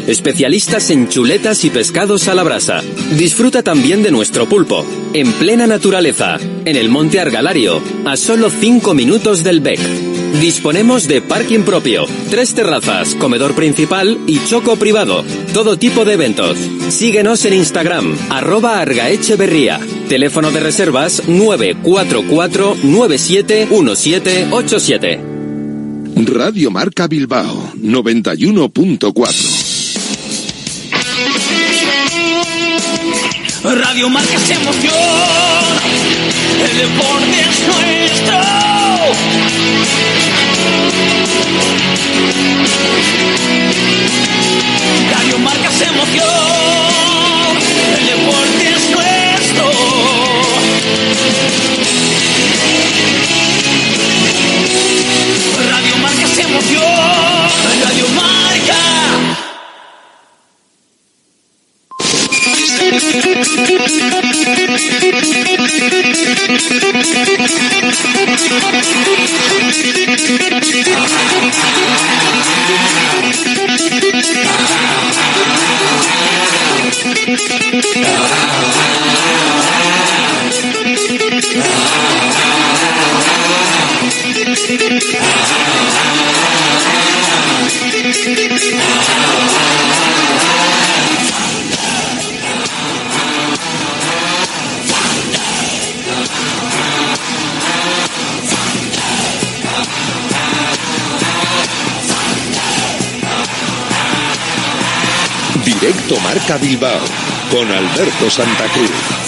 especialistas en chuletas y pescados a la brasa. Disfruta también de nuestro pulpo, en plena naturaleza, en el Monte Argalario, a solo 5 minutos del Bec. Disponemos de parking propio, 3 terrazas, comedor principal y choco privado. Todo tipo de eventos. Síguenos en Instagram, @argaecheverría. Teléfono de reservas 944 971787. Radio Marca Bilbao 91.4. Radio Marca es emoción, el deporte es nuestro. Radio Marca es emoción, el deporte es nuestro. Radio Marca es emoción, Radio Marca. Directo Marca Bilbao con Alberto Santa Cruz.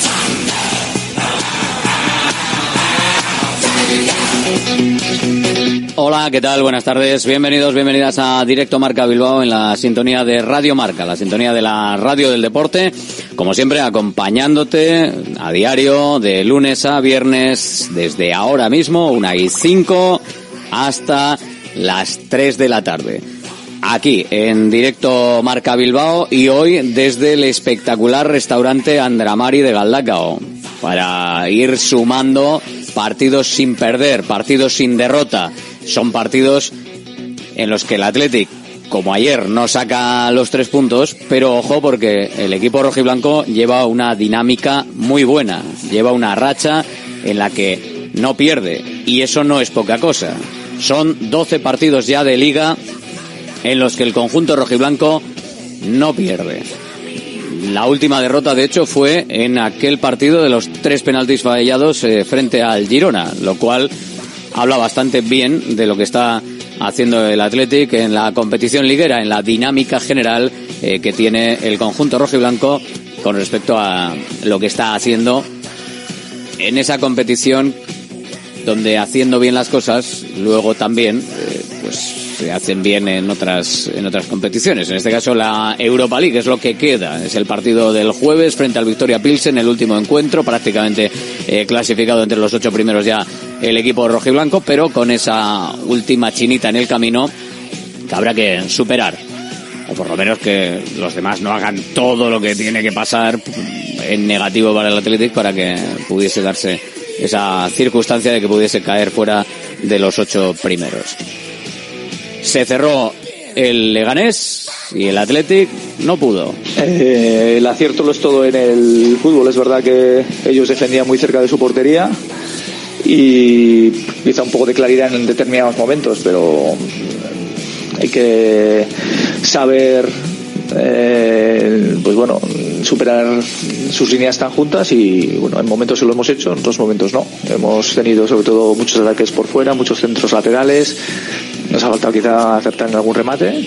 Hola, ¿qué tal? Buenas tardes. Bienvenidos, bienvenidas a Directo Marca Bilbao en la sintonía de Radio Marca, la sintonía de la radio del deporte. Como siempre, acompañándote a diario, de lunes a viernes, desde ahora mismo, 1:05 hasta las 3 de la tarde. Aquí, en Directo Marca Bilbao, y hoy desde el espectacular restaurante Andramari de Galdakao, para ir sumando partidos sin perder, partidos sin derrota. Son partidos en los que el Athletic, como ayer, no saca los 3 puntos, pero ojo, porque el equipo rojiblanco lleva una dinámica muy buena, lleva una racha en la que no pierde, y eso no es poca cosa. Son 12 partidos ya de Liga en los que el conjunto rojiblanco no pierde. La última derrota, de hecho, fue en aquel partido de los 3 penaltis fallados frente al Girona, lo cual habla bastante bien de lo que está haciendo el Athletic en la competición liguera, en la dinámica general que tiene el conjunto rojiblanco con respecto a lo que está haciendo en esa competición, donde haciendo bien las cosas, luego también pues se hacen bien en otras competiciones. En este caso la Europa League es lo que queda. Es el partido del jueves frente al Victoria Pilsen, el último encuentro, prácticamente clasificado entre los 8 primeros ya el equipo rojiblanco, pero con esa última chinita en el camino que habrá que superar, o por lo menos que los demás no hagan todo lo que tiene que pasar en negativo para el Athletic para que pudiese darse esa circunstancia de que pudiese caer fuera de los 8 primeros. Se cerró el Leganés y el Athletic no pudo. El acierto lo es todo en el fútbol. Es verdad que ellos defendían muy cerca de su portería y quizá un poco de claridad en determinados momentos, pero hay que saber pues bueno, superar sus líneas tan juntas, y bueno, en momentos se lo hemos hecho, en otros momentos no. Hemos tenido sobre todo muchos ataques por fuera, muchos centros laterales. Nos ha faltado quizá acertar en algún remate,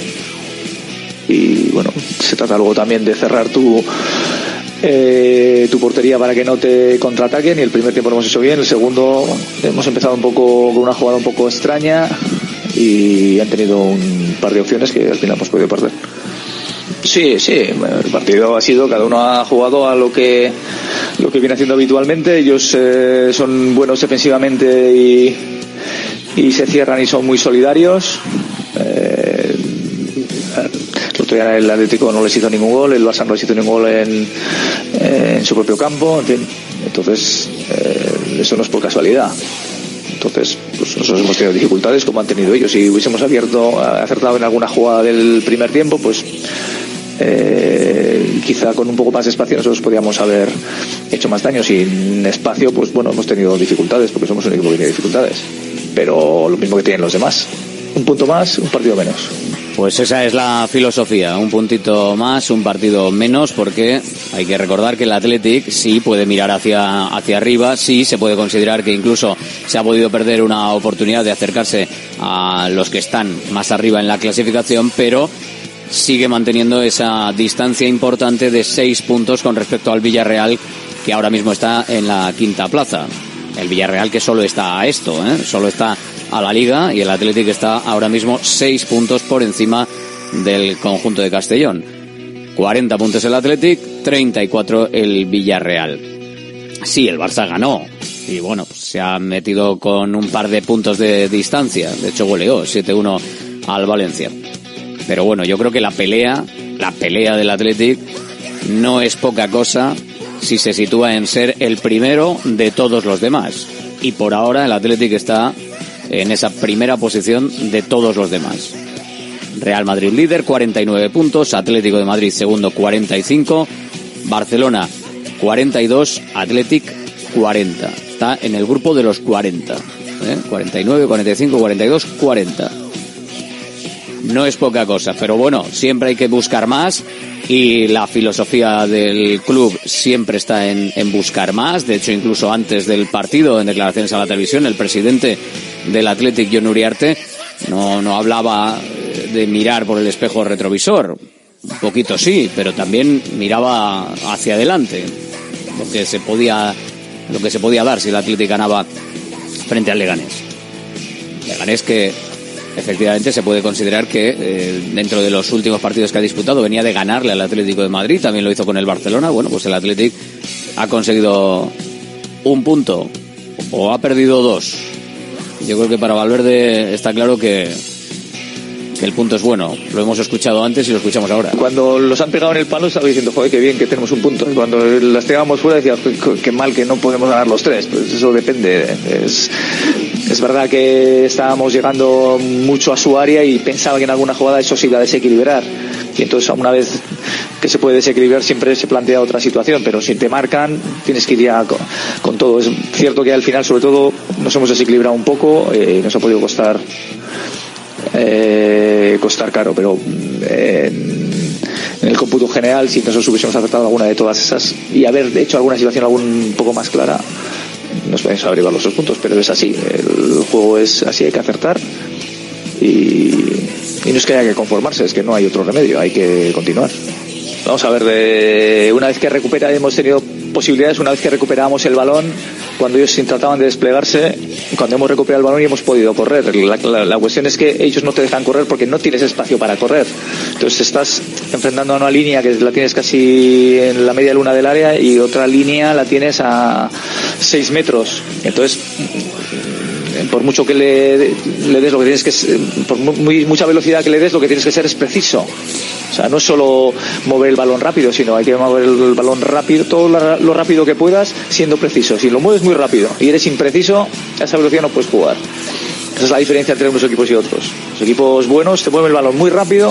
y bueno, se trata luego también de cerrar tu portería para que no te contraataquen. Y el primer tiempo lo hemos hecho bien, el segundo hemos empezado un poco con una jugada un poco extraña y han tenido un par de opciones que al final hemos podido perder. Sí, el partido ha sido, cada uno ha jugado a lo que viene haciendo habitualmente. Ellos son buenos defensivamente y se cierran y son muy solidarios. El otro día el Atlético no les hizo ningún gol, el Barça no les hizo ningún gol en su propio campo, en fin. Entonces eso no es por casualidad. Entonces pues nosotros hemos tenido dificultades como han tenido ellos. Si hubiésemos acertado en alguna jugada del primer tiempo, pues quizá con un poco más de espacio nosotros podíamos haber hecho más daño. Sin espacio, pues bueno, hemos tenido dificultades porque somos un equipo que tiene dificultades, pero lo mismo que tienen los demás: un punto más, un partido menos. Pues esa es la filosofía, un puntito más, un partido menos, porque hay que recordar que el Athletic sí puede mirar hacia arriba, sí se puede considerar que incluso se ha podido perder una oportunidad de acercarse a los que están más arriba en la clasificación, pero sigue manteniendo esa distancia importante de 6 puntos con respecto al Villarreal, que ahora mismo está en la quinta plaza. El Villarreal que solo está a esto, solo está a la Liga, y el Athletic está ahora mismo 6 puntos por encima del conjunto de Castellón. 40 puntos el Athletic, 34 el Villarreal. Sí, el Barça ganó y bueno, pues se ha metido con un par de puntos de distancia. De hecho goleó 7-1 al Valencia. Pero bueno, yo creo que la pelea del Athletic no es poca cosa si se sitúa en ser el primero de todos los demás. Y por ahora el Athletic está en esa primera posición de todos los demás. Real Madrid líder, 49 puntos, Atlético de Madrid segundo, 45, Barcelona 42, Athletic 40. Está en el grupo de los 40, 49, 45, 42, 40. No es poca cosa, pero bueno, siempre hay que buscar más, y la filosofía del club siempre está en buscar más. De hecho, incluso antes del partido, en declaraciones a la televisión, el presidente del Athletic, Jon Uriarte, no hablaba de mirar por el espejo retrovisor. Un poquito sí, pero también miraba hacia adelante, lo que se podía dar si el Athletic ganaba frente al Leganés. Leganés que efectivamente se puede considerar que dentro de los últimos partidos que ha disputado venía de ganarle al Atlético de Madrid, también lo hizo con el Barcelona. Bueno, pues el Athletic ha conseguido un punto, o ha perdido 2. Yo creo que para Valverde está claro que el punto es bueno. Lo hemos escuchado antes y lo escuchamos ahora. Cuando los han pegado en el palo estaba diciendo, joder, qué bien que tenemos un punto. Y cuando las pegábamos fuera decía, qué mal que no podemos ganar los 3. Pues eso depende. Es verdad que estábamos llegando mucho a su área y pensaba que en alguna jugada eso se iba a desequilibrar. Y entonces, una vez que se puede desequilibrar, siempre se plantea otra situación. Pero si te marcan, tienes que ir ya con todo. Es cierto que al final, sobre todo, nos hemos desequilibrado un poco y nos ha podido costar caro, pero en el cómputo general, si nosotros hubiésemos acertado alguna de todas esas y haber hecho alguna situación un poco más clara, nos podemos haber llevado los 2 puntos. Pero es así, el juego es así, hay que acertar y no es que haya que conformarse, es que no hay otro remedio, hay que continuar. Vamos a ver, una vez que hemos tenido posibilidades, una vez que recuperábamos el balón, cuando ellos trataban de desplegarse, cuando hemos recuperado el balón y hemos podido correr. La cuestión es que ellos no te dejan correr porque no tienes espacio para correr. Entonces estás enfrentando a una línea que la tienes casi en la media luna del área y otra línea la tienes a 6 metros. Entonces, por mucho que le des, lo que tienes que, por mucha velocidad que le des, lo que tienes que ser es preciso. O sea, no es solo mover el balón rápido, sino hay que mover el balón rápido, todo lo rápido que puedas, siendo preciso. Si lo mueves muy rápido y eres impreciso, a esa velocidad no puedes jugar. Esa es la diferencia entre unos equipos y otros. Los equipos buenos te mueven el balón muy rápido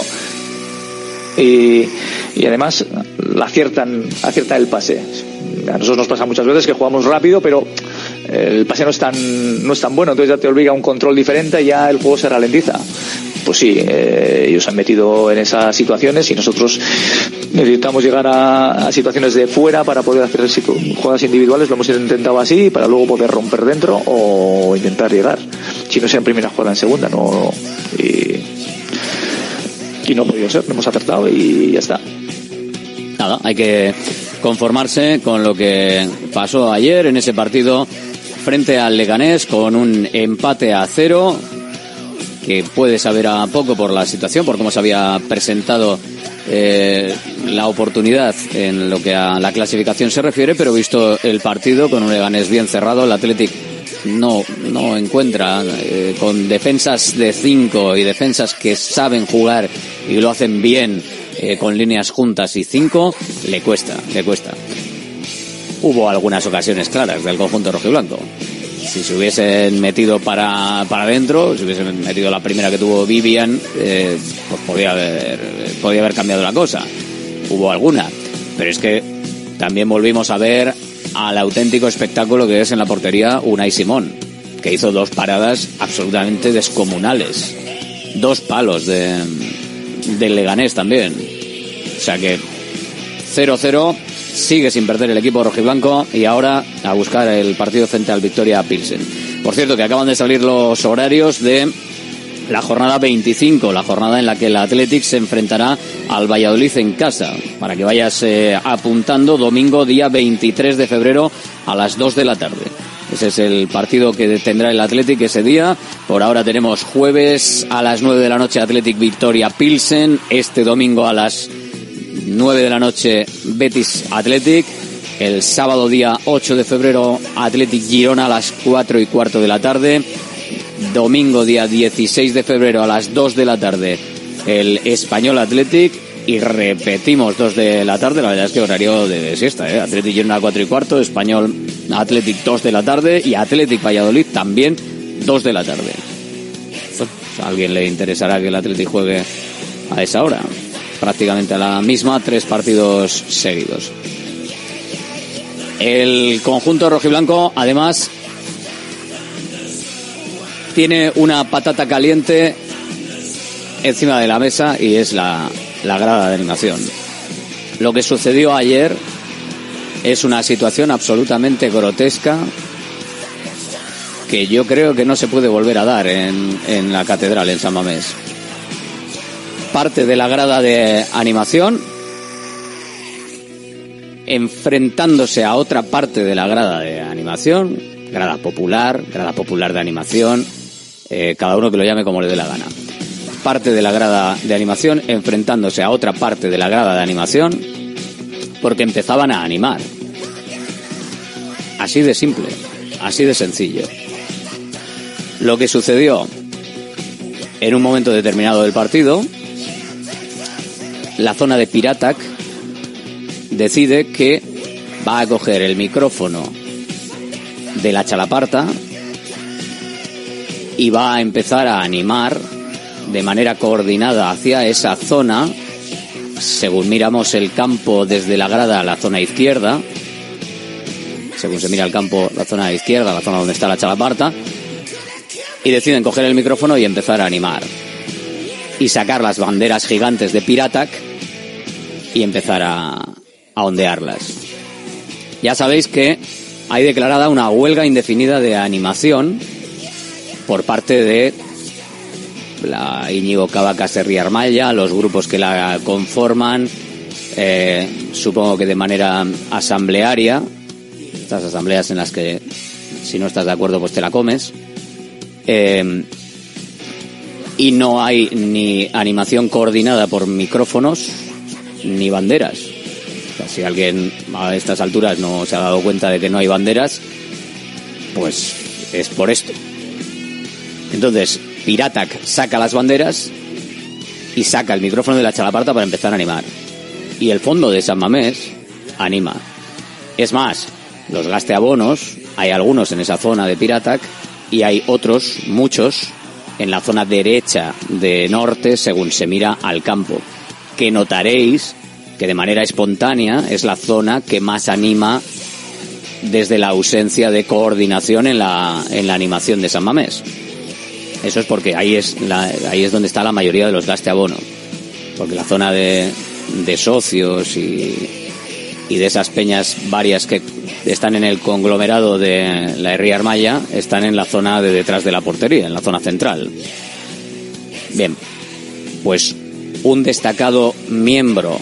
y además acierta el pase. A nosotros nos pasa muchas veces que jugamos rápido, pero el pase no es tan bueno, entonces ya te obliga a un control diferente y ya el juego se ralentiza. Pues sí, ellos han metido en esas situaciones y nosotros necesitamos llegar a situaciones de fuera para poder hacer jugadas individuales. Lo hemos intentado así para luego poder romper dentro o intentar llegar. Si no sea en primera jugada, en segunda, no. Y no ha podido ser, no hemos acertado y ya está. Nada, hay que conformarse con lo que pasó ayer en ese partido frente al Leganés, con un empate a 0 que puede saber a poco por la situación, por cómo se había presentado la oportunidad en lo que a la clasificación se refiere, pero visto el partido con un Leganés bien cerrado, el Athletic no encuentra con defensas de 5 y defensas que saben jugar y lo hacen bien, con líneas juntas y 5, le cuesta. Hubo algunas ocasiones claras del conjunto rojiblanco, Si se hubiesen metido para adentro, si hubiesen metido la primera que tuvo Vivian, pues podía haber cambiado la cosa. Hubo alguna, pero es que también volvimos a ver al auténtico espectáculo que es en la portería Unai Simón, que hizo 2 paradas absolutamente descomunales, 2 palos del Leganés también. O sea que 0-0, sigue sin perder el equipo rojiblanco y ahora a buscar el partido frente al Victoria Pilsen. Por cierto, que acaban de salir los horarios de la jornada 25, la jornada en la que el Athletic se enfrentará al Valladolid en casa, para que vayas apuntando. Domingo día 23 de febrero a las 2 de la tarde. Ese es el partido que tendrá el Athletic ese día. Por ahora tenemos jueves a las 9 de la noche Athletic Victoria Pilsen, este domingo a las 9 de la noche Betis Athletic, el sábado día 8 de febrero Athletic Girona a las 4:15 de la tarde, domingo día 16 de febrero a las 2 de la tarde el Español Athletic, y repetimos 2 de la tarde, la verdad es que horario de siesta, Athletic Girona a 4:15, Español Athletic 2 de la tarde y Athletic Valladolid también 2 de la tarde. Pues a alguien le interesará que el Athletic juegue a esa hora, prácticamente a la misma, 3 partidos seguidos. El conjunto rojiblanco además tiene una patata caliente encima de la mesa y es la grada de animación. Lo que sucedió ayer es una situación absolutamente grotesca que yo creo que no se puede volver a dar en la catedral en San Mamés. Parte de la grada de animación enfrentándose a otra parte de la grada de animación, grada popular de animación, cada uno que lo llame como le dé la gana. Parte de la grada de animación enfrentándose a otra parte de la grada de animación porque empezaban a animar. Así de simple, así de sencillo. Lo que sucedió en un momento determinado del partido, la zona de Piratac decide que va a coger el micrófono de la chalaparta y va a empezar a animar de manera coordinada hacia esa zona. Según miramos el campo desde la grada a la zona izquierda, según se mira el campo, la zona izquierda, la zona donde está la chalaparta, y deciden coger el micrófono y empezar a animar y sacar las banderas gigantes de Piratac y empezar a ondearlas. Ya sabéis que hay declarada una huelga indefinida de animación por parte de la Íñigo Cavacas Serri Armalla, los grupos que la conforman, supongo que de manera asamblearia, estas asambleas en las que si no estás de acuerdo pues te la comes, y no hay ni animación coordinada por micrófonos ni banderas. O sea, si alguien a estas alturas no se ha dado cuenta de que no hay banderas, pues es por esto. Entonces Piratac saca las banderas y saca el micrófono de la chalaparta para empezar a animar, y el fondo de San Mamés anima. Es más, los gasteabonos, hay algunos en esa zona de Piratac y hay otros, muchos, en la zona derecha de norte según se mira al campo, que notaréis que de manera espontánea es la zona que más anima desde la ausencia de coordinación en la animación de San Mamés. Eso es porque ahí es donde está la mayoría de los gasteabonos, porque la zona de socios y de esas peñas varias que están en el conglomerado de la Herri Armalla están en la zona de detrás de la portería, en la zona central. Bien, pues un destacado miembro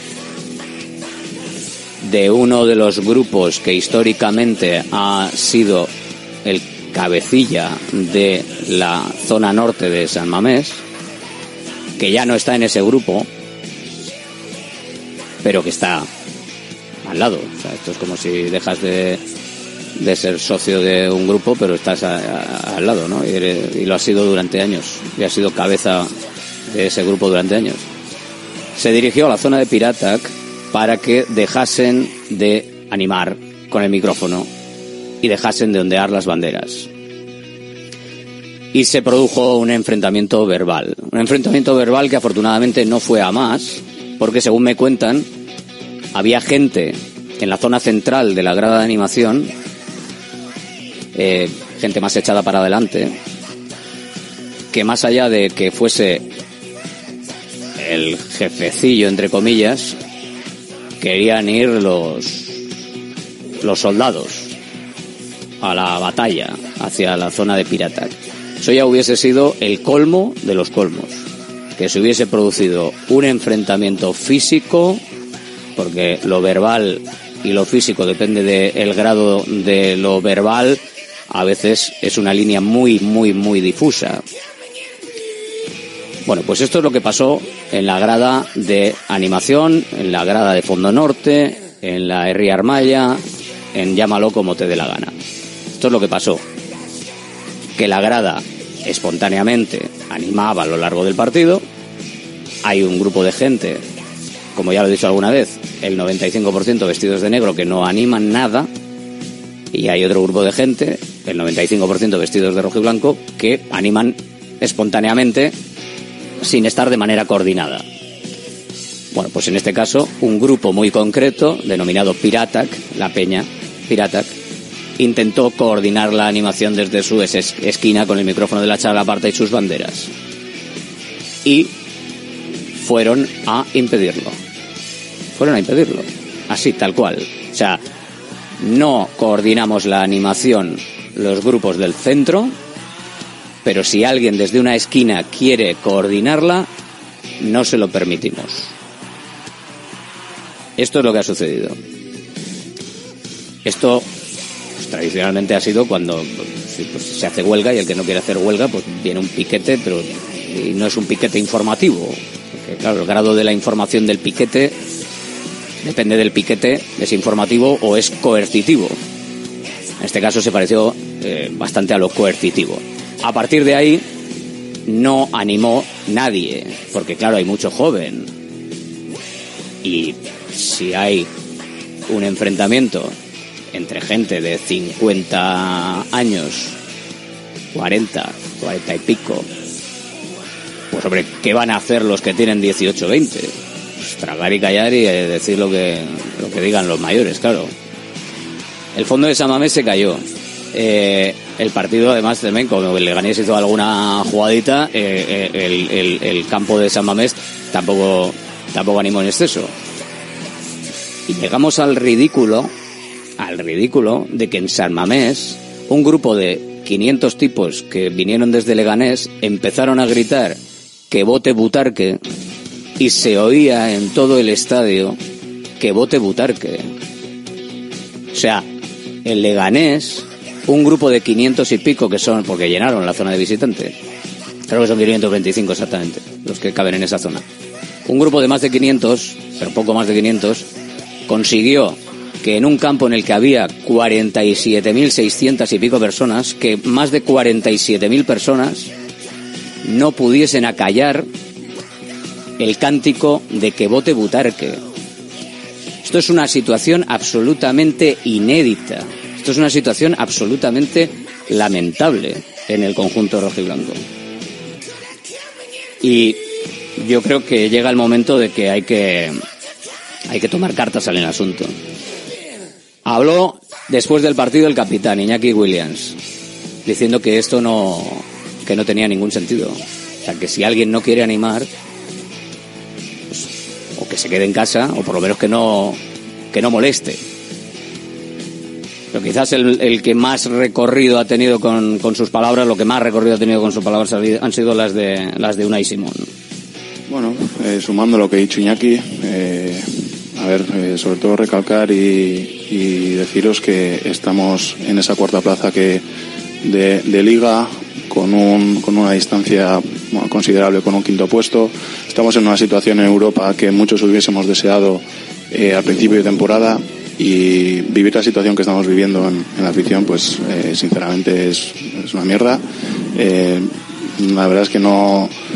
de uno de los grupos que históricamente ha sido el cabecilla de la zona norte de San Mamés, que ya no está en ese grupo, pero que está al lado. O sea, esto es como si dejas de ser socio de un grupo, pero estás al lado, ¿no? Y lo has sido durante años, y has sido cabeza de ese grupo durante años. Se dirigió a la zona de Piratac para que dejasen de animar con el micrófono y dejasen de ondear las banderas. Y se produjo un enfrentamiento verbal. Un enfrentamiento verbal que afortunadamente no fue a más, porque según me cuentan, había gente en la zona central de la grada de animación, gente más echada para adelante, que más allá de que fuese el jefecillo, entre comillas, querían ir los soldados a la batalla hacia la zona de Piratac. Eso ya hubiese sido el colmo de los colmos, que se hubiese producido un enfrentamiento físico, porque lo verbal y lo físico depende del grado de lo verbal, a veces es una línea muy, muy, muy difusa. Bueno, pues esto es lo que pasó en la grada de animación, en la grada de Fondo Norte, en la Herri Armaya, en llámalo como te dé la gana. Esto es lo que pasó. Que la grada espontáneamente animaba a lo largo del partido. Hay un grupo de gente, como ya lo he dicho alguna vez, el 95% vestidos de negro, que no animan nada. Y hay otro grupo de gente, el 95% vestidos de rojo y blanco, que animan espontáneamente sin estar de manera coordinada. Bueno, pues en este caso, un grupo muy concreto, denominado Piratac, la peña Piratac, intentó coordinar la animación desde su esquina con el micrófono de la chalaparta y sus banderas. Y fueron a impedirlo. Así, tal cual. O sea, no coordinamos la animación los grupos del centro, pero si alguien desde una esquina quiere coordinarla, no se lo permitimos. Esto es lo que ha sucedido. Esto pues, tradicionalmente ha sido cuando pues, se hace huelga y el que no quiere hacer huelga, pues viene un piquete, pero y no es un piquete informativo. Porque claro, el grado de la información del piquete depende del piquete, es informativo o es coercitivo. En este caso se pareció bastante a lo coercitivo. A partir de ahí no animó nadie, porque claro, hay mucho joven. Y si hay un enfrentamiento entre gente de 50 años, 40 y pico, pues hombre, ¿qué van a hacer los que tienen 18, 20? Pues tragar y callar y decir lo que digan los mayores, claro. El fondo de San Mamés se cayó. El partido, además, también, como el Leganés hizo alguna jugadita, el campo de San Mamés tampoco animó en exceso. Y llegamos al ridículo de que en San Mamés un grupo de 500 tipos que vinieron desde Leganés empezaron a gritar que vote Butarque y se oía en todo el estadio que vote Butarque. O sea, el Leganés, un grupo de 500 y pico que son, porque llenaron la zona de visitante, creo que son 525 exactamente los que caben en esa zona. Un grupo de más de 500, pero poco más de 500, consiguió que en un campo en el que había 47.600 y pico personas, que más de 47.000 personas no pudiesen acallar el cántico de que vote Butarque. Esto es una situación absolutamente inédita. Esto es una situación absolutamente lamentable en el conjunto rojiblanco. Y yo creo que llega el momento de que hay que tomar cartas en el asunto. Habló después del partido el capitán Iñaki Williams, diciendo que esto no tenía ningún sentido. O sea, que si alguien no quiere animar, pues, o que se quede en casa, o por lo menos que no moleste. Pero quizás el que más recorrido ha tenido con sus palabras, lo que más recorrido ha tenido con sus palabras han sido las de Unai Simón. Bueno, sumando lo que ha dicho Iñaki, sobre todo recalcar y deciros que estamos en esa cuarta plaza de Liga con una distancia considerable, con un quinto puesto. Estamos en una situación en Europa que muchos hubiésemos deseado al principio de temporada, y vivir la situación que estamos viviendo en la afición, pues sinceramente es una mierda. La verdad es que no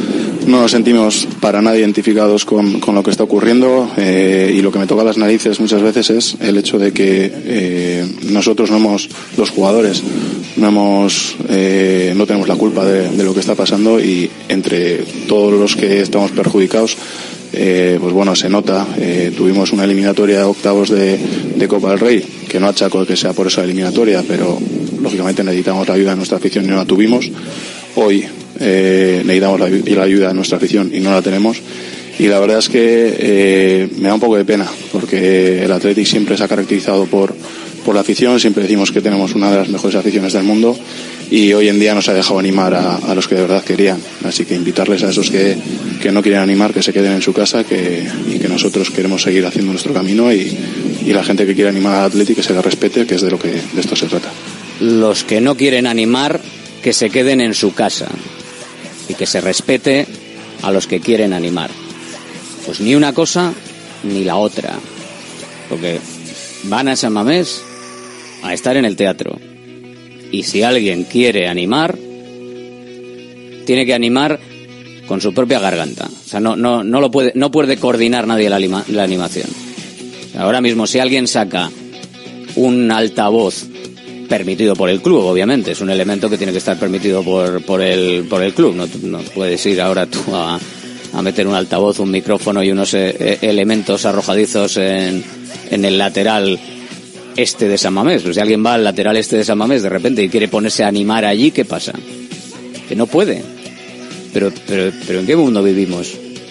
no nos sentimos para nada identificados con lo que está ocurriendo, y lo que me toca las narices muchas veces es el hecho de que nosotros los jugadores no tenemos la culpa de lo que está pasando, y entre todos los que estamos perjudicados, pues bueno, se nota. Tuvimos una eliminatoria de octavos de Copa del Rey, que no achaco que sea por esa eliminatoria, pero lógicamente necesitamos la ayuda de nuestra afición y no la tuvimos. Hoy necesitamos la ayuda de nuestra afición y no la tenemos, y la verdad es que me da un poco de pena, porque el Athletic siempre se ha caracterizado por la afición. Siempre decimos que tenemos una de las mejores aficiones del mundo, y hoy en día nos ha dejado animar a los que de verdad querían. Así que invitarles a esos que no quieren animar, que se queden en su casa, y que nosotros queremos seguir haciendo nuestro camino, y la gente que quiere animar al Athletic que se le respete, que es de esto se trata. Los que no quieren animar, que se queden en su casa, y que se respete a los que quieren animar. Pues ni una cosa ni la otra, porque van a San Mamés a estar en el teatro, y si alguien quiere animar, tiene que animar con su propia garganta. O sea, no puede coordinar nadie la animación. Ahora mismo, si alguien saca un altavoz permitido por el club, obviamente es un elemento que tiene que estar permitido por el club, no puedes ir ahora tú a meter un altavoz, un micrófono y unos elementos arrojadizos en el lateral este de San Mamés. Pues si alguien va al lateral este de San Mamés de repente y quiere ponerse a animar allí, ¿qué pasa? Que no puede. Pero ¿en qué mundo vivimos?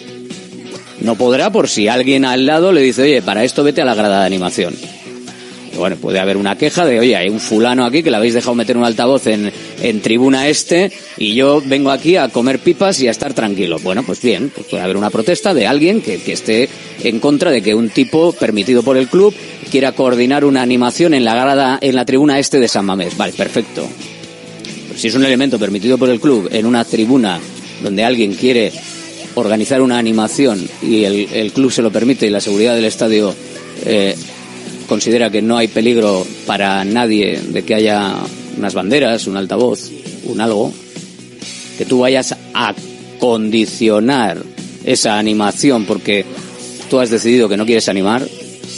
No podrá, por si alguien al lado le dice, oye, para esto vete a la grada de animación. Y bueno, puede haber una queja de, oye, hay un fulano aquí que le habéis dejado meter un altavoz en tribuna este, y yo vengo aquí a comer pipas y a estar tranquilo. Bueno, pues bien, pues puede haber una protesta de alguien que esté en contra de que un tipo permitido por el club quiera coordinar una animación en la grada, en la tribuna este de San Mamés. Vale, perfecto. Pero si es un elemento permitido por el club en una tribuna donde alguien quiere organizar una animación y el club se lo permite y la seguridad del estadio considera que no hay peligro para nadie de que haya unas banderas, un altavoz, un algo, que tú vayas a condicionar esa animación porque tú has decidido que no quieres animar,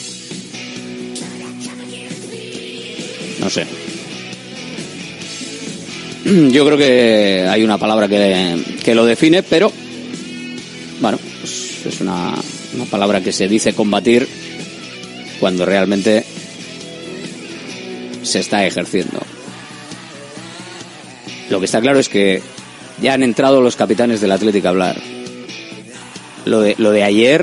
no sé. Yo creo que hay una palabra que lo define, pero bueno, pues es una palabra que se dice combatir cuando realmente se está ejerciendo. Lo que está claro es que ya han entrado los capitanes del Athletic a hablar. Lo de ayer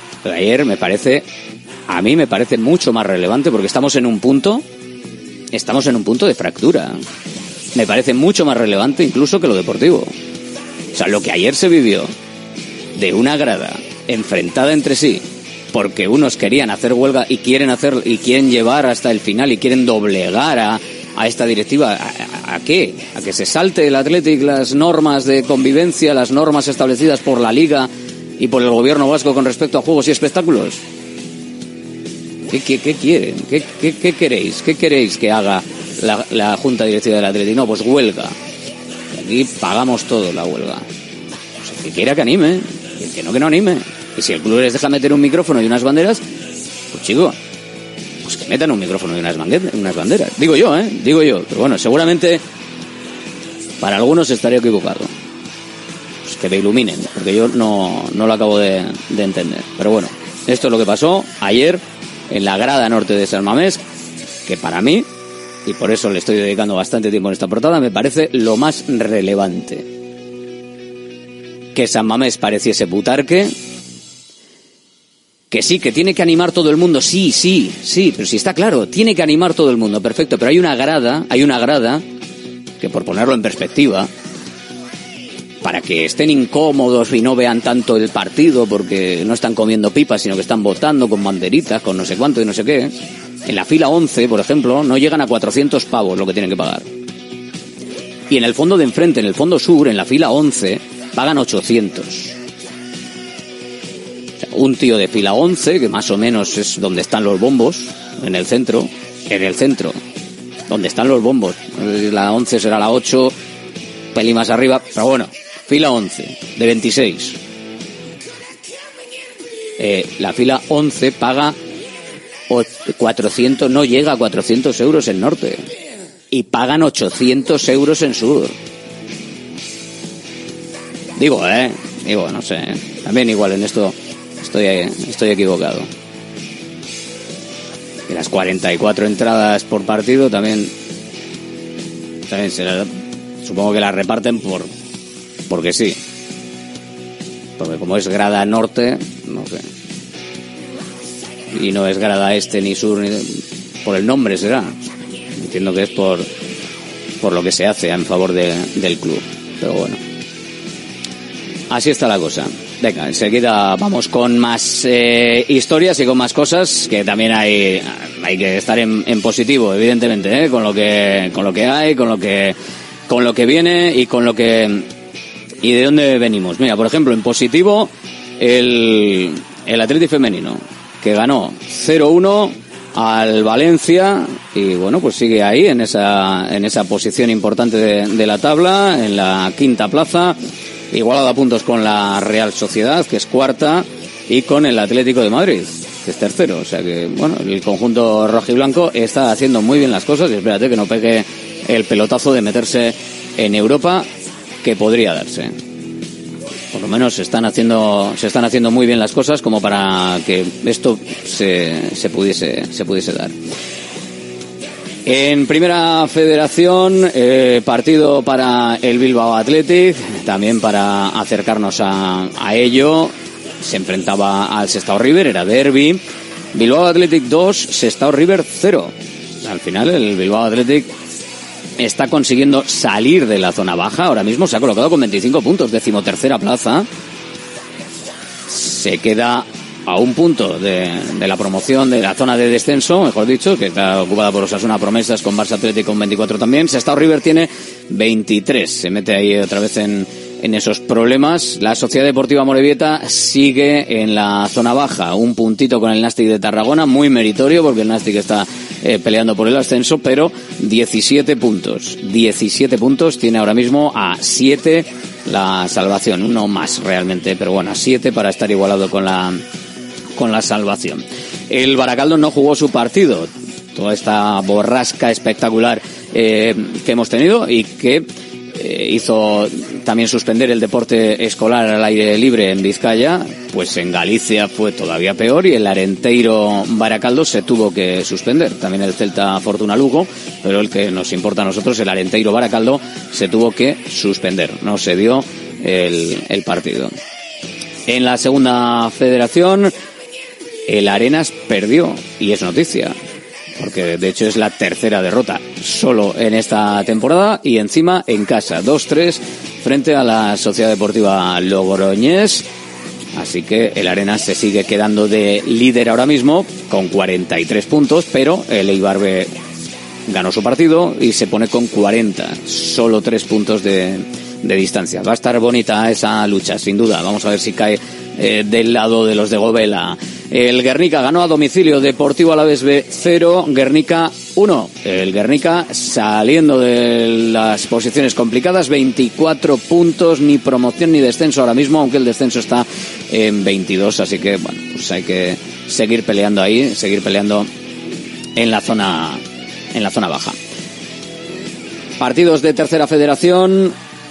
a mí me parece mucho más relevante, porque estamos en un punto de fractura. Me parece mucho más relevante incluso que lo deportivo. O sea, lo que ayer se vivió de una grada enfrentada entre sí, porque unos querían hacer huelga y quieren llevar hasta el final y quieren doblegar a esta directiva. ¿A qué? ¿A que se salte el Athletic las normas de convivencia, las normas establecidas por la Liga y por el gobierno vasco con respecto a juegos y espectáculos? ¿Qué quieren? ¿Qué queréis? ¿Qué queréis que haga la Junta Directiva del Athletic? No, pues huelga. Aquí pagamos todo la huelga. Pues el que quiera que anime, y el que no anime. Y si el club les deja meter un micrófono y unas banderas, pues chico, pues que metan un micrófono y unas banderas. Digo yo. Pero bueno, seguramente para algunos estaría equivocado. Pues que me iluminen, porque yo no lo acabo de entender. Pero bueno, esto es lo que pasó ayer en la grada norte de San Mamés, que para mí, y por eso le estoy dedicando bastante tiempo en esta portada, me parece lo más relevante. Que San Mamés pareciese Butarque, que sí, que tiene que animar todo el mundo, sí, pero sí está claro, tiene que animar todo el mundo, perfecto, pero hay una grada que, por ponerlo en perspectiva, para que estén incómodos y no vean tanto el partido porque no están comiendo pipas, sino que están votando con banderitas, con no sé cuánto y no sé qué, en la fila 11, por ejemplo, no llegan a 400 pavos lo que tienen que pagar. Y en el fondo de enfrente, en el fondo sur, en la fila 11, pagan 800. O sea, un tío de fila 11, que más o menos es donde están los bombos, en el centro, donde están los bombos. La 11 será la 8, pelín más arriba, pero bueno, fila 11, de 26. La fila 11 paga 400, no llega a 400 euros en norte. Y pagan 800 euros en sur. Digo, no sé. También igual en esto estoy equivocado. Y las 44 entradas por partido también será, supongo que las reparten porque sí. Porque como es grada norte, no sé. Y no es grada este ni sur, por el nombre será. Entiendo que es por lo que se hace en favor del club. Pero bueno. Así está la cosa. Venga, enseguida vamos con más historias y con más cosas, que también hay que estar en positivo, evidentemente, con lo que hay, con lo que viene y y de dónde venimos. Mira, por ejemplo, en positivo el Athletic femenino, que ganó 0-1 al Valencia y bueno, pues sigue ahí en esa posición importante de la tabla, en la quinta plaza, igualado a puntos con la Real Sociedad, que es cuarta, y con el Atlético de Madrid, que es tercero. O sea que, bueno, el conjunto rojiblanco está haciendo muy bien las cosas y espérate que no pegue el pelotazo de meterse en Europa, que podría darse. Por lo menos se están haciendo muy bien las cosas como para que esto se pudiese dar. En Primera Federación, partido para el Bilbao Athletic, también para acercarnos a ello. Se enfrentaba al Sestao River, era derbi. Bilbao Athletic 2, Sestao River 0. Al final el Bilbao Athletic está consiguiendo salir de la zona baja. Ahora mismo se ha colocado con 25 puntos, 13ª plaza. Se queda a un punto de la promoción, de la zona de descenso, mejor dicho, que está ocupada por Osasuna Promesas, con Barça Athletic con 24 también. Sestao River tiene 23, se mete ahí otra vez en esos problemas. La Sociedad Deportiva Amorebieta sigue en la zona baja, un puntito con el Nastic de Tarragona, muy meritorio porque el Nastic está peleando por el ascenso, pero 17 puntos tiene ahora mismo, a 7 la salvación, uno más realmente, pero bueno, a 7 para estar igualado con la salvación. El Baracaldo no jugó su partido, toda esta borrasca espectacular que hemos tenido y que hizo también suspender el deporte escolar al aire libre en Vizcaya. Pues en Galicia fue todavía peor y el Arenteiro Baracaldo se tuvo que suspender. También el Celta Fortuna Lugo, pero el que nos importa a nosotros, el Arenteiro Baracaldo, se tuvo que suspender. No se dio el partido. En la Segunda Federación, el Arenas perdió, y es noticia, porque de hecho es la tercera derrota solo en esta temporada, y encima en casa, 2-3 frente a la Sociedad Deportiva Logroñés. Así que el Arenas se sigue quedando de líder ahora mismo con 43 puntos, pero el Eibar B ganó su partido y se pone con 40, solo 3 puntos de distancia. Va a estar bonita esa lucha, sin duda. Vamos a ver si cae del lado de los de Govela. El Guernica ganó a domicilio, Deportivo Alavés B 0, Guernica 1. El Guernica saliendo de las posiciones complicadas, 24 puntos, ni promoción ni descenso ahora mismo, aunque el descenso está en 22, así que bueno, pues hay que seguir peleando ahí, seguir peleando en la zona baja. Partidos de Tercera Federación.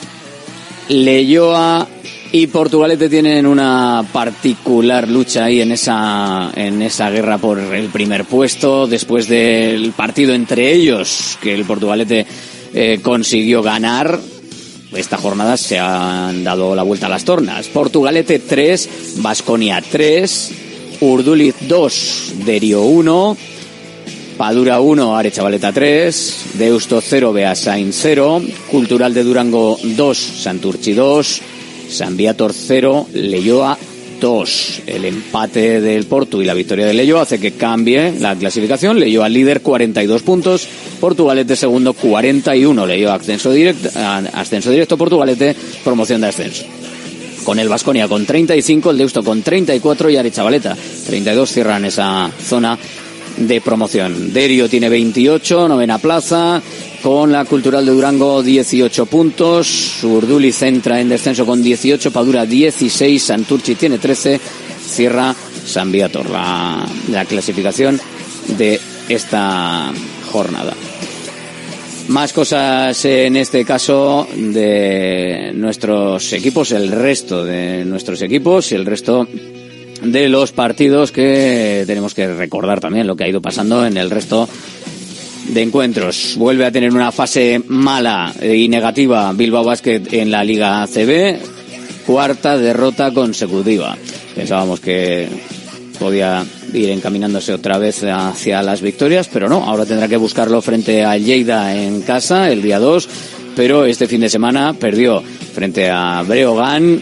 Leioa y Portugalete tienen una particular lucha ahí en esa guerra por el primer puesto, después del partido entre ellos que el Portugalete consiguió ganar. Esta jornada se han dado la vuelta a las tornas. Portugalete 3, Baskonia 3, Urduliz 2, Derio 1, Padura 1, Aretxabaleta 3, Deusto 0, Beasain 0, Cultural de Durango 2, Santurtzi 2, San Viator 0, Leioa 2. El empate del Portu y la victoria de Leioa hace que cambie la clasificación. Leioa líder, 42 puntos, Portugalete segundo, 41. Leioa ascenso directo, Portugalete promoción de ascenso. Con el Baskonia con 35, el Deusto con 34 y Aretxabaleta 32 cierran esa zona de promoción. Derio tiene 28, 9ª plaza, con la Cultural de Durango 18 puntos, Urduliz entra en descenso con 18, Padura 16, Santurtzi tiene 13, cierra San Viator la clasificación de esta jornada. Más cosas en este caso de nuestros equipos, el resto de nuestros equipos y el resto de los partidos que tenemos que recordar también lo que ha ido pasando en el resto de encuentros. Vuelve a tener una fase mala y negativa Bilbao Basket en la Liga ACB, 4ª derrota consecutiva. Pensábamos que podía ir encaminándose otra vez hacia las victorias, pero no, ahora tendrá que buscarlo frente a Lleida en casa el día 2, pero este fin de semana perdió frente a Breogán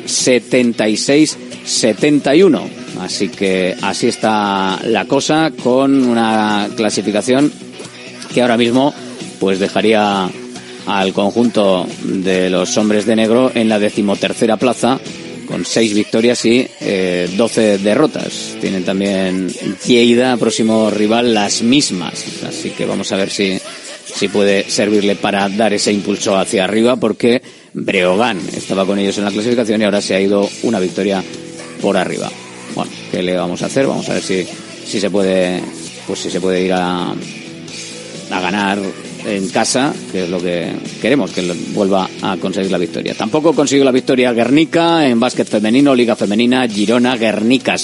76-71. Así que así está la cosa, con una clasificación que ahora mismo pues dejaría al conjunto de los hombres de negro en la 13ª plaza, con 6 victorias y 12 derrotas. Tienen también Lleida, próximo rival, las mismas. Así que vamos a ver si puede servirle para dar ese impulso hacia arriba, porque Breogán estaba con ellos en la clasificación y ahora se ha ido una victoria por arriba. Bueno, ¿qué le vamos a hacer? Vamos a ver si se puede, pues si se puede ir a ganar en casa, que es lo que queremos, que vuelva a conseguir la victoria. Tampoco consiguió la victoria Guernica en básquet femenino, Liga Femenina, Girona, Guernica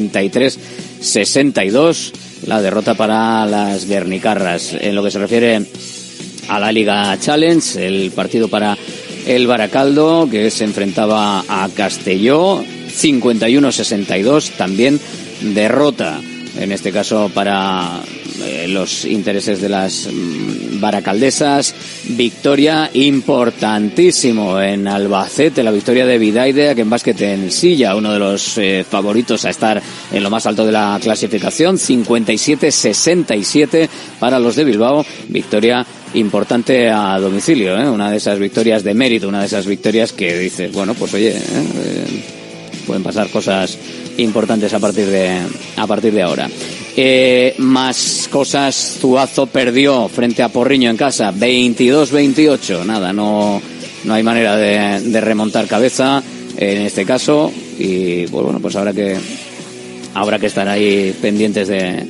73-62, la derrota para las guernicarras. En lo que se refiere a la Liga Challenge, el partido para el Baracaldo, que se enfrentaba a Castelló, 51-62, también derrota, en este caso para los intereses de las baracaldesas. Victoria importantísimo en Albacete, la victoria de Bidaide, que en básquet en silla, uno de los favoritos a estar en lo más alto de la clasificación, 57-67 para los de Bilbao. Victoria importante a domicilio, una de esas victorias de mérito, una de esas victorias que dices, bueno, pues oye, pueden pasar cosas importantes a partir de ahora. Más cosas, Zuazo perdió frente a Porriño en casa 22-28, nada, no hay manera de remontar cabeza en este caso, y pues bueno, pues habrá que estar ahí pendientes de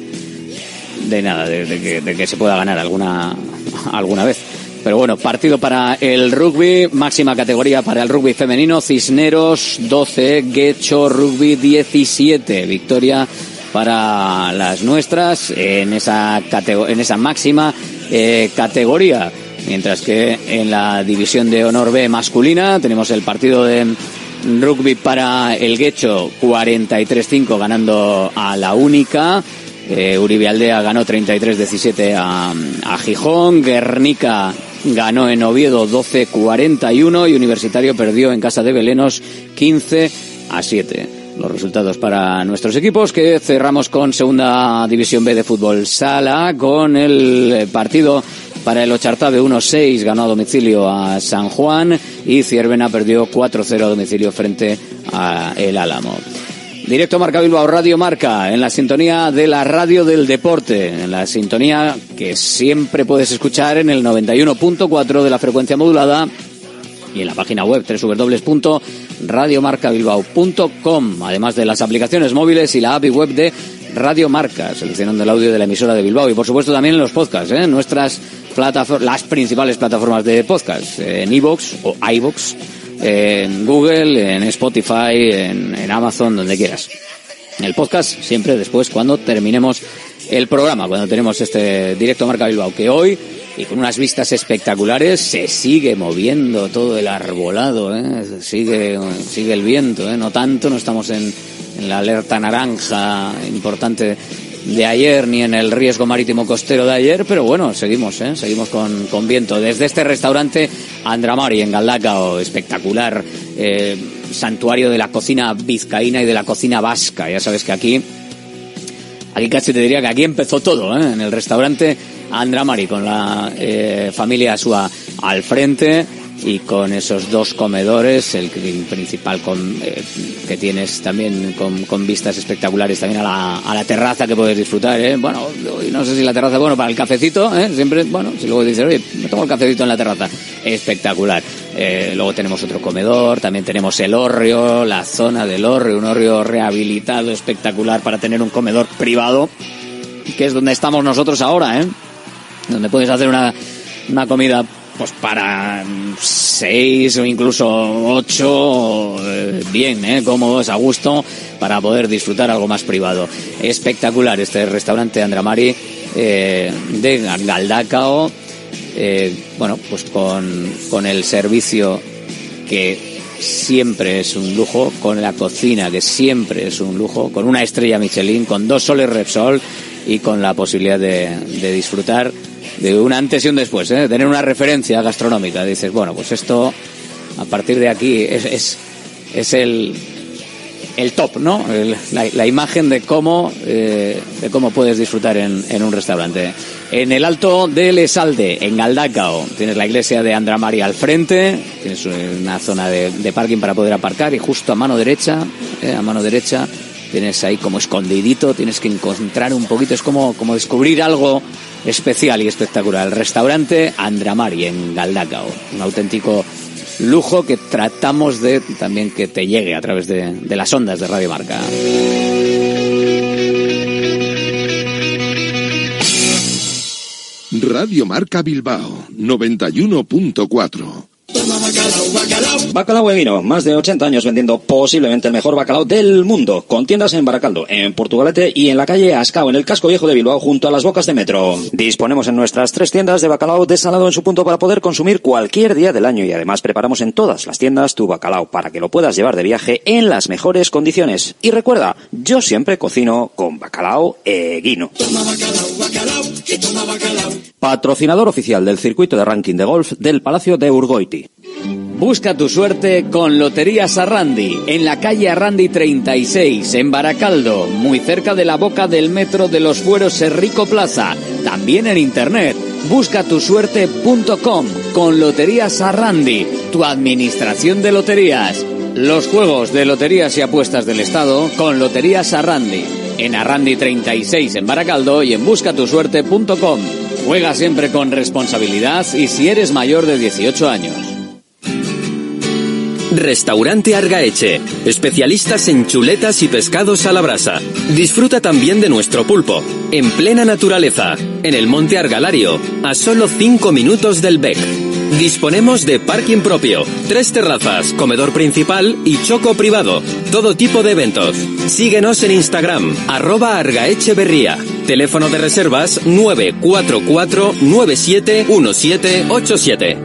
que se pueda ganar alguna vez. Pero bueno, partido para el rugby, máxima categoría para el rugby femenino, Cisneros 12, Guecho Rugby 17, victoria para las nuestras en esa máxima categoría. Mientras que en la división de honor B masculina tenemos el partido de rugby para el Guecho, 43-5 ganando a la Única. Uribe Aldea ganó 33-17 a Gijón. Guernica ganó en Oviedo 12-41 y Universitario perdió en casa de Belenos 15-7. Los resultados para nuestros equipos, que cerramos con segunda división B de fútbol sala, con el partido para el Ochartabe 1-6, ganó a domicilio a San Juan, y Ciervena perdió 4-0 a domicilio frente a el Álamo. Directo Marca Bilbao, Radio Marca, en la sintonía de la radio del deporte, en la sintonía que siempre puedes escuchar en el 91.4 de la frecuencia modulada y en la página web www.radiomarcabilbao.com, además de las aplicaciones móviles y la app y web de Radio Marca, seleccionando el audio de la emisora de Bilbao, y por supuesto también en los podcasts, nuestras las principales plataformas de podcast, en iVoox o iVoox, en Google, en Spotify, en Amazon, donde quieras. El podcast siempre después, cuando terminemos el programa, cuando tenemos este directo Marca Bilbao, que hoy, y con unas vistas espectaculares, se sigue moviendo todo el arbolado, sigue el viento, no tanto, no estamos en la alerta naranja importante de ayer, ni en el riesgo marítimo costero de ayer, pero bueno, seguimos con viento. Desde este restaurante Andramari en Galdacao, espectacular, santuario de la cocina vizcaína y de la cocina vasca. Ya sabes que aquí casi te diría que aquí empezó todo, en el restaurante Andramari, con la familia Asúa al frente, y con esos 2 comedores, el principal que tienes también con vistas espectaculares también a la terraza que puedes disfrutar, bueno, no sé si la terraza, bueno, para el cafecito, siempre, bueno, si luego dices, oye, me tomo el cafecito en la terraza, espectacular. Luego tenemos otro comedor, también tenemos el hórreo, la zona del hórreo, un hórreo rehabilitado espectacular para tener un comedor privado, que es donde estamos nosotros ahora, donde puedes hacer una comida pues para 6 o incluso 8, bien, cómodos, a gusto, para poder disfrutar algo más privado. Espectacular este restaurante Andramari de Galdacao, bueno, pues con el servicio que siempre es un lujo, con la cocina que siempre es un lujo, con una estrella Michelin, con 2 soles Repsol y con la posibilidad de disfrutar de un antes y un después, de tener una referencia gastronómica. Dices, bueno, pues esto a partir de aquí es el top, ¿no? La imagen de cómo puedes disfrutar en un restaurante. En el Alto del Esalde, en Galdacao, tienes la iglesia de Andramari al frente, tienes una zona de parking para poder aparcar, y justo a mano derecha tienes ahí como escondidito, tienes que encontrar un poquito, es como descubrir algo especial y espectacular. El restaurante Andramari en Galdacao, un auténtico lujo que tratamos de también que te llegue a través de las ondas de Radio Marca. Radio Marca Bilbao 91.4. Bacalao Eguino, más de 80 años vendiendo posiblemente el mejor bacalao del mundo, con tiendas en Baracaldo, en Portugalete y en la calle Ascao, en el casco viejo de Bilbao, junto a las bocas de metro. Disponemos en nuestras 3 tiendas de bacalao desalado en su punto para poder consumir cualquier día del año, y además preparamos en todas las tiendas tu bacalao para que lo puedas llevar de viaje en las mejores condiciones. Y recuerda, yo siempre cocino con Bacalao Eguino. Patrocinador oficial del circuito de ranking de golf del Palacio de Urgoiti. Busca tu suerte con Loterías Arrandi, en la calle Arrandi 36, en Baracaldo, muy cerca de la boca del metro de los Fueros Serrico Plaza. También en internet, buscatusuerte.com, con Loterías Arrandi, tu administración de loterías. Los juegos de loterías y apuestas del Estado con Loterías Arrandi, en Arrandi 36 en Baracaldo y en buscatusuerte.com. Juega siempre con responsabilidad y si eres mayor de 18 años. Restaurante Argaeche, especialistas en chuletas y pescados a la brasa. Disfruta también de nuestro pulpo, en plena naturaleza, en el Monte Argalario, a solo 5 minutos del Bec. Disponemos de parking propio, 3 terrazas, comedor principal y choco privado. Todo tipo de eventos. Síguenos en Instagram, @argaecheberría. Teléfono de reservas 944971787.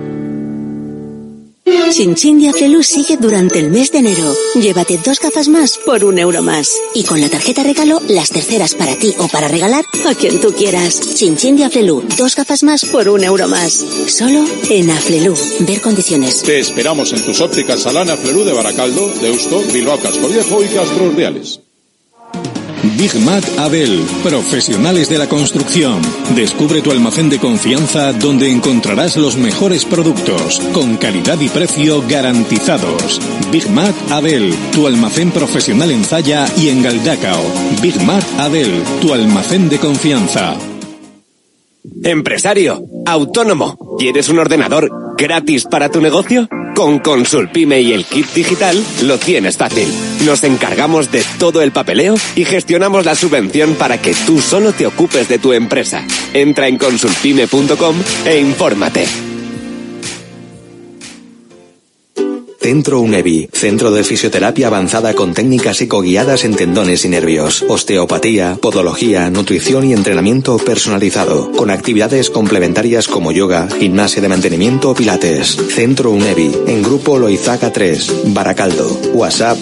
Chin de Aflelu sigue durante el mes de enero. Llévate 2 gafas más por €1 más. Y con la tarjeta regalo, las terceras para ti o para regalar a quien tú quieras. Chin de Aflelu, 2 gafas más por €1 más. Solo en Aflelu. Ver condiciones. Te esperamos en tus ópticas Salana Aflelu de Baracaldo, Deusto, Bilbao Casco Viejo y Castro Urdiales. Big Mac Abel, profesionales de la construcción. Descubre tu almacén de confianza donde encontrarás los mejores productos, con calidad y precio garantizados. Big Mac Abel, tu almacén profesional en Zalla y en Galdacao. Big Mac Abel, tu almacén de confianza. Empresario, autónomo, ¿quieres un ordenador gratis para tu negocio? Con Consulpime y el kit digital lo tienes fácil. Nos encargamos de todo el papeleo y gestionamos la subvención para que tú solo te ocupes de tu empresa. Entra en consulpime.com e infórmate. Centro UNEVI, centro de fisioterapia avanzada con técnicas psicoguiadas en tendones y nervios, osteopatía, podología, nutrición y entrenamiento personalizado, con actividades complementarias como yoga, gimnasia de mantenimiento o pilates. Centro UNEVI, en Grupo Loizaga 3, Baracaldo. WhatsApp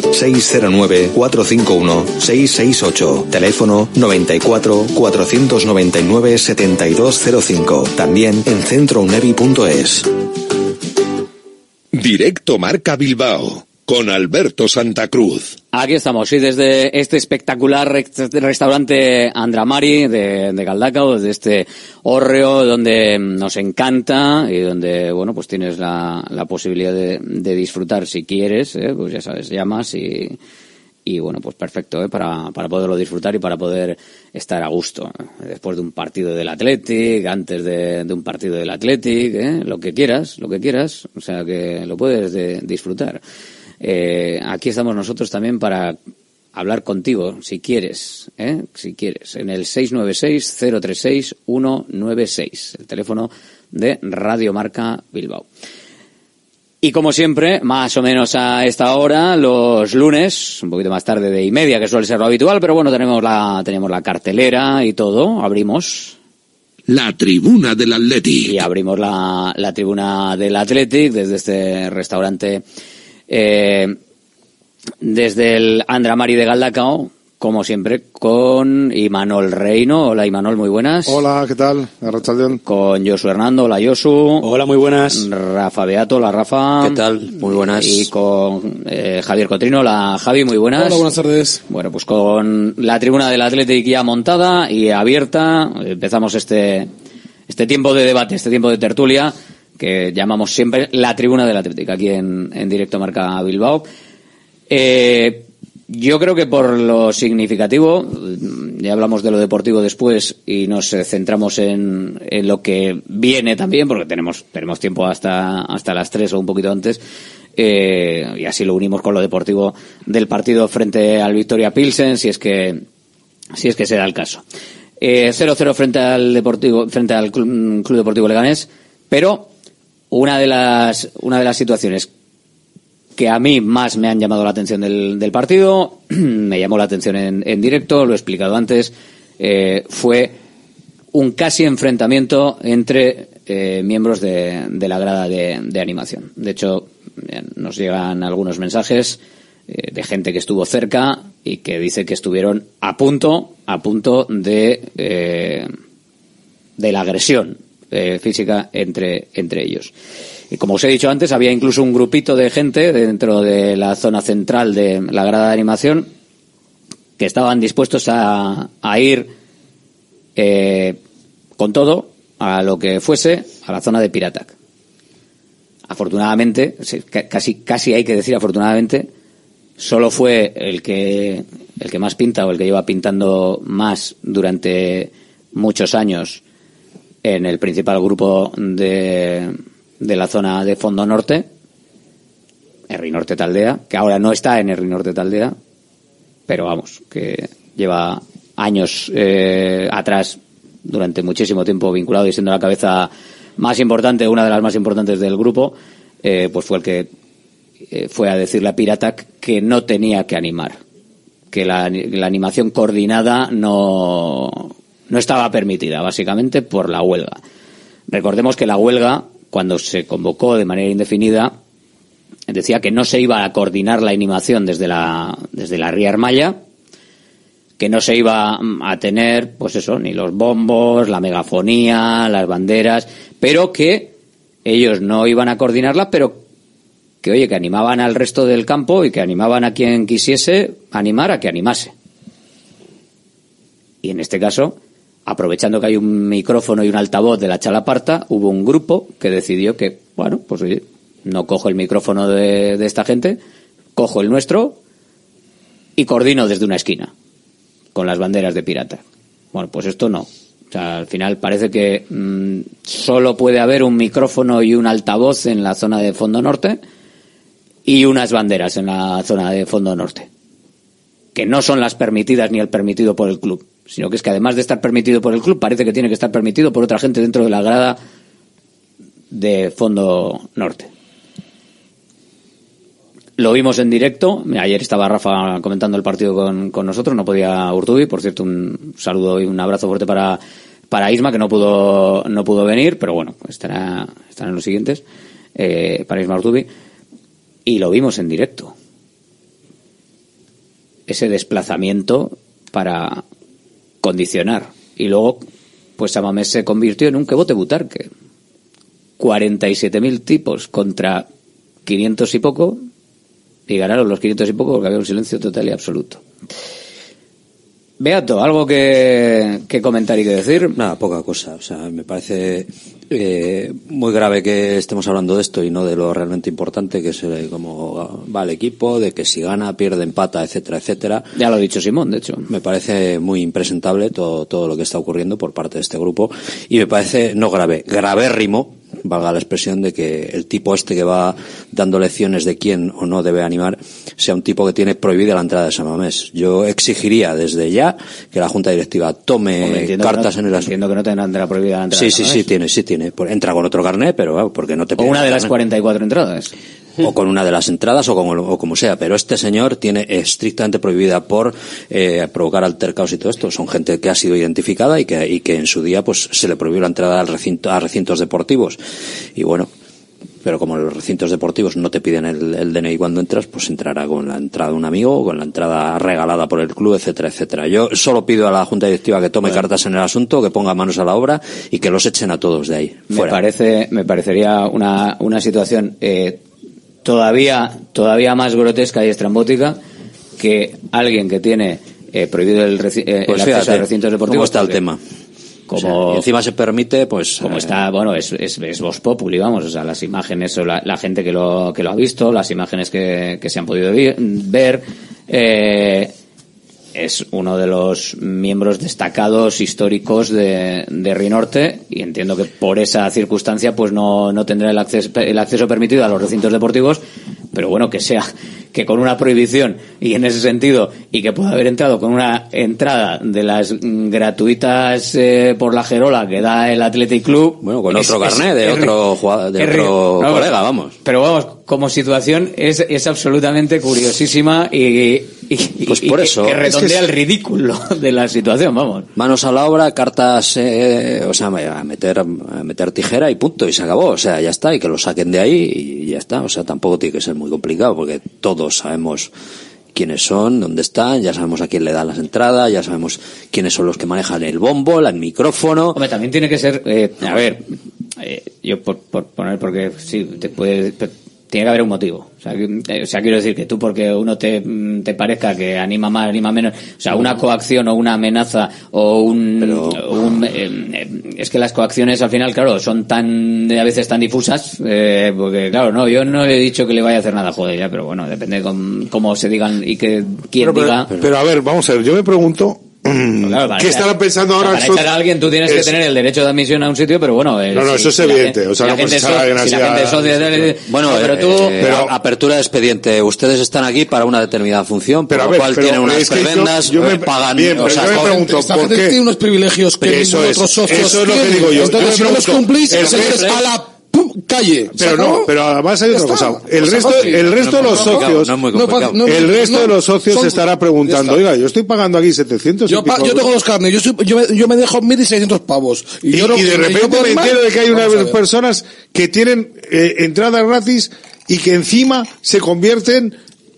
609-451-668. Teléfono 94 499 7205. También en centrounevi.es. Directo Marca Bilbao con Alberto Santa Cruz. Aquí estamos, sí, desde este espectacular restaurante Andramari de Galdacao, desde este hórreo donde nos encanta y donde, bueno, pues tienes la posibilidad de disfrutar si quieres, pues ya sabes, llamas y bueno, pues perfecto, para poderlo disfrutar y para poder estar a gusto. Después de un partido del Athletic, antes de un partido del Athletic, lo que quieras, o sea que lo puedes disfrutar. Aquí estamos nosotros también para hablar contigo, si quieres, en el 696-036-196, el teléfono de Radio Marca Bilbao. Y como siempre, más o menos a esta hora, los lunes, un poquito más tarde de 1:30, que suele ser lo habitual, pero bueno, tenemos la cartelera y todo, abrimos la tribuna del Athletic. Y abrimos la tribuna del Athletic desde este restaurante, desde el Andramari de Galdacao, como siempre, con Imanol Reino. Hola, Imanol, muy buenas. Hola, ¿qué tal? Arratsaldeon. Con Josu Hernando. Hola, Josu. Hola, muy buenas. Rafa Beato. Hola, Rafa. ¿Qué tal? Muy buenas. Y con Javier Cotrino. Hola, Javi, muy buenas. Hola, buenas tardes. Bueno, pues con la tribuna del Athletic ya montada y abierta, empezamos este tiempo de debate, este tiempo de tertulia, que llamamos siempre la tribuna del Athletic, aquí en Directo Marca Bilbao. Yo creo que por lo significativo, ya hablamos de lo deportivo después y nos centramos en lo que viene también, porque tenemos tiempo hasta las 3 o un poquito antes, y así lo unimos con lo deportivo del partido frente al Victoria Pilsen, si es que se da el caso. 0-0 frente al Club Deportivo Leganés, pero una de las situaciones que a mí más me han llamado la atención del partido, me llamó la atención en directo, lo he explicado antes, fue un casi enfrentamiento entre miembros de la grada de animación. De hecho, nos llegan algunos mensajes de gente que estuvo cerca y que dice que estuvieron a punto de la agresión física entre ellos. Y como os he dicho antes, había incluso un grupito de gente dentro de la zona central de la grada de animación que estaban dispuestos a ir con todo a lo que fuese a la zona de Piratac. Afortunadamente, casi hay que decir afortunadamente, solo fue el que más pinta o el que lleva pintando más durante muchos años en el principal grupo de la zona de Fondo Norte, Herri Norte Taldea, que ahora no está en Herri Norte Taldea, pero vamos, que lleva años atrás, durante muchísimo tiempo vinculado y siendo la cabeza más importante, una de las más importantes del grupo, pues fue el que fue a decirle a Piratac que no tenía que animar, que la animación coordinada no estaba permitida, básicamente por la huelga. Recordemos que la huelga, cuando se convocó de manera indefinida, decía que no se iba a coordinar la animación desde la Ría Armaya, que no se iba a tener, pues eso, ni los bombos, la megafonía, las banderas, pero que ellos no iban a coordinarla, pero que, oye, que animaban al resto del campo y que animaban a quien quisiese animar a que animase. Y en este caso, aprovechando que hay un micrófono y un altavoz de la Chalaparta, hubo un grupo que decidió que, bueno, pues oye, no cojo el micrófono de esta gente, cojo el nuestro y coordino desde una esquina con las banderas de pirata. Bueno, pues esto no. O sea, al final parece que solo puede haber un micrófono y un altavoz en la zona de Fondo Norte y unas banderas en la zona de Fondo Norte, que no son las permitidas ni el permitido por el club, sino que es que además de estar permitido por el club, parece que tiene que estar permitido por otra gente dentro de la grada de Fondo Norte. Lo vimos en directo. Ayer estaba Rafa comentando el partido con nosotros, no podía Urtubi. Por cierto, un saludo y un abrazo fuerte para Isma, que no pudo venir, pero bueno, estará en los siguientes, para Isma Urtubi. Y lo vimos en directo. Ese desplazamiento para condicionar. Y luego, pues Samamés se convirtió en un que bote butarque. 47.000 tipos contra 500 y poco. y ganaron los 500 y poco porque había un silencio total y absoluto. Beato, ¿algo que comentar y que decir? Nada, poca cosa. O sea, me parece muy grave que estemos hablando de esto y no de lo realmente importante, que es cómo va el equipo, de que si gana, pierde, empata, etcétera, etcétera. Ya lo ha dicho Simón, de hecho. Me parece muy impresentable todo lo que está ocurriendo por parte de este grupo y me parece no grave, gravérrimo, valga la expresión, de que el tipo este que va dando lecciones de quién o no debe animar sea un tipo que tiene prohibida la entrada de San Mamés. Yo exigiría desde ya que la Junta Directiva tome cartas en el asunto. Entiendo que no tendrá prohibida la entrada de San Mamés. Sí tiene. Entra con otro carnet, pero porque no te pide. O una de las 44 entradas. O con una de las entradas o como sea, pero este señor tiene estrictamente prohibida por provocar altercados y todo esto. Son gente que ha sido identificada y que en su día pues se le prohibió la entrada a recintos deportivos. Y bueno, pero como los recintos deportivos no te piden el DNI cuando entras, pues entrará con la entrada de un amigo o con la entrada regalada por el club, etcétera, etcétera. Yo solo pido a la Junta Directiva que tome cartas en el asunto, que ponga manos a la obra y que los echen a todos de ahí. Fuera. Me parecería una situación todavía más grotesca y estrambótica que alguien que tiene prohibido el acceso a recintos deportivos. ¿Cómo está el tema? Como, y encima se permite, pues como está, bueno, es Vox Populi, vamos, o sea, las imágenes o la gente que lo ha visto, las imágenes que se han podido ver, es uno de los miembros destacados históricos de Rinorte, y entiendo que por esa circunstancia pues no tendrá el acceso permitido a los recintos deportivos, pero bueno, que con una prohibición y en ese sentido, y que pueda haber entrado con una entrada de las gratuitas por la Gerola que da el Athletic Club, bueno, con otro carnet de otro colega, vamos. Pero vamos, como situación es absolutamente curiosísima y pues por eso que redondea el ridículo de la situación, vamos. Manos a la obra, cartas, o sea, a meter tijera y punto, y se acabó, o sea, ya está, y que lo saquen de ahí y ya está, o sea, tampoco tiene que ser muy complicado, porque todos sabemos quiénes son, dónde están, ya sabemos a quién le dan las entradas, ya sabemos quiénes son los que manejan el bombo, el micrófono. Hombre, también tiene que ser, yo por poner, porque sí, tiene que haber un motivo. O sea, quiero decir que tú, porque uno te parezca que anima más, anima menos, o sea, una coacción o una amenaza o es que las coacciones al final, claro, son a veces tan difusas, porque claro, no, yo no le he dicho que le vaya a hacer nada, joder, ya, pero bueno, depende cómo se digan y que quién diga. Pero a ver, vamos a ver, yo me pregunto, claro, ¿qué estará pensando ahora? Para echar a alguien tú tienes que tener el derecho de admisión a un sitio, pero bueno... No, eso es evidente. O sea, no puedes echar a alguien así. Bueno, pero apertura de expediente. Ustedes están aquí para una determinada función, por lo cual tienen unas prebendas, pagan... Bien, pero yo me pregunto, ¿por qué? Tiene unos privilegios que otros socios. Eso es lo que digo yo. Entonces, si no los cumplís, a la calle. Pero no, pero además hay otra cosa. El resto de los socios, el resto de los socios se estará preguntando, oiga, yo estoy pagando aquí 700 yo tengo los carnes, yo me dejo 1.600 pavos. Y de repente me entero de que hay unas personas que tienen entradas gratis y que encima se convierten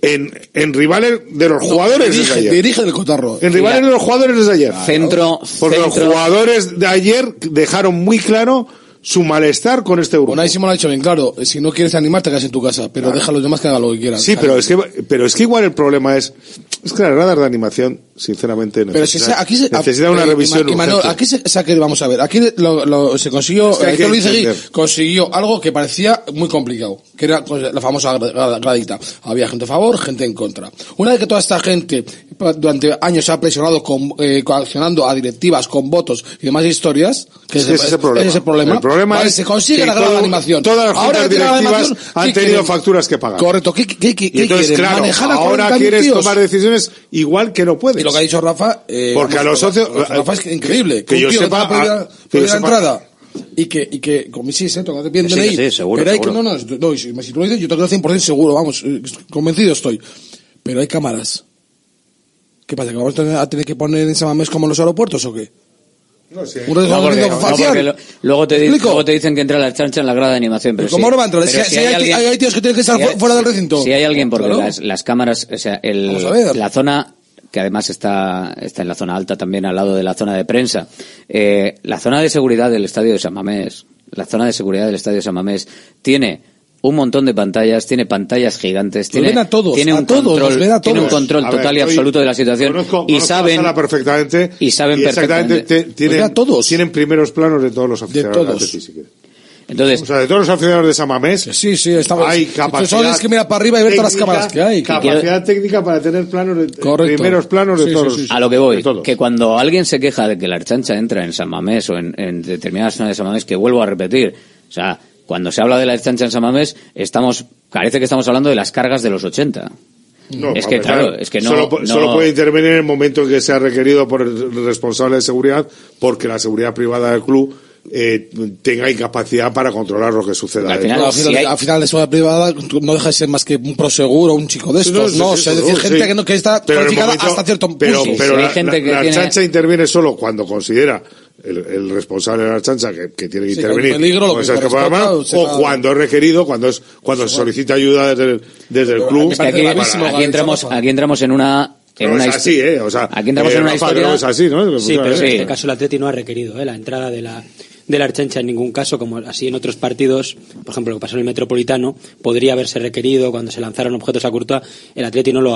en rivales de los jugadores desde ayer. Dirige el cotarro. En rivales de los jugadores desde ayer. Porque los jugadores de ayer dejaron muy claro su malestar con este grupo. Bueno, ahí sí me lo ha dicho bien claro. Si no quieres animarte, quedas en tu casa, pero deja a los demás que hagan lo que quieran. Sí, pero es que igual el problema es que las gradas de animación, sinceramente, necesita una revisión urgente. Manuel, aquí vamos a ver, aquí se consiguió, consiguió algo que parecía muy complicado, que era la famosa gradita. Había gente a favor, gente en contra. Una vez que toda esta gente durante años se ha presionado coaccionando a directivas con votos y demás historias, ese es el problema. El problema es se consigue la grada de animación. Todas las juntas directivas han tenido facturas que pagar. Correcto. ¿Qué entonces, claro, manejar ahora quieres tomar decisiones igual que no puedes. Y lo que ha dicho Rafa, porque a los socios, Rafa es increíble. Que yo sepa, la entrada. Y que, como sí, tengo que pedir DNI. Sí, seguro. Pero hay que, no, si tú lo dices, yo tengo que 100% seguro, vamos, convencido estoy. Pero hay cámaras. ¿Qué pasa? ¿Que vamos a tener que poner en San Mamés como en los aeropuertos o qué? No sé. Luego te dicen que entra la chancha en la grada de animación. Pero ¿cómo no va a entrar? Si hay tíos que tienen que estar fuera del recinto. Si hay alguien, porque las cámaras, o sea, la zona, que además está en la zona alta también, al lado de la zona de prensa, la zona de seguridad del estadio de San Mamés, tiene un montón de pantallas, tiene pantallas gigantes, tiene a todos, tiene un control total y absoluto de la situación y saben perfectamente perfectamente tienen primeros planos de todos los aficionados. Entonces, o sea, de todos los aficionados de San Mamés, hay capacidad. Es que mira para arriba y ver todas las cámaras que hay. Capacidad técnica para tener primeros planos de todos. A lo que voy, que cuando alguien se queja de que la Ertzaintza entra en San Mamés o en determinadas zonas de San Mamés, que vuelvo a repetir, o sea, cuando se habla de la Ertzaintza en San Mamés, parece que estamos hablando de las cargas de los 80. No, es que claro, es que solo puede intervenir en el momento en que sea requerido por el responsable de seguridad, porque la seguridad privada del club tenga incapacidad para controlar lo que suceda. Al final de seguridad privada no deja de ser más que un proseguro, un chico de estos, es decir, gente que está cualificada hasta cierto punto. Pero la Ertzaintza interviene solo cuando considera el responsable de la Ertzaintza que tiene que intervenir peligro, o cuando es requerido, cuando se solicita ayuda desde el club. Es que aquí entramos en una es así, o sea, aquí entramos en una historia. No es así, ¿no? Sí, pero en este caso el Atleti no ha requerido la entrada de la Ertzaintza en ningún caso, como así en otros partidos, por ejemplo, lo que pasó en el Metropolitano, podría haberse requerido cuando se lanzaron objetos a Courtois. El Atleti no lo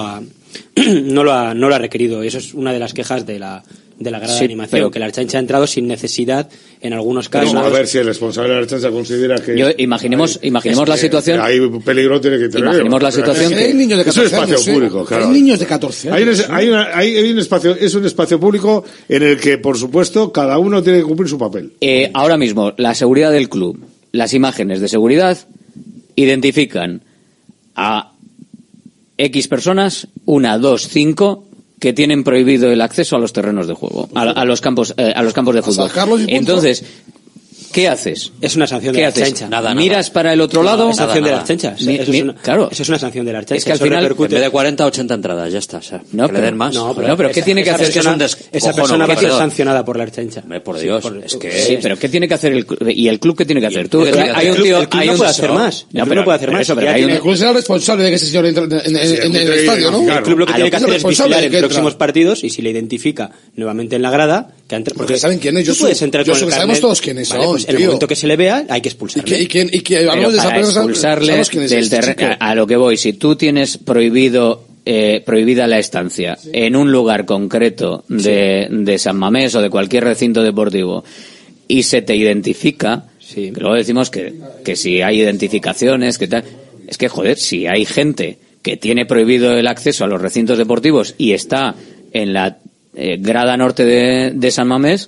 ha requerido, y eso es una de las quejas de la grada de animación, que la Ertzaintza ha entrado sin necesidad en algunos casos. A ver si el responsable de la Ertzaintza considera que imaginemos la situación. Hay peligro, tiene que intervenir. Imaginemos la situación que hay niños de 14 años. Es un espacio público, claro. Hay niños de 14 años. Hay un espacio, es un espacio público en el que, por supuesto, cada uno tiene que cumplir su papel. Ahora mismo, la seguridad del club, las imágenes de seguridad identifican a X personas, 1, 2, 5, que tienen prohibido el acceso a los terrenos de juego, a los campos de fútbol. Entonces, ¿qué haces? Es una sanción de la Ertzaintza. ¿Miras para el otro lado? Es sanción de la Ertzaintza. Claro. Eso es una sanción de la Ertzaintza. Es que al final, en vez de 40, 80 entradas, ya está. O sea, no, que le den más. No, pero ¿qué tiene que hacer? Esa persona va a ser sancionada por la Ertzaintza. Por Dios, es que... Sí, pero ¿qué tiene que hacer el club? ¿Y el club qué tiene que hacer? Hay un tío... El club no puede hacer más. El club no puede hacer más. El club será responsable de que ese señor entre en el estadio, ¿no? El club lo que tiene que hacer es vigilar en próximos partidos, y si le identifica nuevamente en la grada... Porque saben quién es. Sabemos todos quién es. En el momento que se le vea, hay que expulsarle. Pero para expulsarle del terreno, a lo que voy, si tú tienes prohibida la estancia en un lugar concreto de San Mamés o de cualquier recinto deportivo y se te identifica, que luego decimos que si hay identificaciones, que tal, es que joder, si hay gente que tiene prohibido el acceso a los recintos deportivos y está en la grada norte de San Mamés,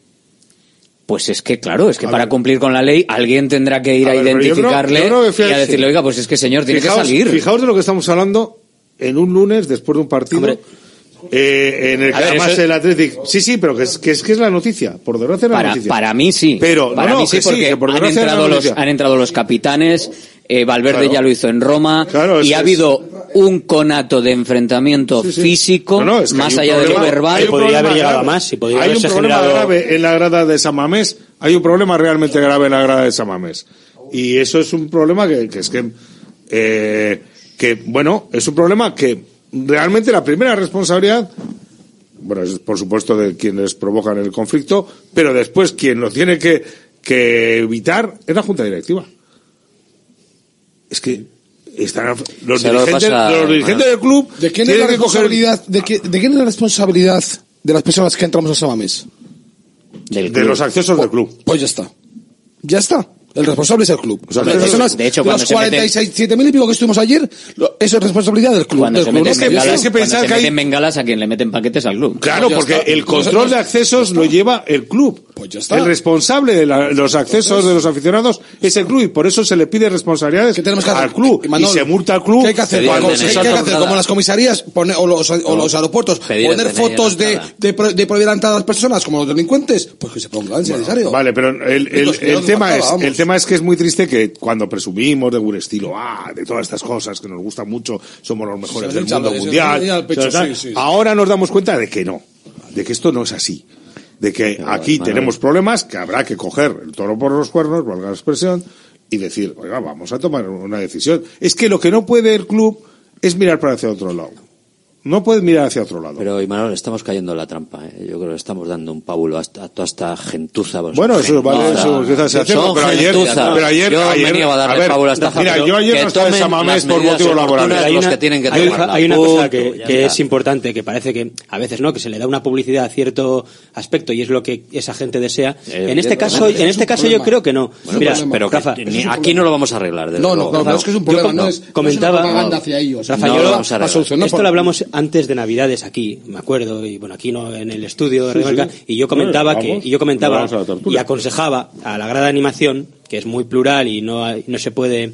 pues es que claro, es que para cumplir con la ley alguien tendrá que ir a identificarle y a decirle, oiga, pues es que señor, tiene que salir. Fijaos de lo que estamos hablando en un lunes después de un partido en el que además el Athletic... Sí, pero que es la noticia, por desgracia es la noticia. Para mí sí. Pero para mí sí, porque han entrado los capitanes, Valverde ya lo hizo en Roma, y ha habido un conato de enfrentamiento físico, más allá de lo verbal. Podría haber llegado a más. Hay un problema grave en la grada de San Mamés, hay un problema realmente grave en la grada de San Mamés. Y eso es un problema que es un problema que realmente la primera responsabilidad, es por supuesto de quienes provocan el conflicto, pero después quien lo tiene que evitar es la Junta Directiva. Es que están los dirigentes del club. ¿De quién es la responsabilidad? ¿De quién es la responsabilidad de las personas que entramos a San Mamés? De los accesos del club. Pues ya está. El responsable es el club. O sea, de hecho, cuando los 47.000 y pico que estuvimos ayer, eso es responsabilidad del club. Cuando se meten bengalas, a quien le meten paquetes al club. Claro, porque el control de accesos lo lleva el club. Pues ya está. El responsable de los accesos de los aficionados es el club, y por eso se le pide responsabilidades al club. Y se multa al club. ¿Qué hay que hacer? Como las comisarías o los aeropuertos, poner fotos de prohibir la entrada a las personas como los delincuentes, pues que se pongan, si es necesario. Vale, pero el tema es que es muy triste que cuando presumimos de buen estilo, de todas estas cosas que nos gustan mucho, somos los mejores del mundo mundial, ahora nos damos cuenta de que no, de que esto no es así, de que aquí tenemos problemas, que habrá que coger el toro por los cuernos, valga la expresión, y decir, oiga, vamos a tomar una decisión. Es que lo que no puede el club es mirar para hacia otro lado. No puedes mirar hacia otro lado. Pero, Imanol, estamos cayendo en la trampa, ¿eh? Yo creo que estamos dando un pábulo a toda esta gentuza. Bueno, eso vale, eso quizás se hace, pero ayer yo me niego a darle pábulo a esta gente. Mira, yo ayer no estaba en San Mamés por motivos laborales. Hay una cosa que es importante, que parece que a veces no, que se le da una publicidad a cierto aspecto y es lo que esa gente desea. En este caso yo creo que no. Bueno, mira, pero Rafa, aquí no lo vamos a arreglar. No, es que es un problema. No es propaganda hacia ellos. Rafa, esto lo hablamos antes de Navidades aquí, me acuerdo, y bueno, aquí no, en el estudio de Radio Marca, y yo comentaba y aconsejaba a la grada de animación, que es muy plural y no se puede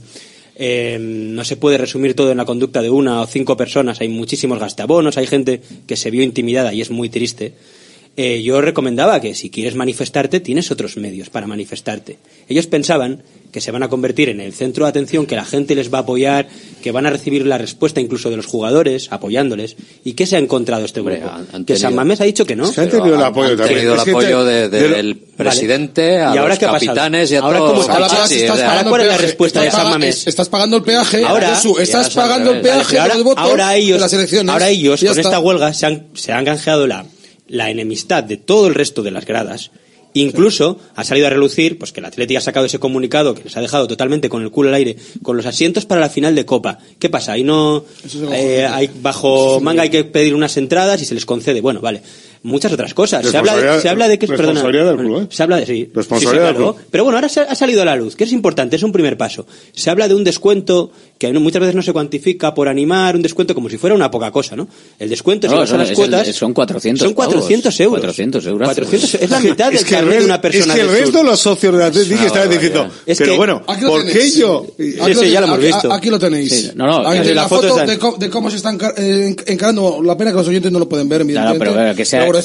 resumir todo en la conducta de 1 o 5 personas, hay muchísimos gastabonos, hay gente que se vio intimidada y es muy triste. Yo recomendaba que si quieres manifestarte tienes otros medios para manifestarte. Ellos pensaban que se van a convertir en el centro de atención, que la gente les va a apoyar, que van a recibir la respuesta incluso de los jugadores apoyándoles. ¿Y qué se ha encontrado este grupo? Que San Mamés ha dicho que no. Han tenido el apoyo también. Han tenido el apoyo del presidente, a los capitanes y a todos. Ahora, ¿cuál es la respuesta de San Mamés? Estás pagando el peaje, estás pagando el peaje de los votos de las elecciones. Ahora ellos, con esta huelga, se han canjeado la enemistad de todo el resto de las gradas. Incluso ha salido a relucir pues que el Atleti ha sacado ese comunicado que les ha dejado totalmente con el culo al aire, con los asientos para la final de Copa. ¿Qué pasa? Ahí no hay bajo manga hay que pedir unas entradas y se les concede. Bueno, vale. Muchas otras cosas. Se habla de que responsabilidad del club, ¿eh? Se habla de sí. Responsabilidad del club. Pero bueno, ahora ha salido a la luz, que es importante, es un primer paso. Se habla de un descuento que muchas veces no se cuantifica por animar, un descuento como si fuera una poca cosa, ¿no? El descuento son las cuotas. Son 400 Son 400 euros. 400 euros. 400, es la mitad del carnet de una persona. Es que el resto de los socios de Atlético estaban diciendo, pero bueno, ¿por qué yo? Eso ya lo hemos visto. Aquí lo tenéis. Sí, la foto de cómo se están encarando. La pena que los oyentes no lo pueden ver, evidentemente. Pero que sea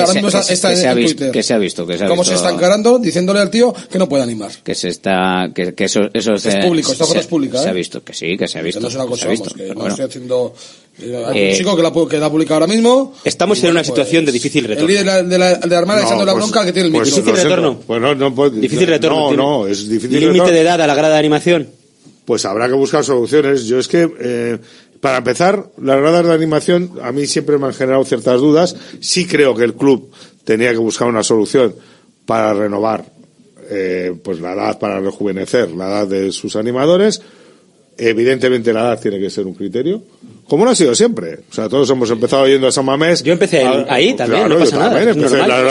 que se ha visto. Cómo se está encarando, diciéndole al tío que no puede animar. Que eso es público, esta foto es pública. Se ha visto, que sí, que se ha visto. No es una cosa, que no estoy haciendo. Hay un chico que la ha publicado ahora mismo. Estamos en una situación de difícil retorno. El líder de la Armada echando la bronca que tiene el micro. Difícil retorno. Difícil retorno. No, es difícil. ¿Límite de edad a la grada de animación? Pues habrá que buscar soluciones. Yo es que, para empezar, las gradas de animación a mí siempre me han generado ciertas dudas. Sí creo que el club tenía que buscar una solución para renovar pues la edad, para rejuvenecer la edad de sus animadores. Evidentemente la edad tiene que ser un criterio, como no ha sido siempre. O sea, todos hemos empezado yendo a San Mamés. Yo empecé ahí también, claro, no pasa nada. La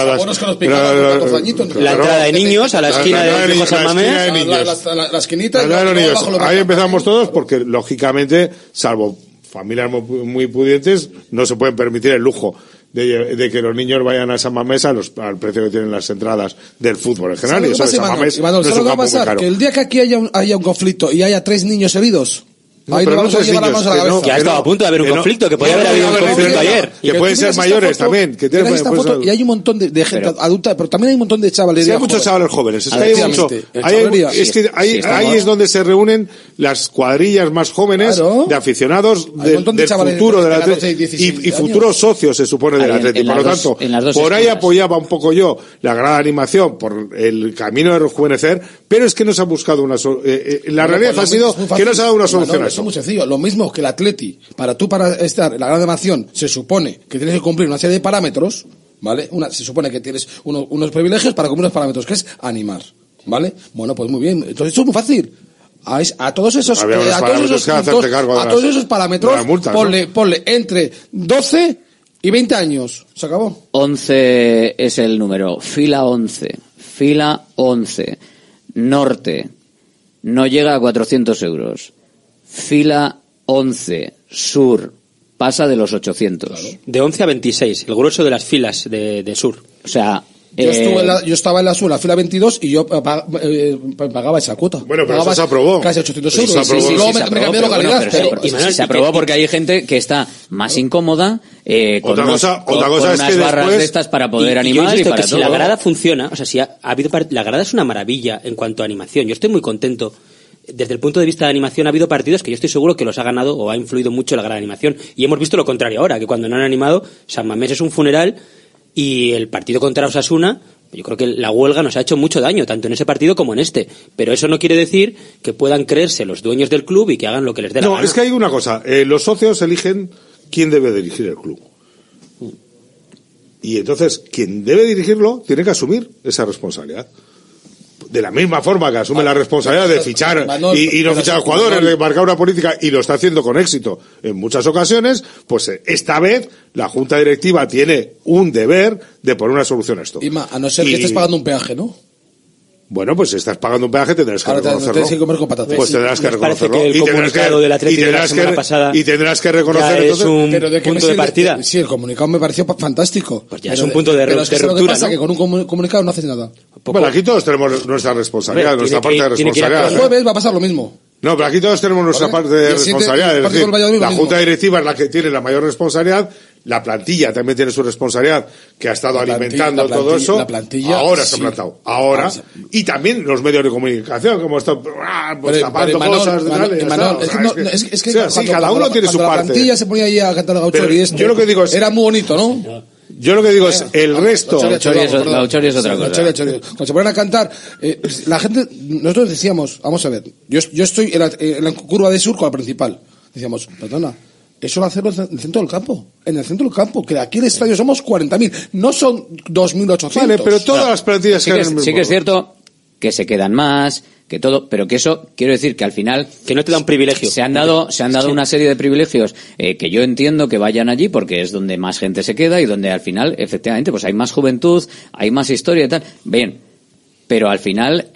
entrada de niños a la esquina de San Mamés. La esquinita. Ahí empezamos todos porque, lógicamente, salvo familias muy pudientes, no se pueden permitir el lujo de que los niños vayan a San Mamés al precio que tienen las entradas del fútbol en general. Y eso de San Mamés no es un campo muy caro. Que el día que aquí haya un conflicto y haya 3 niños heridos, ahí pero no vamos a llevar las manos a la cabeza. Que ha estado a punto de haber un conflicto, que podía haber habido un conflicto ayer. Que pueden ser mayores también. Y hay un montón de gente adulta, pero también hay un montón de chavales. Sí, hay muchos chavales jóvenes. Es que ahí es donde se reúnen las cuadrillas más jóvenes de aficionados del futuro del Atlético y futuros socios, se supone, del Atlético. Por lo tanto, por ahí apoyaba un poco yo la gran animación por el camino de rejuvenecer, pero es que no se ha buscado una solución. La realidad ha sido que no se ha dado una solución a eso. Es muy sencillo, lo mismo que el Atleti, para estar en la gran nación, se supone que tienes que cumplir una serie de parámetros, ¿vale? Se supone que tienes unos privilegios para cumplir unos parámetros, que es animar, ¿vale? Bueno, pues muy bien, entonces eso es muy fácil. A todos esos parámetros, ponle entre 12 y 20 años. Se acabó. 11 es el número. Fila 11. Norte. No llega a 400 euros. Fila 11, sur, pasa de los 800. Claro. De 11 a 26, el grueso de las filas de sur. O sea... Yo estaba en la sur, la fila 22, y yo pagaba esa cuota. Bueno, pero eso se aprobó. Casi 800 euros. Luego me cambié de localidad. Se aprobó porque hay gente que está más incómoda con otra cosa es que barras de estas para poder animar y para todo. Si la grada funciona, o sea, si ha habido la grada es una maravilla en cuanto a animación. Yo estoy muy contento. Desde el punto de vista de animación ha habido partidos que yo estoy seguro que los ha ganado o ha influido mucho la gran animación. Y hemos visto lo contrario ahora, que cuando no han animado, San Mamés es un funeral y el partido contra Osasuna, yo creo que la huelga nos ha hecho mucho daño, tanto en ese partido como en este. Pero eso no quiere decir que puedan creerse los dueños del club y que hagan lo que les dé la gana. No, es que hay una cosa. Los socios eligen quién debe dirigir el club. Y entonces, quien debe dirigirlo tiene que asumir esa responsabilidad. De la misma forma que asume la responsabilidad de fichar y no fichar jugadores, de marcar una política, y lo está haciendo con éxito en muchas ocasiones, pues esta vez la Junta Directiva tiene un deber de poner una solución a esto. Ima, a no ser que estés pagando un peaje, ¿no? Bueno, pues si estás pagando un peaje tendrás que reconocerlo. Tienes que comer con patatas. Pues tendrás que reconocerlo. Que el comunicado del Atlético de la semana pasada y tendrás que reconocer es un punto de partida. Sí, el comunicado me pareció fantástico. Pues ya es un punto de ruptura, lo que pasa es que con un comunicado no haces nada. Bueno, aquí todos tenemos nuestra responsabilidad, nuestra parte de responsabilidad. El jueves va a pasar lo mismo. No, pero aquí todos tenemos nuestra parte de responsabilidad. Es decir, la Junta Directiva es la que tiene la mayor responsabilidad. La plantilla también tiene su responsabilidad, que ha estado alimentando todo eso. La plantilla, ahora se ha plantado. Ahora. Y también los medios de comunicación, como están pues tapando cosas. Es que cada uno tiene su parte. La plantilla se ponía ahí a cantar a Gauchori y esto. Yo lo que digo es, era muy bonito, ¿no? Yo lo que digo es, el resto... La Gauchori es otra cosa. Cuando se ponen a cantar, la gente, nosotros decíamos, vamos a ver, yo estoy en la curva de surco, la principal. Decíamos, perdona, eso lo hacerlo en el centro del campo. En el centro del campo, que aquí en el estadio somos 40.000, no son 2.800. Vale, pero todas las plantillas sí que es cierto que se quedan más, que todo, pero que eso, quiero decir que al final... Que no te da un privilegio. Se han dado una serie de privilegios que yo entiendo que vayan allí porque es donde más gente se queda y donde al final, efectivamente, pues hay más juventud, hay más historia y tal. Bien, pero al final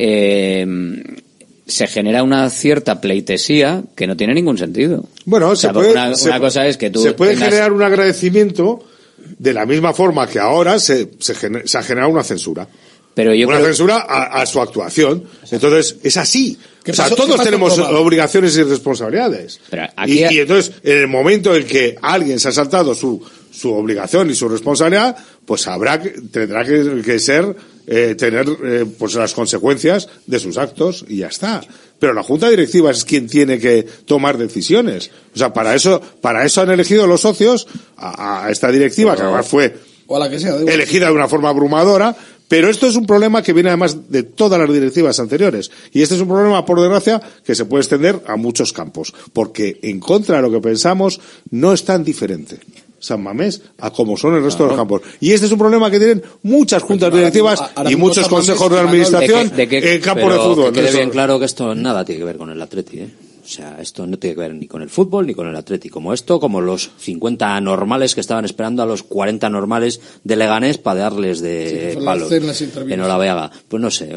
se genera una cierta pleitesía que no tiene ningún sentido. Bueno, una cosa es que tú... Se puede generar un agradecimiento de la misma forma que ahora se ha generado una censura. Pero yo creo... censura a su actuación. Entonces, es así. O sea, todos tenemos obligaciones y responsabilidades. Pero aquí... y entonces, en el momento en que alguien se ha saltado su obligación y su responsabilidad, pues tendrá que ser, tener pues las consecuencias de sus actos y ya está. Pero la Junta Directiva es quien tiene que tomar decisiones. O sea, para eso han elegido los socios a esta directiva, que además fue elegida de una forma abrumadora. Pero esto es un problema que viene además de todas las directivas anteriores. Y este es un problema, por desgracia, que se puede extender a muchos campos. Porque en contra de lo que pensamos, no es tan diferente San Mamés a como son el resto de los campos. Y este es un problema que tienen muchas juntas directivas y muchos consejos de administración en campos de fútbol. Que quede bien claro que esto nada tiene que ver con el Atleti, ¿eh? O sea, esto no tiene que ver ni con el fútbol ni con el Atleti. Como los 50 normales que estaban esperando a los 40 normales de Leganés para darles de palos en Olaveaga. Pues no sé,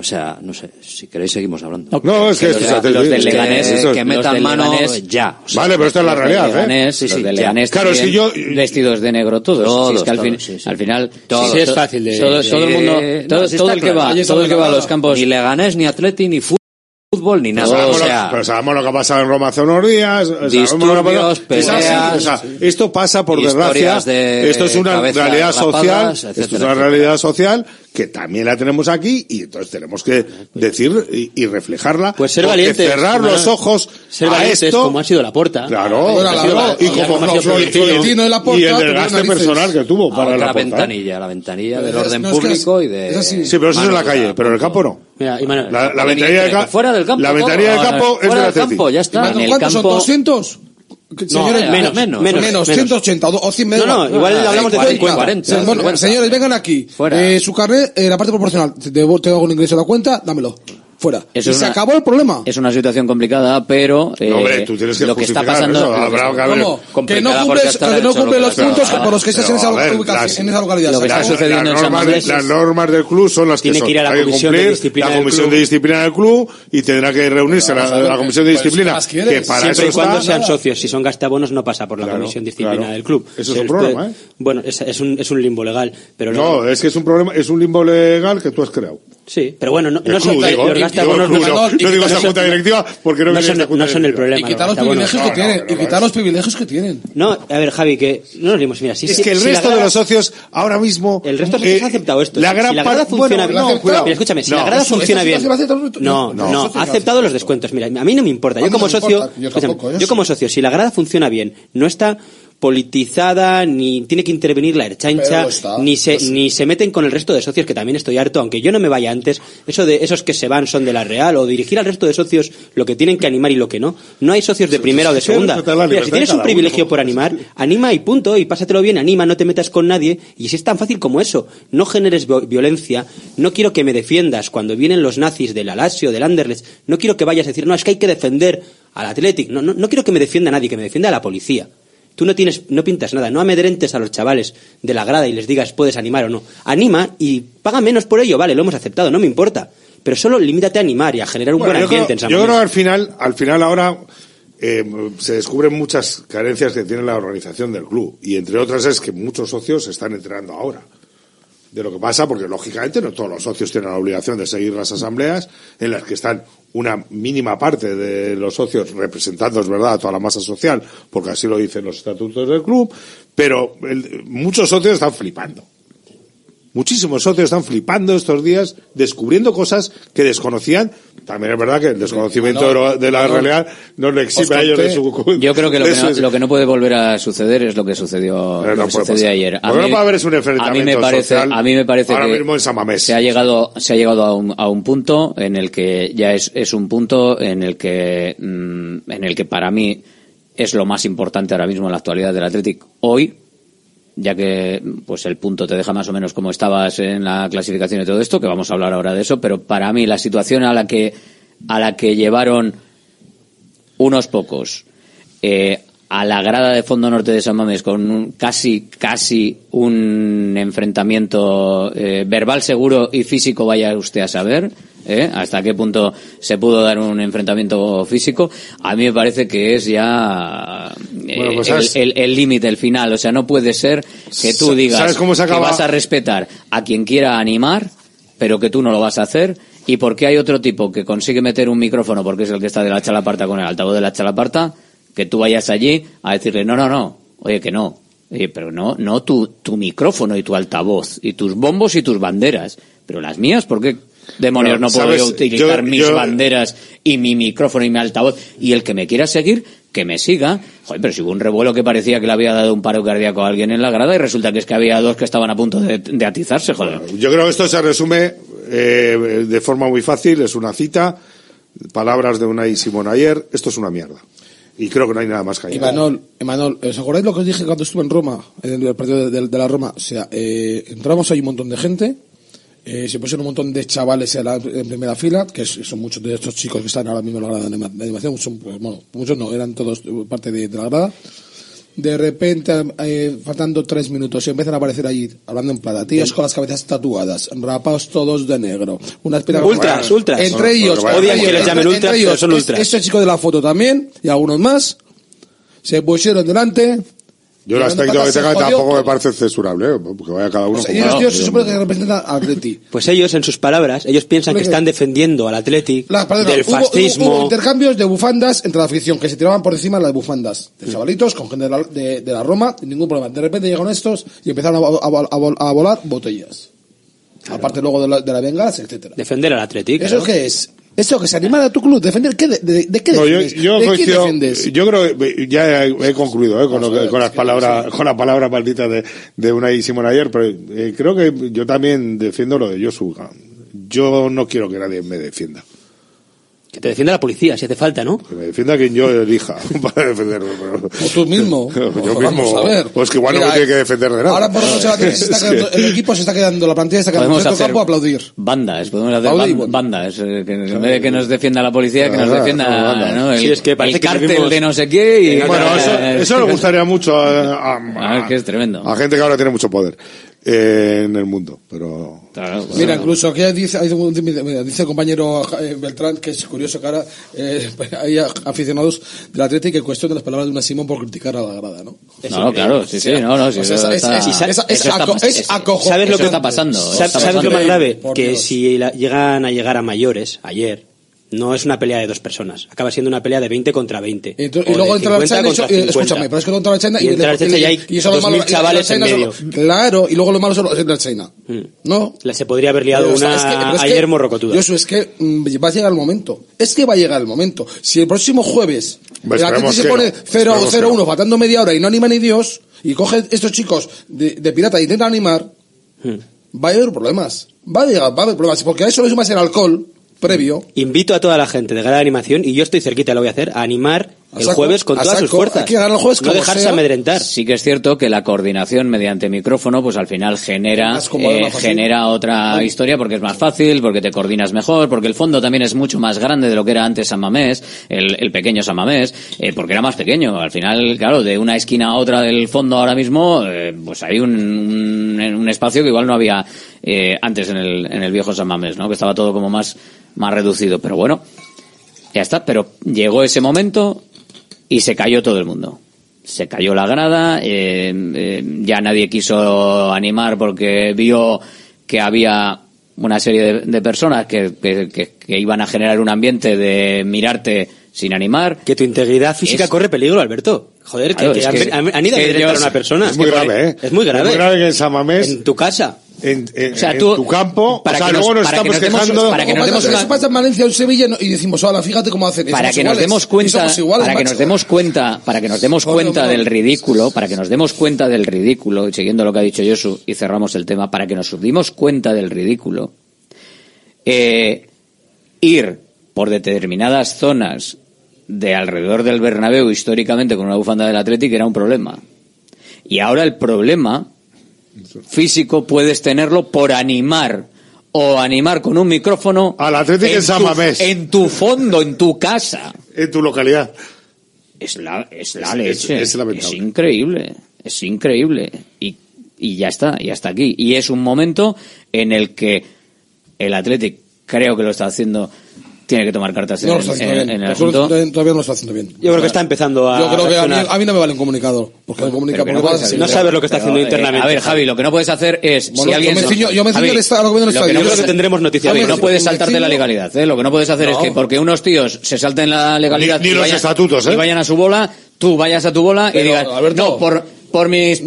si queréis seguimos hablando. No, es que los del Leganés que metan mano ya. O sea, vale, pero esta es la realidad, Leganés, los de Leganés claro, si yo vestidos de negro todos. Es que al final sí es fácil de todo el mundo, todo el que va a los campos, ni Leganés ni Atleti ni fútbol ni nada. Pero sabemos lo que ha pasado en Roma hace unos días. Disturbios, peleas, esto pasa, por desgracia. Esto es una realidad social. Esto es una realidad social que también la tenemos aquí y entonces tenemos que decir y reflejarla. Pues ser valientes. Cerrar los ojos a esto. Como ha sido Laporta. Claro. Y como Florentino de Laporta. Y el desgaste personal que tuvo para la ventanilla del orden público y de... Sí, pero eso es en la calle, pero en el campo no. Mira, la ventanilla del campo. Fuera del campo. La ventanilla del campo es de la campo, ya está. ¿Cuántos son? ¿200? Señores, menos 180 o 100 menos. No, igual hablamos de 50. Bueno, señores, vengan aquí. Su carnet, la parte proporcional. Tengo un ingreso a la cuenta, dámelo. Fuera. Y se acabó el problema. Es una situación complicada, pero hombre, tú tienes que lo que está pasando que no cumple los puntos por los que estás en esa localidad. Lo que está sucediendo en San Mamés, las normas del club son las que tiene que ir a la comisión de disciplina la comisión de disciplina del club y tendrá que reunirse la comisión de disciplina que para siempre eso y cuando está. sean socios. Si son gastabonos no pasa por la comisión de disciplina del club. Eso es un problema, Bueno, es un limbo legal, pero no, es que es un problema, es un limbo legal que tú has creado. Sí, pero bueno, no son los gastabonos. No digo esa junta directiva porque no son el problema. Y quitar los privilegios que tienen. Y quitar los privilegios que tienen. No, a ver, Javi, que no nos dimos. Mira, es que el resto de los socios ahora mismo. El resto de los socios ha aceptado esto. La gran parte funciona bien. Mira, escúchame, si la grada funciona bien. No, ha aceptado los descuentos. Mira, a mí no me importa. Yo como socio, si la grada funciona bien, no está politizada, ni tiene que intervenir la Ertzaintza, ni se meten con el resto de socios, que también estoy harto, aunque yo no me vaya antes, esos que se van son de la Real, o dirigir al resto de socios lo que tienen que animar y lo que no. No hay socios de primera o de segunda. Mira, si tienes un privilegio por animar, anima y punto, y pásatelo bien, anima, no te metas con nadie, y si es tan fácil como eso, no generes violencia, no quiero que me defiendas cuando vienen los nazis del Lazio, del Anderlecht, no quiero que vayas a decir, no, es que hay que defender al Athletic, no quiero que me defienda nadie, que me defienda a la policía. Tú no pintas nada, no amedrentes a los chavales de la grada y les digas puedes animar o no. Anima y paga menos por ello, vale, lo hemos aceptado, no me importa. Pero solo limítate a animar y a generar un buen ambiente en San Mamés. Yo creo que al final ahora se descubren muchas carencias que tiene la organización del club. Y entre otras es que muchos socios se están enterando ahora de lo que pasa, porque lógicamente no todos los socios tienen la obligación de seguir las asambleas en las que están una mínima parte de los socios representando, es verdad, a toda la masa social, porque así lo dicen los estatutos del club, pero muchos socios están flipando. Muchísimos socios están flipando estos días, descubriendo cosas que desconocían. También es verdad que el desconocimiento de la realidad no le exime a ellos de su... Yo creo que lo que no puede volver a suceder es lo que sucedió ayer. Lo que no puede haber es un enfrentamiento social. A mí me parece ahora que mismo en San Mamés se ha llegado a un punto en el que ya es un punto en el que para mí es lo más importante ahora mismo en la actualidad del Athletic hoy, ya que pues el punto te deja más o menos como estabas en la clasificación y todo esto, que vamos a hablar ahora de eso, pero para mí la situación a la que llevaron unos pocos a la grada de Fondo Norte de San Mamés con casi un enfrentamiento verbal seguro y físico, vaya usted a saber, hasta qué punto se pudo dar un enfrentamiento físico, a mí me parece que es ya el límite, el final. O sea, no puede ser que tú digas que vas a respetar a quien quiera animar, pero que tú no lo vas a hacer, y porque hay otro tipo que consigue meter un micrófono, porque es el que está de la chalaparta con el altavoz de la chalaparta, que tú vayas allí a decirle no, oye, que no. Oye, pero no tu micrófono y tu altavoz, y tus bombos y tus banderas, pero las mías, ¿por qué demonios no puedo yo utilizar mis banderas y mi micrófono y mi altavoz? Y el que me quiera seguir, que me siga. Joder, pero si hubo un revuelo que parecía que le había dado un paro cardíaco a alguien en la grada y resulta que es que había dos que estaban a punto de atizarse, joder. Yo creo que esto se resume de forma muy fácil, es una cita, palabras de Unai Simón ayer, esto es una mierda. Y creo que no hay nada más que añadir. Emanuel, ¿os acordáis lo que os dije cuando estuve en Roma, en el partido de la Roma? O sea, entramos ahí un montón de gente, se pusieron un montón de chavales en primera fila, que son muchos de estos chicos que están ahora mismo en la grada de animación, muchos no, eran todos parte de la grada. De repente, faltando 3 minutos, empiezan a aparecer allí, hablando en plata, tíos con las cabezas tatuadas, rapados todos de negro. Ultras. Entre ellos, odian que les llamen ultras, pero son ultras. Ese chico de la foto también, y algunos más, se pusieron delante. Yo el aspecto que tenga tampoco me parece censurable, porque vaya cada uno. Y los tíos se supone que representan al Atleti. Pues ellos, en sus palabras, ellos piensan que están defendiendo al Atleti del fascismo. Hubo intercambios de bufandas entre la afición, que se tiraban por encima de las bufandas de chavalitos con gente de la Roma, sin ningún problema. De repente llegaron estos y empezaron a volar botellas. Claro. Aparte luego de la bengalas, etcétera. Defender al Atleti. ¿Eso qué es? Eso, que se animan a tu club, defender, ¿qué? ¿De qué defiendes? ¿De qué defiendes? Yo creo que ya he concluido con las palabras, con la palabra maldita de Unai Simón ayer, pero creo que yo también defiendo lo de Josu. Yo no quiero que nadie me defienda. Que te defienda la policía, si hace falta, ¿no? Que me defienda quien yo elija para defenderme. O tú mismo. Yo mismo. Pues que igual no me tiene que defender de nada. Ahora por ejemplo el equipo se está quedando, la plantilla está quedando en el campo a aplaudir. Bandas, podemos hacer bandas. En vez de que nos defienda la policía, que nos defienda, ¿no? El cártel de no sé qué. Y bueno, eso le gustaría mucho que es tremendo. A gente que ahora tiene mucho poder en el mundo, pero claro, mira, incluso aquí dice el compañero Beltrán, que es curioso que ahora hay aficionados del Atlético que cuestionan las palabras de Unai Simón por criticar a la grada, ¿no? No, claro, sí, no, sí, es acojonante. ¿Sabes lo que está pasando? ¿Sabes lo más grave? Que si llegan a llegar a mayores ayer, no es una pelea de 2 personas. Acaba siendo una pelea de 20 contra 20. Y luego entra la China escúchame, pero es que contra la China y entra la China y hay 2.000 chavales en medio. Claro, y luego lo malo es la China. ¿No? Se podría haber liado ayer morrocotuda. Eso es que va a llegar el momento. Si el próximo jueves el Atlético se pone 0-1 faltando media hora y no anima ni Dios, y coge estos chicos de pirata e intentan animar, va a haber problemas. Va a haber problemas, porque a eso le sumas el alcohol previo. Invito a toda la gente de Grada de Animación, y yo estoy cerquita, lo voy a hacer, a animar el jueves con todas sus fuerzas. Hay que ganar el jueves, no dejarse amedrentar. Sí que es cierto que la coordinación mediante micrófono, pues al final genera otra historia, porque es más fácil, porque te coordinas mejor, porque el fondo también es mucho más grande de lo que era antes San Mamés, el pequeño San Mamés, porque era más pequeño. Al final, claro, de una esquina a otra del fondo ahora mismo, pues hay un espacio que igual no había antes en el viejo San Mamés, ¿no? Que estaba todo como más reducido. Pero bueno, ya está. Pero llegó ese momento y se cayó todo el mundo. Se cayó la grada, ya nadie quiso animar porque vio que había una serie de personas que iban a generar un ambiente de mirarte sin animar. Que tu integridad física corre peligro, Alberto. Joder, claro, han ido a amedrentar a una persona. Es muy grave, ¿eh? Es muy grave. Es muy grave que en San Mamés... En tu casa. En tu campo, luego nos estamos quejando. Para que nos demos cuenta. Pasa en Valencia o en Sevilla y decimos, hola, fíjate cómo hacen. Para que nos demos cuenta, para que nos demos cuenta del ridículo, y siguiendo lo que ha dicho Josu, y cerramos el tema, para que nos dimos cuenta del ridículo, ir por determinadas zonas de alrededor del Bernabéu históricamente con una bufanda del Athletic era un problema. Y ahora el problema físico puedes tenerlo por animar con un micrófono al Atlético en San Mamés, en tu fondo, en tu casa, en tu localidad. Es la leche. Es increíble y ya está, y hasta aquí. Y es un momento en el que el Athletic, creo que lo está haciendo, tiene que tomar cartas en el asunto. Todavía no lo está haciendo bien. Yo creo que está empezando a... Yo creo que a mí no me vale un comunicador. Porque no sabes lo que está haciendo internamente. A ver, Javi, lo que no puedes hacer es... Yo me ciño al gobierno del estadio. Yo creo que tendremos noticias. Javi, no puedes saltarte la legalidad. Lo que no puedes hacer es que porque unos tíos se salten la legalidad ni los estatutos, y vayan a su bola, tú vayas a tu bola y digas, no, por mis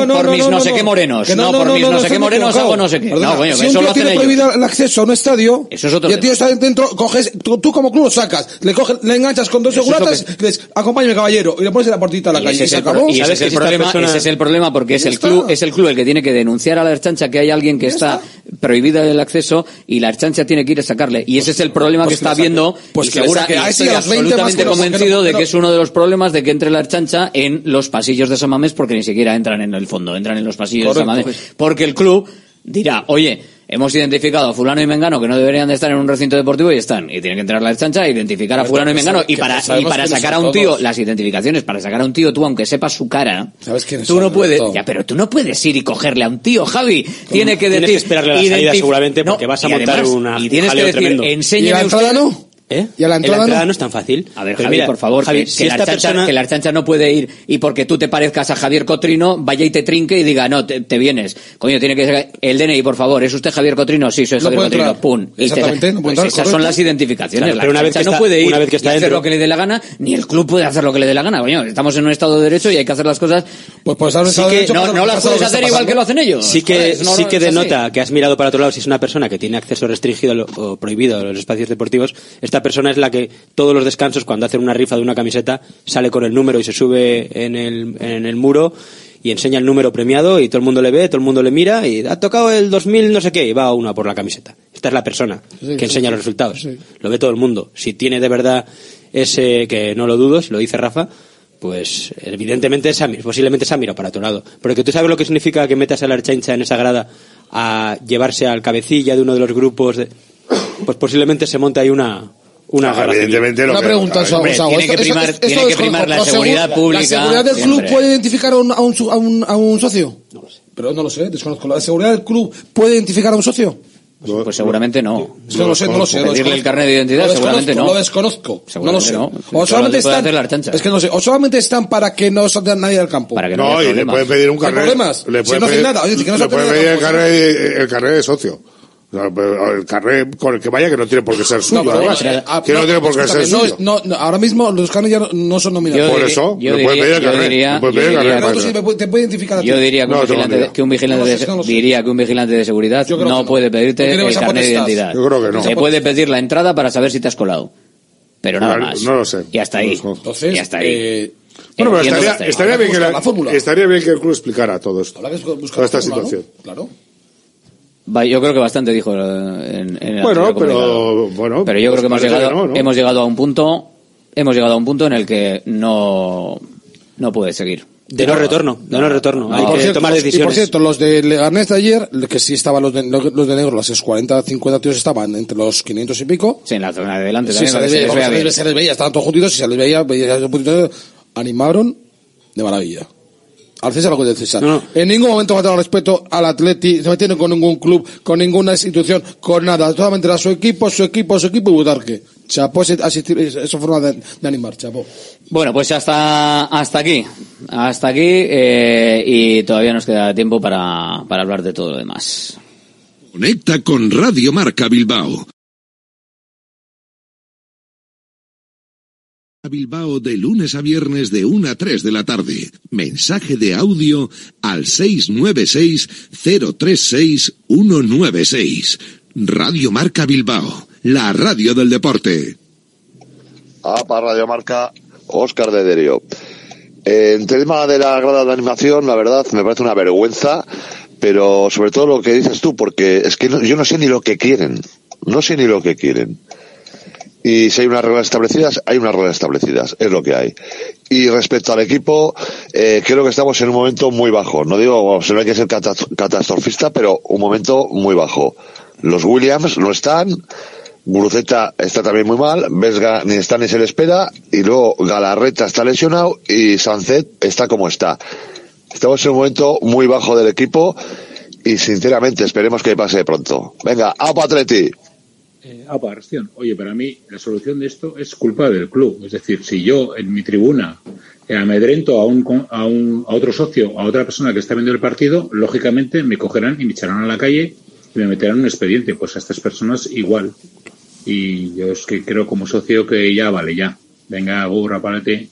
no sé qué morenos. Por mis no sé qué morenos hago no sé qué. No, coño, que eso lo hacen ellos. Si un tío tiene prohibido el acceso a un estadio, eso es otro y el tío está dentro, coges, tú como club lo sacas, le enganchas con 2 seguratas, le dices, acompáñame caballero, y le pones en la puertita a la calle y se acabó. Y ese es el problema porque es el club el que tiene que denunciar a la Ertzaintza que hay alguien que está prohibida el acceso y la Ertzaintza tiene que ir a sacarle. Y ese es el problema que está viendo. Pues que estoy absolutamente convencido de que es uno de los problemas de que entre la Ertzaintza en los pasillos de San Mamés, porque ni siquiera entran en el fondo, entran en los pasillos de San Mamés, porque el club dirá, oye, hemos identificado a fulano y mengano que no deberían de estar en un recinto deportivo y están, y tiene que entrar la Ertzaintza a identificar a fulano y mengano, y para sacar a un tío, las identificaciones, para sacar a un tío, tú aunque sepas su cara, tú no puedes, pero tú no puedes ir y cogerle a un tío, Javi, tiene que decir, tienes que esperarle la salida seguramente, porque vas a montar y tienes que decir, enséñeme usted. ¿Y a la entrada no es tan fácil? A ver, Javi, por favor, Javi, que la Ertzaintza no puede ir y porque tú te parezcas a Javier Cotrino, vaya y te trinque y diga, no, te vienes. Coño, tiene que ser el DNI, por favor. ¿Es usted Javier Cotrino? Sí, soy Javier Cotrino. Pum. Exactamente. Esas son las identificaciones. Pero una vez que no puede ir y hacer lo que le dé la gana, ni el club puede hacer lo que le dé la gana. Coño, estamos en un estado de derecho y hay que hacer las cosas. Pues no las puedes hacer igual que lo hacen ellos. Sí que denota que has mirado para otro lado. Si es una persona que tiene acceso restringido o prohibido a los espacios deportivos, esta persona es la que todos los descansos, cuando hacen una rifa de una camiseta, sale con el número y se sube en el muro y enseña el número premiado y todo el mundo le ve, todo el mundo le mira y ha tocado el 2000 no sé qué y va una por la camiseta. Esta es la persona que enseña los resultados. Lo ve todo el mundo. Si tiene de verdad ese, que no lo dudo, si lo dice Rafa, pues evidentemente posiblemente se ha mirado para otro lado. Porque tú sabes lo que significa que metas a la Ertzaintza en esa grada a llevarse al cabecilla de uno de los grupos, pues posiblemente se monta ahí una evidentemente una pregunta, tiene que primar la seguridad pública. ¿La seguridad del club puede identificar a un socio? No lo sé. Pero no lo sé, desconozco. ¿La seguridad del club puede identificar a un socio? Pues seguramente no. No lo sé. Pedirle el carnet de identidad, seguramente no. Lo desconozco. No lo sé. O solamente están, es que no sé. O solamente están para que no salga nadie del campo. Para que no, y le pueden pedir un carnet. ¿Hay problemas? Le pueden pedir el carnet de socio. El carnet con el que vaya, que no tiene por qué ser suyo, además. Que no tiene por qué ser suyo. Ahora mismo los carnets ya no son nominados. Por eso, yo puede pedir el carnet. Te puede identificar a ti. Yo diría que un vigilante de seguridad no puede pedirte el carnet de identidad. Yo creo que no. Se puede pedir la entrada para saber si te has colado. Pero nada más. No lo sé. Y hasta ahí. Entonces, y hasta ahí. Bueno, pero estaría bien que el club explicara todo esto. Toda esta situación. Claro. Yo creo que bastante dijo en bueno, pero yo creo que hemos llegado a un punto en el que no puede seguir. De no retorno. Hay que tomar decisiones. Y por cierto, los de Leganés de ayer, que sí estaban los de negro, los 40, 50 tíos estaban entre los 500 y pico. Sí, en la zona de delante sí, también. Se les veía, estaban todos juntitos y se les veía animaron de maravilla. Al César lo que es César. No. En ningún momento faltaron respeto al Atleti, se metieron con ningún club, con ninguna institución, con nada. Solamente era su equipo y Butarque. Chapó esa forma de animar, chapó. Bueno, pues hasta aquí. Y todavía nos queda tiempo para hablar de todo lo demás. Conecta con Radio Marca Bilbao. Bilbao de lunes a viernes de 1 a 3 de la tarde. Mensaje de audio al 696-036-196. Radio Marca Bilbao, la radio del deporte. Para Radio Marca, Óscar de Derio. En tema de la grada de animación, la verdad, me parece una vergüenza, pero sobre todo lo que dices tú, porque es que yo no sé ni lo que quieren. Y si hay unas reglas establecidas, es lo que hay. Y respecto al equipo, creo que estamos en un momento muy bajo. No digo, no hay que ser catastrofista, pero un momento muy bajo. Los Williams no están, Guruceta está también muy mal, Vesga ni está ni se le espera, y luego Galarreta está lesionado y Sancet está como está. Estamos en un momento muy bajo del equipo y sinceramente esperemos que pase pronto. Venga, ¡apa Atleti! Arrastión. Oye, para mí la solución de esto es culpa del club. Es decir, si yo en mi tribuna amedrento a otro socio, a otra persona que está viendo el partido, lógicamente me cogerán y me echarán a la calle y me meterán un expediente. Pues a estas personas igual. Y yo es que creo como socio que ya vale, ya. Venga, burra, párate.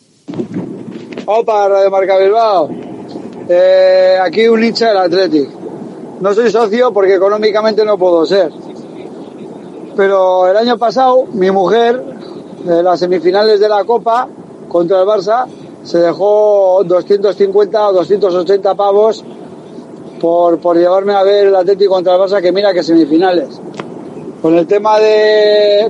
Opa, Radio Marca Bilbao. Aquí un hincha del Athletic. No soy socio porque económicamente no puedo ser. Pero el año pasado, mi mujer, en las semifinales de la Copa, contra el Barça, se dejó 250 o 280 pavos por llevarme a ver el Atlético contra el Barça, que mira que semifinales. Con el tema de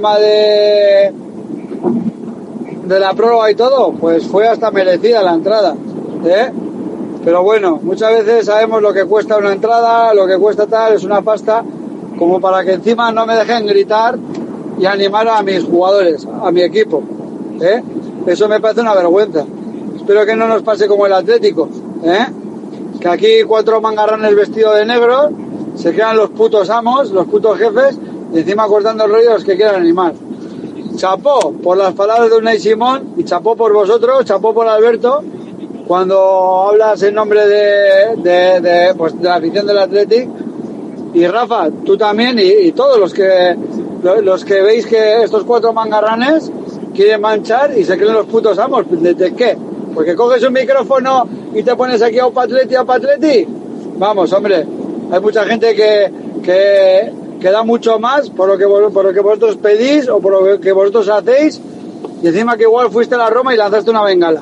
la prórroga y todo, pues fue hasta merecida la entrada, Pero bueno, muchas veces sabemos lo que cuesta una entrada, lo que cuesta tal, es una pasta, como para que encima no me dejen gritar y animar a mis jugadores, a mi equipo, Eso me parece una vergüenza. Espero que no nos pase como el Atlético, que aquí 4 mangarranes vestidos de negro se quedan los putos amos, los putos jefes, y encima cortando el rollo a los que quieran animar. Chapó por las palabras de Unai Simón y chapó por vosotros, chapó por Alberto, cuando hablas en nombre de la afición del Athletic. Y Rafa, tú también, y todos los que veis que estos 4 mangarranes quieren manchar y se creen los putos amos. ¿De qué? Porque coges un micrófono y te pones aquí a Patleti. Vamos, hombre, hay mucha gente que da mucho más por lo que vosotros pedís o por lo que vosotros hacéis, y encima que igual fuiste a la Roma y lanzaste una bengala.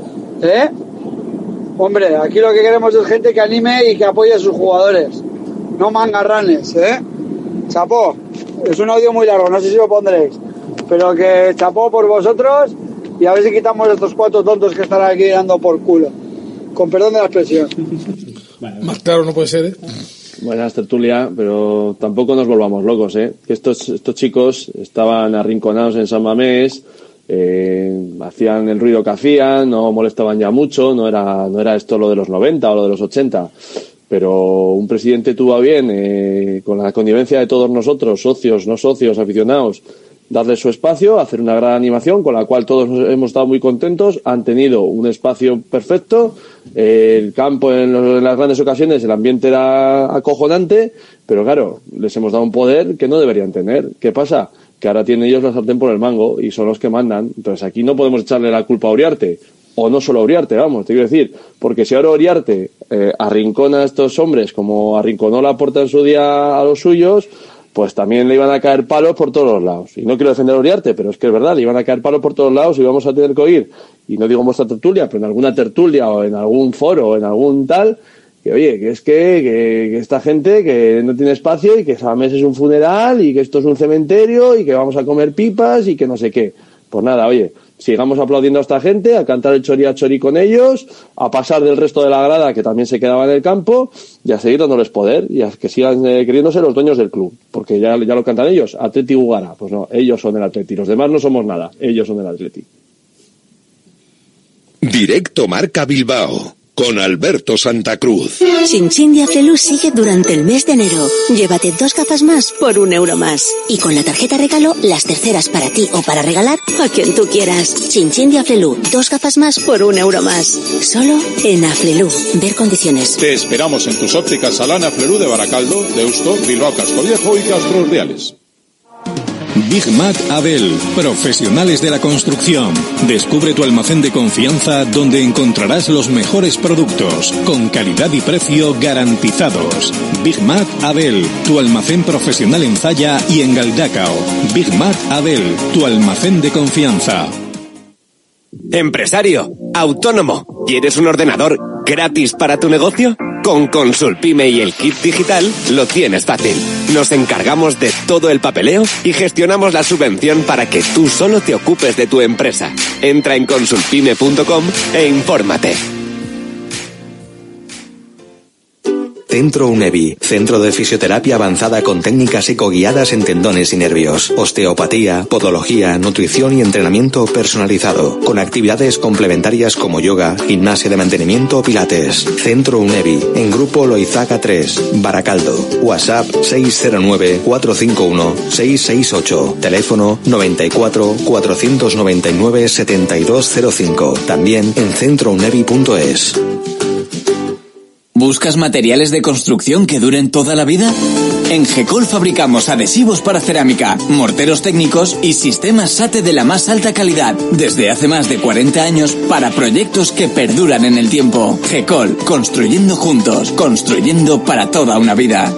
Hombre, aquí lo que queremos es gente que anime y que apoye a sus jugadores. No mangarranes, Chapó. Es un audio muy largo, no sé si lo pondréis. Pero que chapó por vosotros y a ver si quitamos estos 4 tontos que están aquí dando por culo. Con perdón de la expresión. Más claro no puede ser, Buenas, tertulia, pero tampoco nos volvamos locos, Que estos chicos estaban arrinconados en San Mamés, hacían el ruido que hacían, no molestaban ya mucho, no era esto lo de los 90 o lo de los 80. Pero un presidente tuvo a bien, con la connivencia de todos nosotros, socios, no socios, aficionados, darles su espacio, hacer una gran animación con la cual todos hemos estado muy contentos. Han tenido un espacio perfecto, el campo en las grandes ocasiones, el ambiente era acojonante, pero claro, les hemos dado un poder que no deberían tener. ¿Qué pasa? Que ahora tienen ellos la sartén por el mango y son los que mandan. Entonces aquí no podemos echarle la culpa a Uriarte, o no solo a Uriarte, vamos, te quiero decir, porque si ahora Uriarte arrincona a estos hombres como arrinconó Laporta en su día a los suyos, pues también le iban a caer palos por todos los lados. Y no quiero defender a Uriarte, pero es que es verdad, le iban a caer palos por todos lados y vamos a tener que oír, y no digo en vuestra tertulia, pero en alguna tertulia o en algún foro o en algún tal, que oye, que es que esta gente que no tiene espacio y que cada mes es un funeral y que esto es un cementerio y que vamos a comer pipas y que no sé qué. Pues nada, oye, sigamos aplaudiendo a esta gente, a cantar el chori a chori con ellos, a pasar del resto de la grada que también se quedaba en el campo y a seguir dándoles poder y a que sigan creyéndose los dueños del club, porque ya lo cantan ellos, Atleti Gugara. Pues no, ellos son el Atleti, los demás no somos nada, ellos son el Atleti. Directo Marca Bilbao con Alberto Santa Cruz. Chin de Aflelu sigue durante el mes de enero. Llévate 2 gafas más por €1 más. Y con la tarjeta regalo, las terceras para ti o para regalar a quien tú quieras. Chin de Aflelu, 2 gafas más por €1 más. Solo en Aflelu. Ver condiciones. Te esperamos en tus ópticas Salana Flerú de Baracaldo, Deusto, Bilbao Casco Viejo y Castro Reales. Big Mac Abel, profesionales de la construcción. Descubre tu almacén de confianza donde encontrarás los mejores productos, con calidad y precio garantizados. Big Mac Abel, tu almacén profesional en Zalla y en Galdacao. Big Mac Abel, tu almacén de confianza. Empresario, autónomo, ¿quieres un ordenador gratis para tu negocio? Con Consulpime y el kit digital lo tienes fácil. Nos encargamos de todo el papeleo y gestionamos la subvención para que tú solo te ocupes de tu empresa. Entra en consulpime.com e infórmate. Centro UNEVI, centro de fisioterapia avanzada con técnicas psicoguiadas en tendones y nervios, osteopatía, podología, nutrición y entrenamiento personalizado, con actividades complementarias como yoga, gimnasia de mantenimiento o pilates. Centro UNEVI, en Grupo Loizaga 3, Baracaldo. WhatsApp 609-451-668. Teléfono 94-499-7205. También en centrounevi.es. ¿Buscas materiales de construcción que duren toda la vida? En GECOL fabricamos adhesivos para cerámica, morteros técnicos y sistemas SATE de la más alta calidad, desde hace más de 40 años para proyectos que perduran en el tiempo. GECOL, construyendo juntos, construyendo para toda una vida.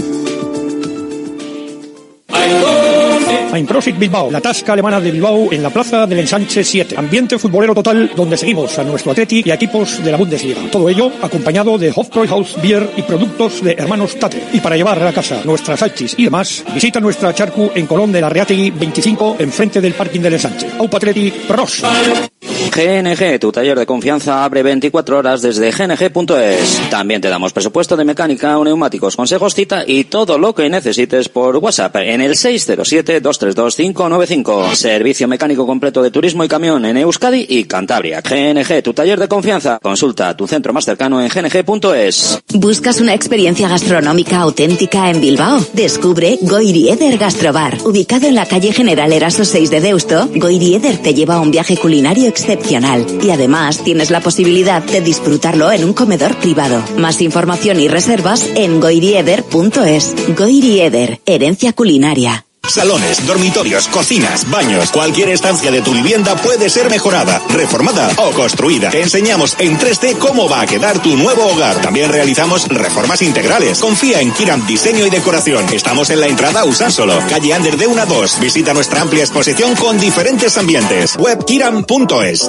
Einprosit Bilbao, la tasca alemana de Bilbao en la plaza del Ensanche 7. Ambiente futbolero total donde seguimos a nuestro Atleti y a equipos de la Bundesliga. Todo ello acompañado de Hofbräuhaus Bier y productos de Hermanos Tate. Y para llevar a la casa nuestras salchis y demás, visita nuestra charcu en Colón de la Reategui 25, enfrente del parking del Ensanche. Aupa Atleti, pros. GNG, tu taller de confianza, abre 24 horas desde gng.es. También te damos presupuesto de mecánica o neumáticos, consejos, cita y todo lo que necesites por WhatsApp en el 607-232-595. Servicio mecánico completo de turismo y camión en Euskadi y Cantabria. GNG, tu taller de confianza. Consulta tu centro más cercano en gng.es. ¿Buscas una experiencia gastronómica auténtica en Bilbao? Descubre Goirieder Gastrobar. Ubicado en la calle General Eraso 6 de Deusto, Goirieder te lleva a un viaje culinario excepcional y además tienes la posibilidad de disfrutarlo en un comedor privado. Más información y reservas en goirieder.es. Goirieder, herencia culinaria. Salones, dormitorios, cocinas, baños, cualquier estancia de tu vivienda puede ser mejorada, reformada o construida. Te enseñamos en 3D cómo va a quedar tu nuevo hogar. También realizamos reformas integrales. Confía en Kiram Diseño y Decoración. Estamos en la entrada Usánsolo, calle Ander de 1 a 2. Visita nuestra amplia exposición con diferentes ambientes. Web kiram.es.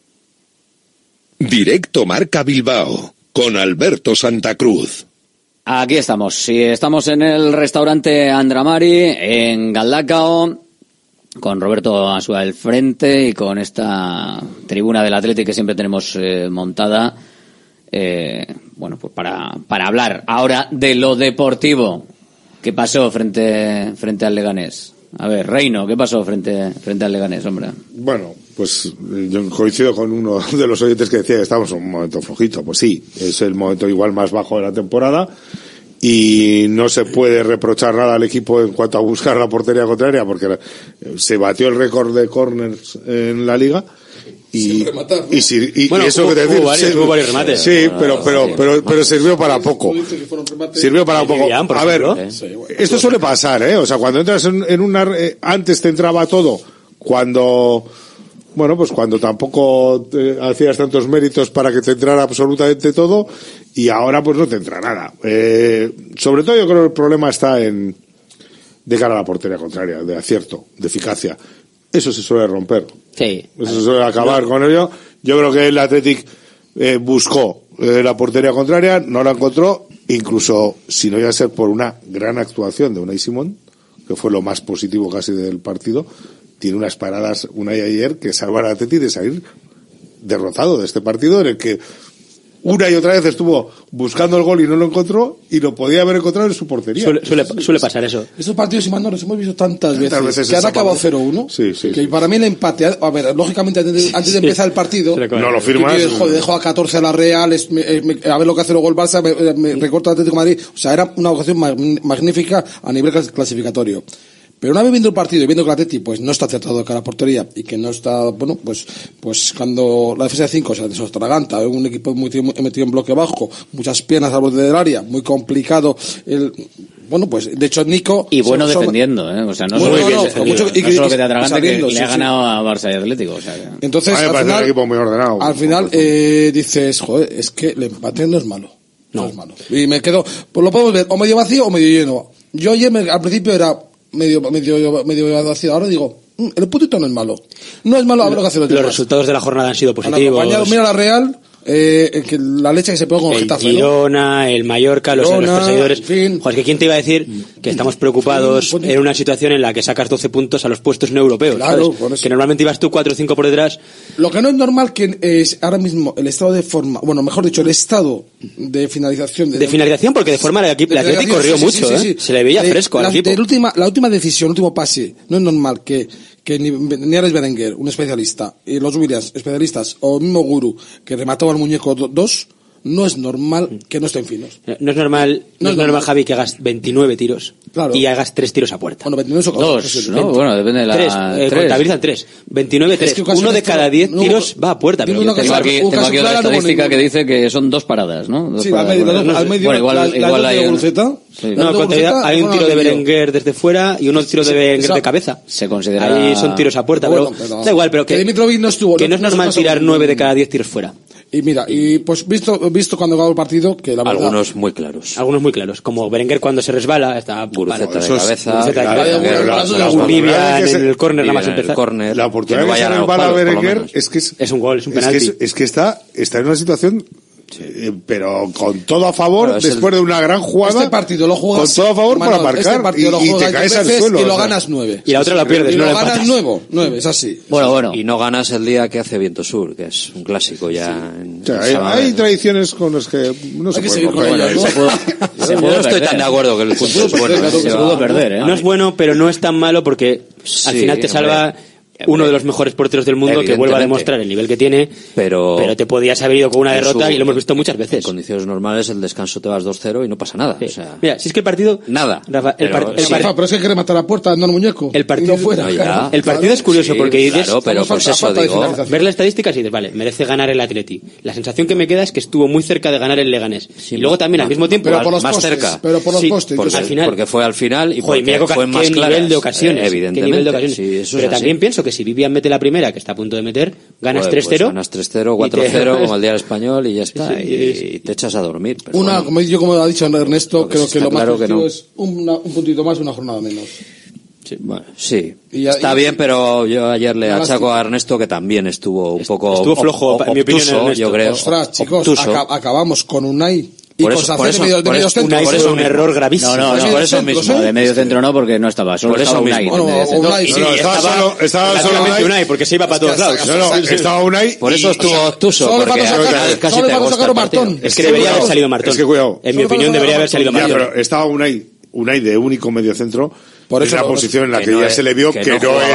Directo Marca Bilbao con Alberto Santa Cruz. Aquí estamos, sí, estamos en el restaurante Andramari, en Galdacao, con Roberto Asúa al frente y con esta tribuna del Atleti que siempre tenemos montada, bueno, pues para hablar ahora de lo deportivo. ¿Qué pasó frente al Leganés? A ver, Reino, ¿qué pasó frente al Leganés, hombre? Bueno, pues yo coincido con uno de los oyentes que decía que estamos en un momento flojito. Pues sí, es el momento igual más bajo de la temporada y no se puede reprochar nada al equipo en cuanto a buscar la portería contraria, porque se batió el récord de corners en la liga. Y eso que te decir, hubo varios remates. Sí, pero sirvió para poco. Sirvió para poco. A ver, esto suele pasar, o sea, cuando entras en una, antes te entraba todo, cuando tampoco hacías tantos méritos para que te entrara absolutamente todo, y ahora pues no te entra nada. Sobre todo yo creo que el problema está de cara a la portería contraria, de acierto, de eficacia. Eso se suele romper. Sí. Eso se suele acabar con ello. Yo creo que el Athletic buscó la portería contraria, no la encontró, incluso si no iba a ser por una gran actuación de Unai Simón, que fue lo más positivo casi del partido. Tiene unas paradas Unai ayer que salvar al Athletic de salir derrotado de este partido, en el que una y otra vez estuvo buscando el gol y no lo encontró, y lo podía haber encontrado en su portería. Suele pasar eso. Estos partidos, Simón, los hemos visto tantas veces que han acabado 0-1. Que para mí el empate, a ver, lógicamente antes de empezar el partido, no lo firmas. Dejo a 14 a la Real, a ver lo que hace luego el Barça, me recorta el Atlético de Madrid. O sea, era una ocasión magnífica a nivel clasificatorio. Pero una vez viendo el partido y viendo que el Atleti pues no está acertado de cara a portería, y que no está, bueno, pues cuando la defensa de 5 se desatraganta, un equipo metido en bloque bajo, muchas piernas al borde del área, muy complicado pues de hecho Nico defendiendo, o sea, no solo que te atraganta, que le ha ganado a Barça y Atlético, o sea, entonces al final, un equipo muy ordenado. Al final dices, joder, es que el empate no es malo. No es malo. Y me quedo, pues lo podemos ver o medio vacío o medio lleno. Yo ayer al principio era medio vacío, ahora digo, el putito no es malo. No es malo, a ver lo que hace los resultados de la jornada han sido positivos. Mira la Real, que la leche que se pegó con Getafe, el Girona, el Mallorca, los perseguidores. En fin. Joder, que quién te iba a decir que estamos preocupados en una situación en la que sacas 12 puntos a los puestos no europeos. Claro, que normalmente ibas tú 4 o 5 por detrás. Lo que no es normal que es ahora mismo el estado de forma, mejor dicho, el estado de finalización. De finalización, porque de forma el Atlético corrió mucho, se le veía fresco al equipo. La última decisión, el último pase, no es normal que ni Ares Berenguer, un especialista, y los Williams, especialistas, o el mismo Guru, que remató al muñeco 2, no es normal que no estén finos. No es normal, Javi, que hagas 29 tiros y hagas 3 tiros a puerta. Bueno, 29 son 2, ¿no? Bueno, depende de la... 3, contabilizan 3. 29, 3. Es que uno de cada 10 tiros va a puerta. Pero tengo aquí otra estadística que dice que son 2 paradas, ¿no? Sí, al medio, igual hay Guruceta. Hay un tiro de Berenguer desde fuera y uno tiro de Berenguer de cabeza. Se considera... Ahí son tiros a puerta, pero da igual, pero que no es normal tirar 9 de cada 10 tiros fuera. Y mira, pues visto cuando acabó el partido, que la verdad... Algunos muy claros, como Berenguer cuando se resbala, está Guruceta de cabeza, Vivian en el córner nada más empezar. La oportunidad que se resbala a Berenguer es un gol, es un penalti. Es que está en una situación... pero con todo a favor, después de una gran jugada. Este partido lo juegas con todo a favor para marcar, y te caes al suelo. Y lo ganas 9. Y la otra la pierdes, no lo ganas 9, es así. Bueno. Y no ganas el día que hace viento sur, que es un clásico ya. Hay tradiciones con las que no se puede romper. No estoy tan de acuerdo que el punto es bueno. Se pudo perder, No es bueno, pero no es tan malo porque al final te salva... uno de los mejores porteros del mundo, que vuelva a demostrar el nivel que tiene, pero te podías haber ido con una derrota y lo hemos visto muchas veces. En condiciones normales el descanso te vas 2-0 y no pasa nada. O sea, mira, si es que el partido... Nada. Rafa, pero es que hay que rematar la puerta, no el muñeco. El partido fuera. El partido es curioso porque dices... Claro, pero pues eso digo... Ver las estadísticas y dices, vale, merece ganar el Atleti. La sensación que me queda es que estuvo muy cerca de ganar el Leganés. Y luego también al mismo tiempo... Más cerca. Pero por los postes. Porque fue al final y porque fue más claro. Qué nivel de ocasiones. Evidentemente. Pero también pienso que si Vivian mete la primera, que está a punto de meter, ganas 3-0. Pues ganas 3-0, 4-0, como el día del Español, y ya está. Y te echas a dormir. Como ha dicho Ernesto, creo que lo más positivo es un puntito más, una jornada menos. Sí, está bien, pero yo ayer le achaco a Ernesto que también estuvo un poco... Estuvo flojo, en mi opinión, Ernesto. Yo creo. Ostras, chicos, acabamos con Unai... Y por eso un error gravísimo. No, por eso mismo. De medio centro no, porque no estaba. Solo estaba Unai. Estaba solo Unai, porque se iba para todos lados. Estaba Unai. Por eso estuvo obtuso. Porque casi te gusta el partido. Es que debería haber salido Martón. Es que cuidado. En mi opinión debería haber salido Martón. Pero estaba Unai de único medio centro. Por eso en la posición en la que ya se le vio que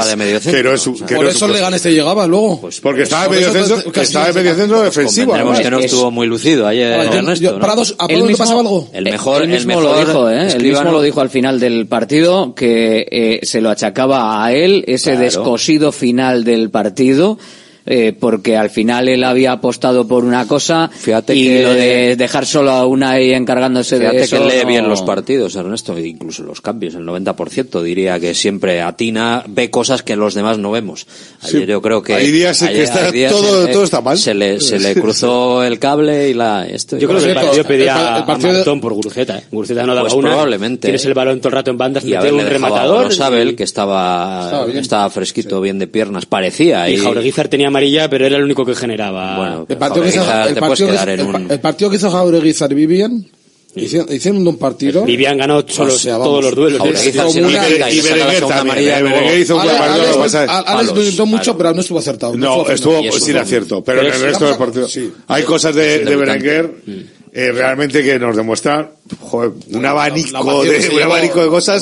no es por eso el Leganés te llegaba luego. Pues porque estaba en medio centro defensivo. Además que no estuvo muy lucido ayer Ernesto. Él mismo pasaba algo. El mejor lo dijo, él mismo lo dijo al final del partido que se lo achacaba a él ese descosido final del partido. Porque al final él había apostado por una cosa y lo de dejar solo a Unai encargándose de eso. Fíjate que lee bien los partidos, Ernesto, incluso los cambios, el 90% diría que siempre atina, ve cosas que los demás no vemos. Ayer yo creo que hay días que todo está mal. Se le cruzó el cable y yo creo que el partido pedía a Martón por Guruceta. Guruceta no daba una. Probablemente. Tienes el balón todo el rato en bandas, y metió un rematador. Sabel que estaba fresquito, bien de piernas, parecía. Y Jaureguizar tenía amarilla, pero era el único que generaba. Bueno, el partido que hizo Jaureguizar y Vivian hicieron un partido. Vivian ganó todos los duelos. Y Berenguer también. Berenguer hizo un buen partido. Alex lo intentó mucho, pero no estuvo acertado. No, estuvo sin acierto. Pero en el resto del partido hay cosas de Berenguer realmente que nos demuestra un abanico de cosas.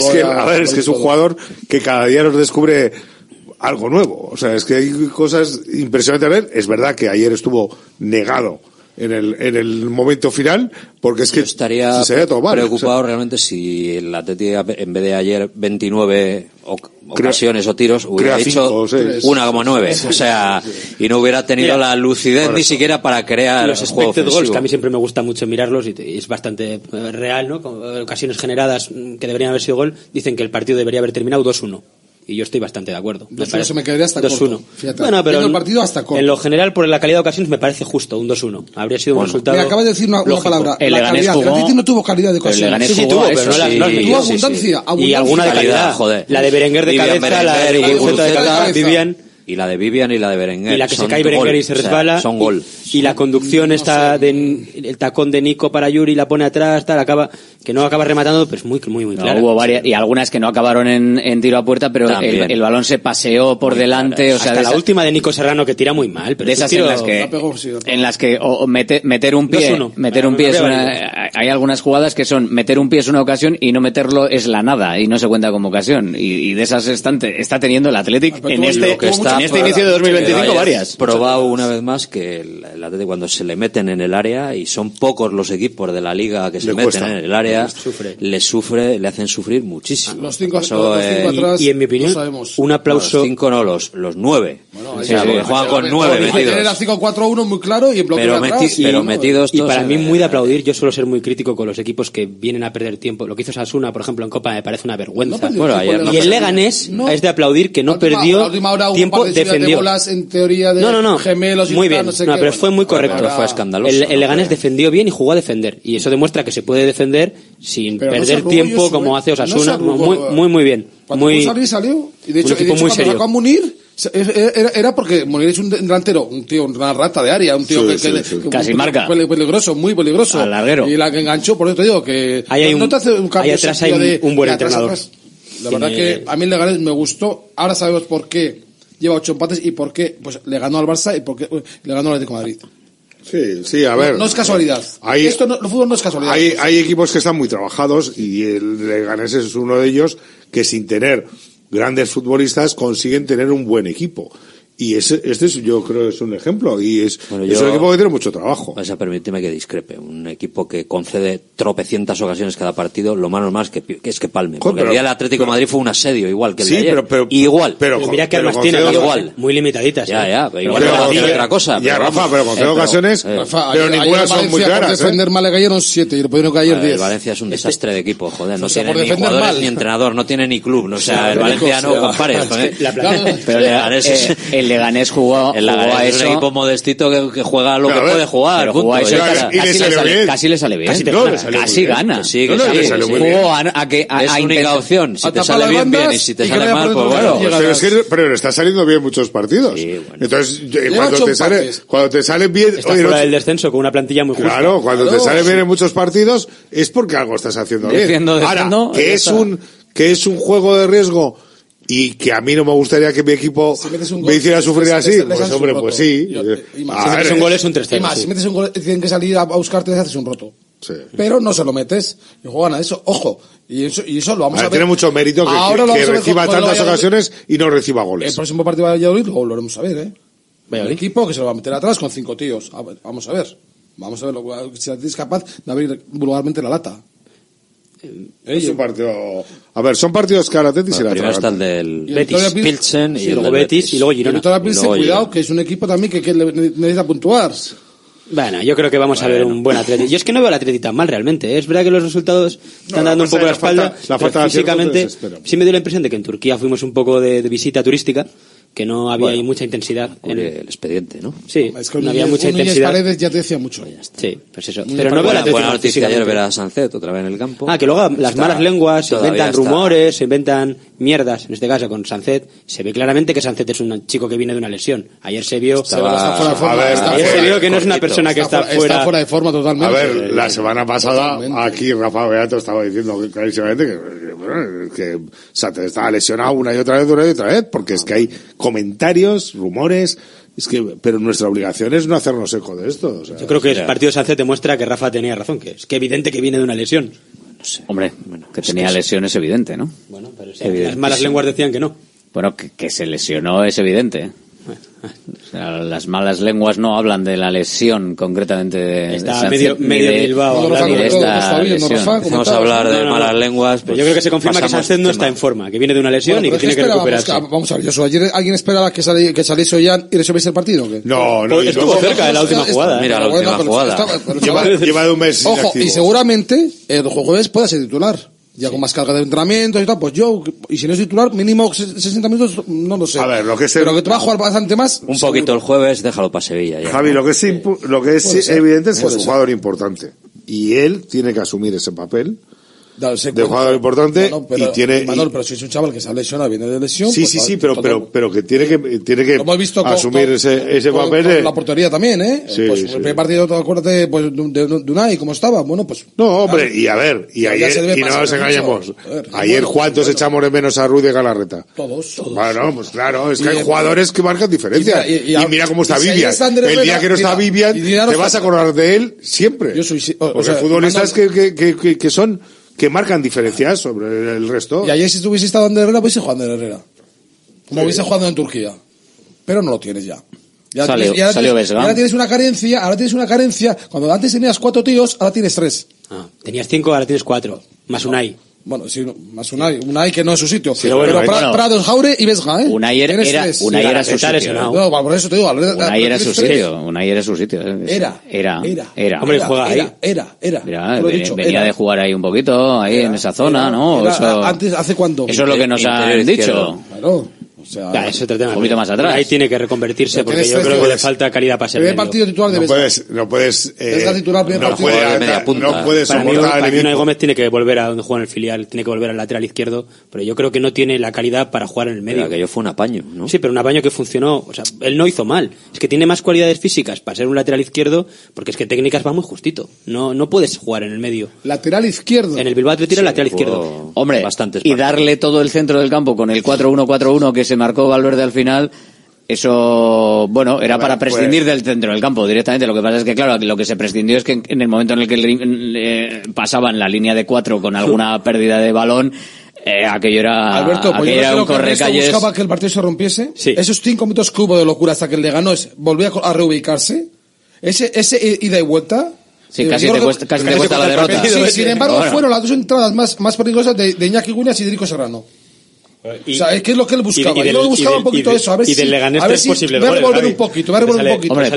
Es que es un jugador que cada día nos descubre algo nuevo. O sea, es que hay cosas impresionantes a ver. Es verdad que ayer estuvo negado en el momento final, porque es que estaría preocupado realmente si el Atleti en vez de ayer 29 ocasiones o tiros hubiera hecho 1,9, o sea, y no hubiera tenido la lucidez ni siquiera para crear los expected goals, que a mí siempre me gusta mucho mirarlos y es bastante real, ¿no? Con ocasiones generadas que deberían haber sido gol, dicen que el partido debería haber terminado 2-1. Y yo estoy bastante de acuerdo. Se me quedaría hasta 2-1. Bueno, pero el partido hasta corto. En lo general, por la calidad de ocasiones, me parece justo un 2-1. Habría sido un resultado. Mira, acabas de decir una palabra. El Leganés jugó. El no tuvo calidad de ocasiones. Sí, tuvo, pero tuvo abundancia. Y alguna de calidad. Joder. La de Berenguer de cabeza, la de Guruceta de cabeza, Vivian. Y la de Vivian y la de Berenguer. Y la que se cae Berenguer y se resbala. Son gol. Y la conducción está el tacón de Nico para Yuri, la pone atrás, que no acaba rematando, pero es muy claro. Hubo varias, y algunas que no acabaron en tiro a puerta, pero el balón se paseó por delante. Claro. O sea, hasta la última de Nico Serrano que tira muy mal. Pero de esas en las que meter un pie, es hay algunas jugadas que son meter un pie es una ocasión y no meterlo es la nada y no se cuenta como ocasión. Y de esas está teniendo el Athletic en este inicio de 2025 varias. Probado una vez más que el Athletic cuando se le meten en el área, y son pocos los equipos de la liga que se meten en el área, le hacen sufrir muchísimo. Los cinco atrás, y en mi opinión, un aplauso. Los 5 no, los 9. Bueno, porque juegan con 9 metidos. Era 5-4-1 muy claro y en bloque pero metidos todos. Y para mí muy de aplaudir, yo suelo ser muy crítico con los equipos que vienen a perder tiempo. Lo que hizo Sasuna, por ejemplo, en Copa me parece una vergüenza. Y el Leganés es de aplaudir que no perdió tiempo, defendió. En teoría de gemelos y muy bien, pero fue muy correcto. Fue escandaloso. El Leganés defendió bien y jugó a defender, y eso demuestra que se puede defender sin perder tiempo como hace Osasuna. Muy bien. Cuando salió, y de hecho cuando sacó a Munir era porque Munir es un delantero, un tío, una rata de área, un tío que casi marca, peligroso, muy peligroso, al larguero, y la que enganchó. Por eso te digo que no te hace un cambio. Ahí atrás hay un buen entrenador. La verdad que a mí el Leganés me gustó. Ahora sabemos por qué lleva 8 empates y por qué le ganó al Barça y por qué le ganó al Atlético de Madrid. Sí, a ver. No es casualidad. El fútbol no es casualidad. Hay equipos que están muy trabajados y el Leganés es uno de ellos que sin tener grandes futbolistas consiguen tener un buen equipo. Y yo creo que es un ejemplo, y es un equipo que tiene mucho trabajo. O sea, permíteme que discrepe. Un equipo que concede tropecientas ocasiones cada partido, lo malo más es que palme. Porque el día del Atlético de Madrid fue un asedio igual que el de ayer. Igual. Pero mira que armas tiene igual. Muy limitaditas. Pero igual que otra cosa. Pero con 3 ocasiones, pero ninguna son muy claras. Por defender mal le cayeron 7 y le pudieron caer 10. El Valencia es un desastre de equipo, joder. No tiene ni jugadores ni entrenador, no tiene ni club. O sea, el Valencia no compares. Pero el Leganés jugó a eso. Es un equipo modestito que juega lo que puede jugar. Pero jugó a eso casi le sale bien. Casi gana. Jugó es única opción. Si te sale bien, y si te sale mal, pues bueno. Pero le está saliendo bien muchos partidos. Entonces, cuando te salen bien... Está fuera del descenso con una plantilla muy justa. Claro, cuando te salen bien en muchos partidos es porque algo estás haciendo bien. Ahora, que es un juego de riesgo y que a mí no me gustaría que mi equipo me hiciera sufrir así, pues hombre, pues sí. Si metes un gol es un 3-0. Si metes un gol tienen que salir a buscarte y haces un roto. Sí. Pero no se lo metes y juegan a eso. Ojo, y eso lo vamos a ver. Tiene mucho mérito que reciba tantas ocasiones y no reciba goles. El próximo partido de Valladolid lo volveremos a ver, ¿eh? Un equipo que se lo va a meter atrás con 5 tíos. Vamos a ver si es capaz de abrir vulgarmente la lata. Es un partido. A ver, son partidos que ahora Atleti se la primero está el del Betis, Pilsen y luego Betis y luego Girona. Y Victoria Pilsen, cuidado, que es un equipo también que necesita puntuar. Bueno, yo creo que vamos a ver un buen Atleti. Yo es que no veo al Atleti tan mal realmente. Es verdad que los resultados están dando un poco la espalda. Pero físicamente, sí me dio la impresión de que en Turquía fuimos un poco de visita turística, que no había ahí mucha intensidad en el expediente, ¿no? Sí, es que no había mucha intensidad. Paredes ya te decía mucho. Sí, pues eso. Pero no veo la buena noticia ayer ver a Sancet otra vez en el campo. Que luego las malas lenguas se inventan rumores, se inventan mierdas, en este caso con Sancet. Se ve claramente que Sancet es un chico que viene de una lesión. Ayer se vio ayer se vio que no es una persona que está fuera de forma totalmente. A ver, la semana pasada aquí Rafa Beato estaba diciendo clarísimamente que Sancet estaba lesionado una y otra vez, porque es que hay comentarios, rumores, pero nuestra obligación es no hacernos eco de esto. O sea, yo creo que el partido de Sancet demuestra que Rafa tenía razón, que es que evidente que viene de una lesión. No sé. Hombre, que tenía lesión es evidente, ¿no? Bueno, pero las malas lenguas decían que no. Bueno, que se lesionó es evidente. O sea, las malas lenguas no hablan de la lesión concretamente de está medio Bilbao empezamos a hablar de malas lenguas, pues yo creo que se confirma que Sánchez no está en forma, que viene de una lesión y que tiene que recuperarse. Vamos a ver, Josu, ¿ayer alguien esperaba que saliese Ollán y resolviese el partido? No, estuvo cerca de la última jugada. Mira, la última jugada lleva de un mes. Ojo, y seguramente el jueves pueda ser titular. Ya con más carga de entrenamiento y tal, pues y si no es titular, mínimo 60 minutos, no lo sé. A ver, pero que te va a jugar bastante más. Un poquito el jueves, déjalo para Sevilla. Ya. Javi, lo que es evidente es que es un jugador importante. Y él tiene que asumir ese papel de jugador importante y tiene... pero si es un chaval que se ha lesionado, viene de lesión... Sí, pero que tiene que asumir ese papel... Con la portería también, ¿eh? Sí, pues el primer partido, acuérdate, pues, de Unai, ¿cómo estaba? Bueno, pues... No, hombre, y a ver, ayer, y no nos engañemos, ayer ¿cuántos echamos de menos a Rudy y Galarreta? Todos. Bueno, pues claro, es que hay jugadores que marcan diferencia. Y mira cómo está Vivian. El día que no está Vivian, te vas a acordar de él siempre. Porque futbolistas que son... que marcan diferencias sobre el resto. Y ayer si estuviese estado en Herrera, hubiese jugado en Herrera. Como hubiese jugado en Turquía. Pero no lo tienes ya. Salió Vesga. Ahora tienes una carencia. Cuando antes tenías 4 tíos, ahora tienes 3. Tenías 5, ahora tienes 4. Más Unai. Bueno, sí, más Unai que no es su sitio. Sí, pero Prados, Jaure y Vesga, ¿eh? Unai era su sitio. No, por eso te digo. Unai era su sitio. Era. Hombre, juega ahí. Era. Mira, venía de jugar ahí un poquito, ahí en esa zona, ¿no? Antes, ¿hace cuánto? Eso es lo que nos han dicho. Claro. O sea, es otro tema. Un poquito más atrás. Ahí tiene que reconvertirse porque yo creo que le falta calidad para ser medio. Partido titular de no puedes titular no puedes soportar para mí Unai Gómez tiene que volver a donde juega en el filial, tiene que volver al lateral izquierdo, pero yo creo que no tiene la calidad para jugar en el medio. Que yo fue un apaño, ¿no? Sí, pero un apaño que funcionó, o sea, él no hizo mal. Es que tiene más cualidades físicas para ser un lateral izquierdo, porque es que técnicas va muy justito. No puedes jugar en el medio. Lateral izquierdo. En el Bilbao te tira lateral izquierdo. Hombre, y darle todo el centro del campo con el 4-1-4-1 que se marcó Valverde al final, eso, bueno, era para prescindir del centro del campo directamente. Lo que pasa es que, claro, lo que se prescindió es que en el momento en el que pasaban la línea de 4 con alguna pérdida de balón, aquello era, Alberto, pues aquello era un correcalles. Buscaba que el partido se rompiese. Sí. Esos 5 minutos que hubo de locura hasta que él le ganó, volvió a reubicarse. Ese ida y vuelta. Sí, casi te cuesta la derrota. Sí, sin embargo, fueron las 2 entradas más peligrosas de Iñaki Guñas y de Rico Serrano. O sea, es que es lo que él buscaba. Él buscaba un poquito eso. A ver si va a revolver un poquito. Hombre,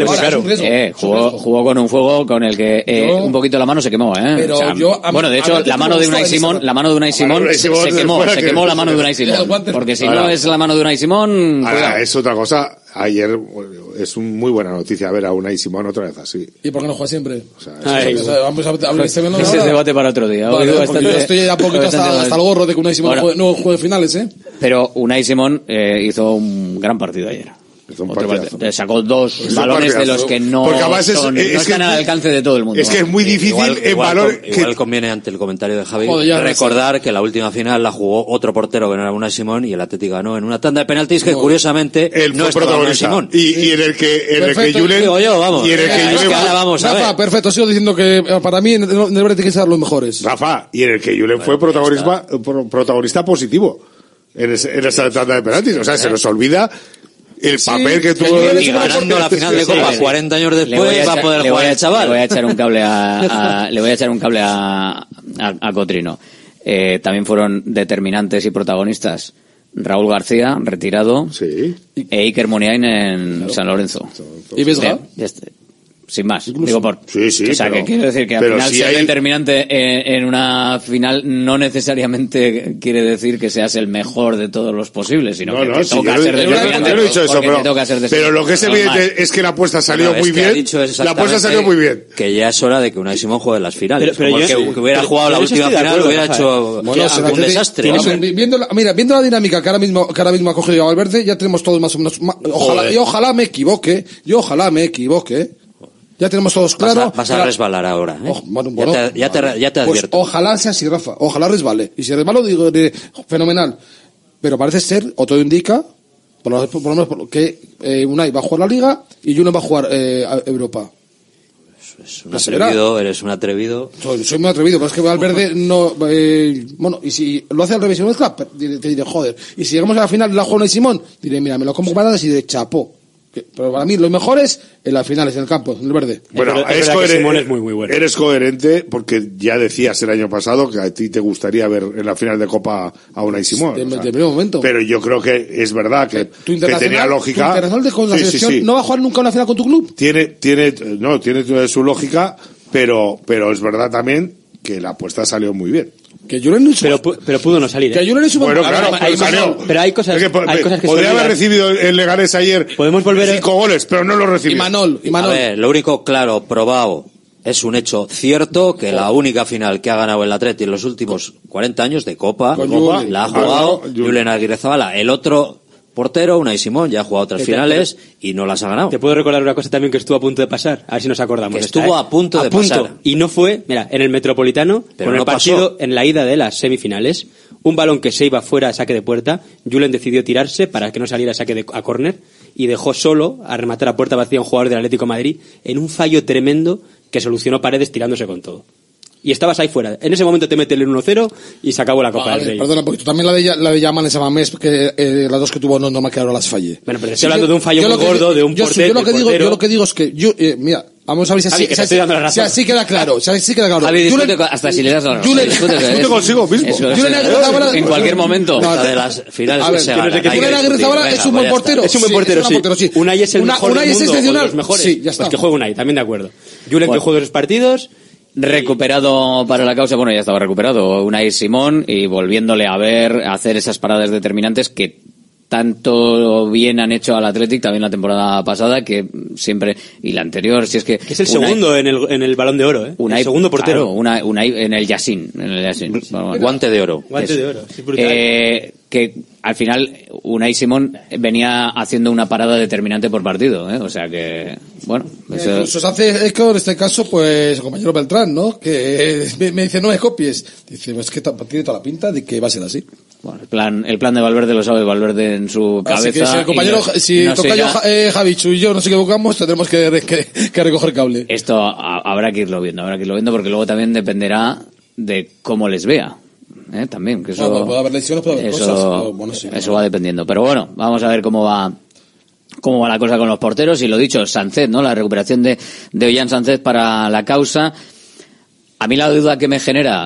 jugó con un fuego con el que un poquito la mano se quemó, Pero bueno, de hecho, la mano de Unai Simón se quemó la mano de Unai Simón. Porque si no es la mano de Unai Simón, es otra cosa. Ayer es muy buena noticia ver a Unai Simón otra vez así. ¿Y por qué no juega siempre? O sea, vamos a hablar ese debate para otro día. Vale, yo estoy ya poquito hasta el gorro de que Unai Simón no juegue finales, ¿eh? Pero Unai Simón hizo un gran partido ayer. Sacó dos balones de los que no están al alcance de todo el mundo. Es que es muy difícil igual conviene, ante el comentario de Javi, recordar que la última final la jugó otro portero que no era Unai Simón y el Atlético ganó en una tanda de penaltis que curiosamente no estaba Unai Simón. Y en el que Julen... Rafa, perfecto, sigo diciendo que para mí en el Verde tiene que ser los mejores. Rafa, y en el que Julen fue protagonista positivo en esa tanda de penaltis. O sea, se nos olvida el papel que tuvo y ganando la final de Copa 40 años después va a poder jugar el chaval. Le voy a echar un cable a Cotrino. También fueron determinantes y protagonistas Raúl García, retirado, e Iker Muniain en San Lorenzo. ¿Y Vesga? Sin más. Digo o sea, que quiero decir que al final ser determinante en una final no necesariamente quiere decir que seas el mejor de todos los posibles, sino que te toca ser determinante. Yo no he dicho eso, pero lo que es evidente es que la apuesta salió muy bien. La apuesta salió muy bien. Que ya es hora de que Unai Simón juegue las finales. Pero que hubiera jugado la última final hubiera hecho un desastre. Viendo la dinámica que ahora mismo ha cogido Valverde, ya tenemos todos más o menos. Ojalá me equivoque. Ya tenemos todos claro. Vas a resbalar ahora, ¿eh? Ya te advierto. Pues ojalá sea así, Rafa. Ojalá resbale. Y si resbalo, digo, fenomenal. Pero parece ser, o todo indica, por lo menos que Unai va a jugar la Liga y Julen va a jugar Europa. Eres un atrevido. Soy muy atrevido, pero es que Valverde no... bueno, y si lo hace al revés y mezcla, te diré, joder. Y si llegamos a la final y la juega Unai Simón, diré, mira, me lo como patadas y diré, chapó. Pero para mí lo mejor es en las finales, en el campo, en el Verde. Bueno, Simón es muy bueno. Eres coherente porque ya decías el año pasado que a ti te gustaría ver en la final de Copa a Unai Simón. De primer momento. Pero yo creo que es verdad que tenía lógica. ¿Tu internacional con la selección no va a jugar nunca una final con tu club? Tiene su lógica, pero es verdad también que la apuesta salió muy bien. Que Julen pero pudo no salir. Que Julen bueno, claro, pero hay cosas que podría haber recibido el Leganés ayer. Podemos volver 5 goles, pero no lo recibió. Y Manol. A ver, lo único claro, probado, es un hecho cierto que la única final que ha ganado el Atleti en los últimos 40 años de Copa la ha jugado Julen Aguirrezabala. El otro portero, Unai Simón, ya ha jugado otras finales y no las ha ganado. Te puedo recordar una cosa también que estuvo a punto de pasar, a ver si nos acordamos. Que estuvo a punto de pasar. Y no fue, mira, en el Metropolitano, pero con el partido en la ida de las semifinales, un balón que se iba fuera a saque de puerta, Julen decidió tirarse para que no saliera a córner y dejó solo a rematar a puerta vacía a un jugador del Atlético de Madrid en un fallo tremendo que solucionó Paredes tirándose con todo. Y estabas ahí fuera. En ese momento te mete el 1-0 y se acabó la Copa del Rey. Perdona un poquito. También la de Yaman en Samamés, que las dos que tuvo no me quedaron las fallé. Bueno, pero estoy hablando de un fallo muy gordo, de un portero. Yo lo que digo es que mira, vamos a ver si así queda claro. Hasta si le das la razón. Discute consigo mismo. En cualquier momento. De las finales Julen Aguirrezabala es un buen portero. Es un buen portero, sí. Unai es el mejor del mundo, uno de los mejores. Sí, ya está. Pues que juegue Unai, también de acuerdo. Julen que juegue esos partidos. Recuperado para la causa, bueno, ya estaba recuperado Unai Simón y volviéndole a ver hacer esas paradas determinantes que tanto bien han hecho al Athletic también la temporada pasada, que siempre, y la anterior, si es que es el segundo en el Balón de Oro, Unai, el segundo portero. Unai en el Yassin, guante de oro. Sí, brutal. Que al final Unai Simón venía haciendo una parada determinante por partido, o sea que, bueno. Incluso se hace eco en este caso, pues, el compañero Beltrán, ¿no? Que me dice, no me copies. Dice, pues que tiene toda la pinta de que va a ser así. Bueno, el plan de Valverde lo sabe Valverde en su cabeza. Así que si el compañero, Javichu y yo nos equivocamos, tendremos que recoger cable. Esto habrá que irlo viendo porque luego también dependerá de cómo les vea. También, que eso, puede haber lesiones, puede haber cosas. Bueno, sí, eso va dependiendo. Pero bueno, vamos a ver cómo va la cosa con los porteros. Y lo dicho, Sánchez, ¿no? La recuperación de Ollán Sánchez para la causa. A mí la duda que me genera,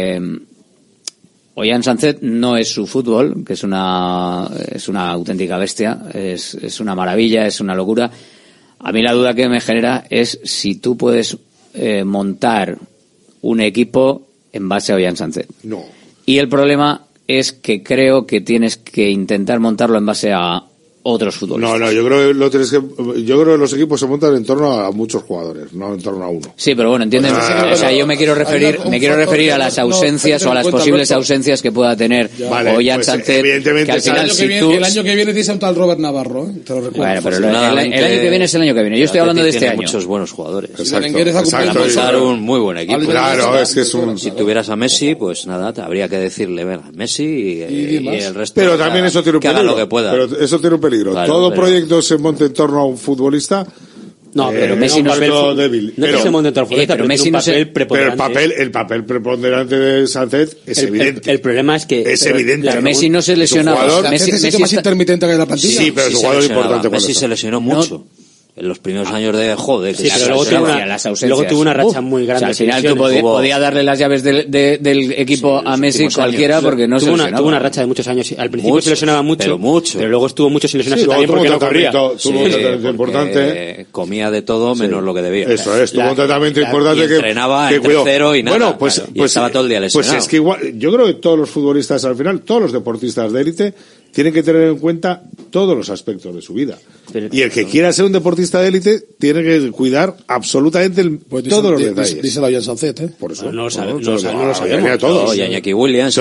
Ollán Sánchez no es su fútbol, que es una auténtica bestia, es una maravilla, es una locura. A mí la duda que me genera es si tú puedes montar un equipo en base a Ollán Sánchez. No. Y el problema es que creo que tienes que intentar montarlo en base a otros futbolistas. No, yo creo que los equipos se montan en torno a muchos jugadores, no en torno a uno. Sí, pero bueno, entienden. O sea, yo me quiero referir a las ausencias o a las posibles ausencias que pueda tener Ollán Sánchez. Evidentemente, que al final, el año que viene tienes a un tal Robert Navarro, te lo recuerdo. Bueno, pero el año que viene es el año que viene. Yo estoy hablando de este año. Muchos buenos jugadores. Exacto. Montar un muy buen equipo. Claro, es que si tuvieras a Messi, pues nada, habría que decirle, venga, Messi y el resto. Pero también eso tiene un peligro. Haga lo que pueda. Pero eso tiene un peligro. Claro, Todo proyecto se monta en torno a un futbolista. No, pero Messi no es débil. No se monta en torno a un futbolista, pero Messi no se... Pero el papel preponderante de Sánchez es evidente. El problema es que... Es evidente. Pero Messi no se lesionó. Messi es más intermitente que la plantilla. Sí, pero es un jugador importante. Messi se lesionó mucho. En los primeros años de joder. Sí, pero luego tuvo una racha muy grande. O sea, al final podía darle las llaves del equipo a Messi cualquiera porque no se lesionaba. Tuvo una racha de muchos años. Al principio se lesionaba mucho, pero luego estuvo mucho sin lesionarse también porque no corría. Tuvo un tratamiento importante. Comía de todo menos lo que debía. Eso es, tuvo un tratamiento importante que entrenaba en tercero y nada. Bueno, pues estaba todo el día lesionado. Pues es que igual, yo creo que todos los futbolistas al final, todos los deportistas de élite tienen que tener en cuenta todos los aspectos de su vida. Y el que quiera ser un deportista de élite tiene que cuidar absolutamente todos los detalles. Díselo a Ollán Sánchez, ¿eh? Por eso. No lo sabemos. A todos. Y a Iñaki Williams.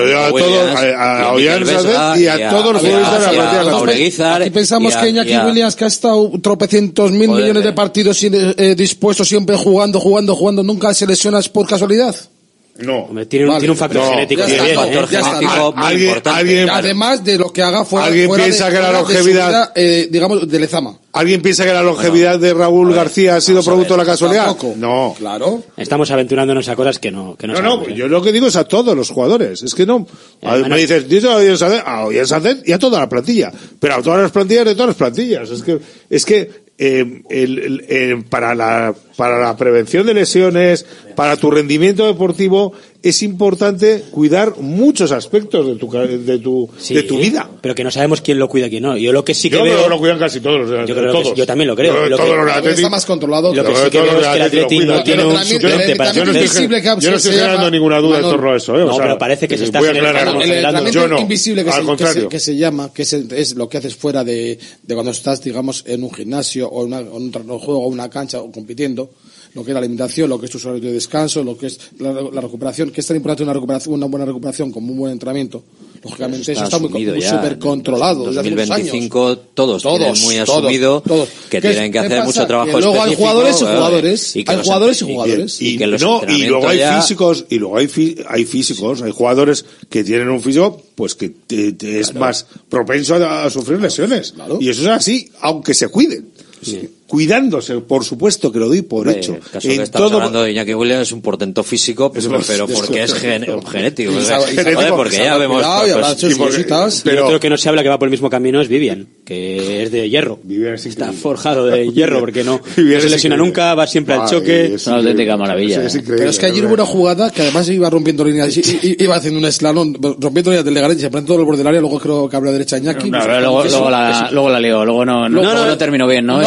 A Ollán Sánchez y a todos los futbolistas de la plantilla. Aquí pensamos que Iñaki Williams, que ha estado tropecientos mil millones de partidos dispuesto, siempre jugando, nunca se lesiona por casualidad. No. Tiene un factor genético. Muy importante. Además de lo que haga fuera piensa que la longevidad, digamos, de Lezama. ¿Alguien piensa que la longevidad de Raúl García ha sido producto de la casualidad? Tampoco. No. Claro. Estamos aventurándonos a cosas que no sabemos. Yo lo que digo es a todos los jugadores. Es que no. Me dices, dices a Ollán Sánchez y a toda la plantilla. Pero a todas las plantillas de todas las plantillas. Es que para la prevención de lesiones, para tu rendimiento deportivo, es importante cuidar muchos aspectos de tu vida. Pero que no sabemos quién lo cuida y quién no. Yo lo que sí que veo... Yo creo que lo cuidan casi todos. Yo también lo creo. Está más controlado. Lo que sí que veo es que el Atleti no tiene un suplente para... Yo no estoy generando ninguna duda en torno a eso. No, pero parece que se está generando. El entrenamiento invisible que se llama, que es lo que haces fuera de cuando estás, digamos, en un gimnasio o en un juego o una cancha o compitiendo, lo que es la alimentación, lo que es tu horario de descanso, lo que es la recuperación, que es tan importante una buena recuperación como un buen entrenamiento. Lógicamente eso está muy súper controlado. En 2025 todos tienen muy asumido que tienen que hacer mucho trabajo específico. Luego hay jugadores y jugadores. Hay jugadores y jugadores. Y luego hay físicos, hay jugadores que tienen un físico pues que es más propenso a sufrir lesiones. Y eso es así, aunque se cuiden. Sí. Cuidándose, por supuesto que lo doy por hecho. El caso que estamos hablando de Iñaki Williams es un portento físico, pero porque es genético. Porque ya vemos... Pero otro que no se habla que va por el mismo camino es Vivian, que es de hierro. Está forjado de hierro, porque no se lesiona nunca, va siempre al choque. Es una auténtica maravilla. Pero es que ayer hubo una jugada que además iba rompiendo líneas, iba haciendo un eslalón, rompiendo líneas del Leganés y se prende todo el borde del área, luego creo que habla derecha Iñaki. Luego la lió, luego no terminó bien, ¿no?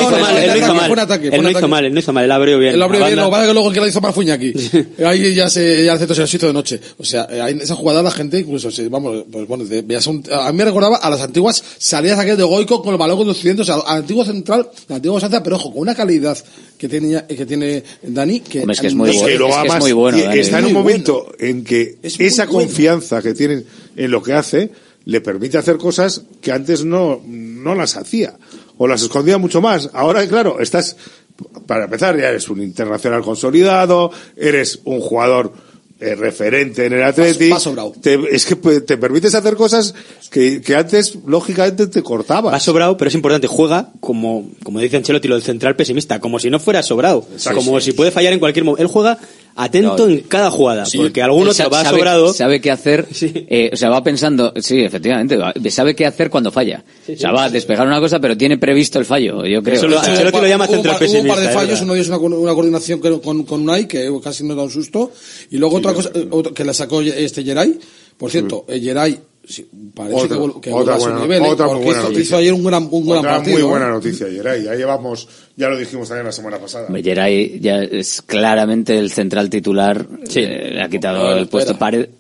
Él no hizo mal, él abrió bien. Lo que pasa es que luego que la hizo mal fue Iñaki. Ahí ya el centro se lo hizo de noche. O sea, en esa jugada la gente incluso, a mí me recordaba a las antiguas salidas aquellas de Goico con el balón conduciendo, o sea, al antiguo central, la antigua Sanza, pero ojo, con una calidad que tiene Dani, que es muy bueno. Está en un momento en que esa confianza que tiene en lo que hace le permite hacer cosas que antes no las hacía. O las escondía mucho más. Ahora, claro, para empezar, ya eres un internacional consolidado, eres un jugador referente en el Atleti. Es que te permites hacer cosas que antes, lógicamente, te cortabas. Va sobrado, pero es importante. Juega, como dice Ancelotti, lo del central pesimista, como si no fuera sobrado. Como si puede fallar en cualquier momento. Él juega atento en cada jugada, porque alguno te va sobrado. Sabe qué hacer, o sea, va pensando, sí, efectivamente, sabe qué hacer cuando falla. O sea, va a despejar una cosa, pero tiene previsto el fallo, yo creo. Ancelotti lo llama central pesimista. Hubo un par de fallos, uno de ellos una coordinación con Unai, que casi nos da un susto, y luego otra cosa que la sacó Geray. Por cierto, Geray parece que vuelve a su nivel, porque hizo ayer un gran partido. Muy buena noticia, Geray. Ya lo dijimos también la semana pasada. Geray ya es claramente el central titular. Le ha quitado el puesto.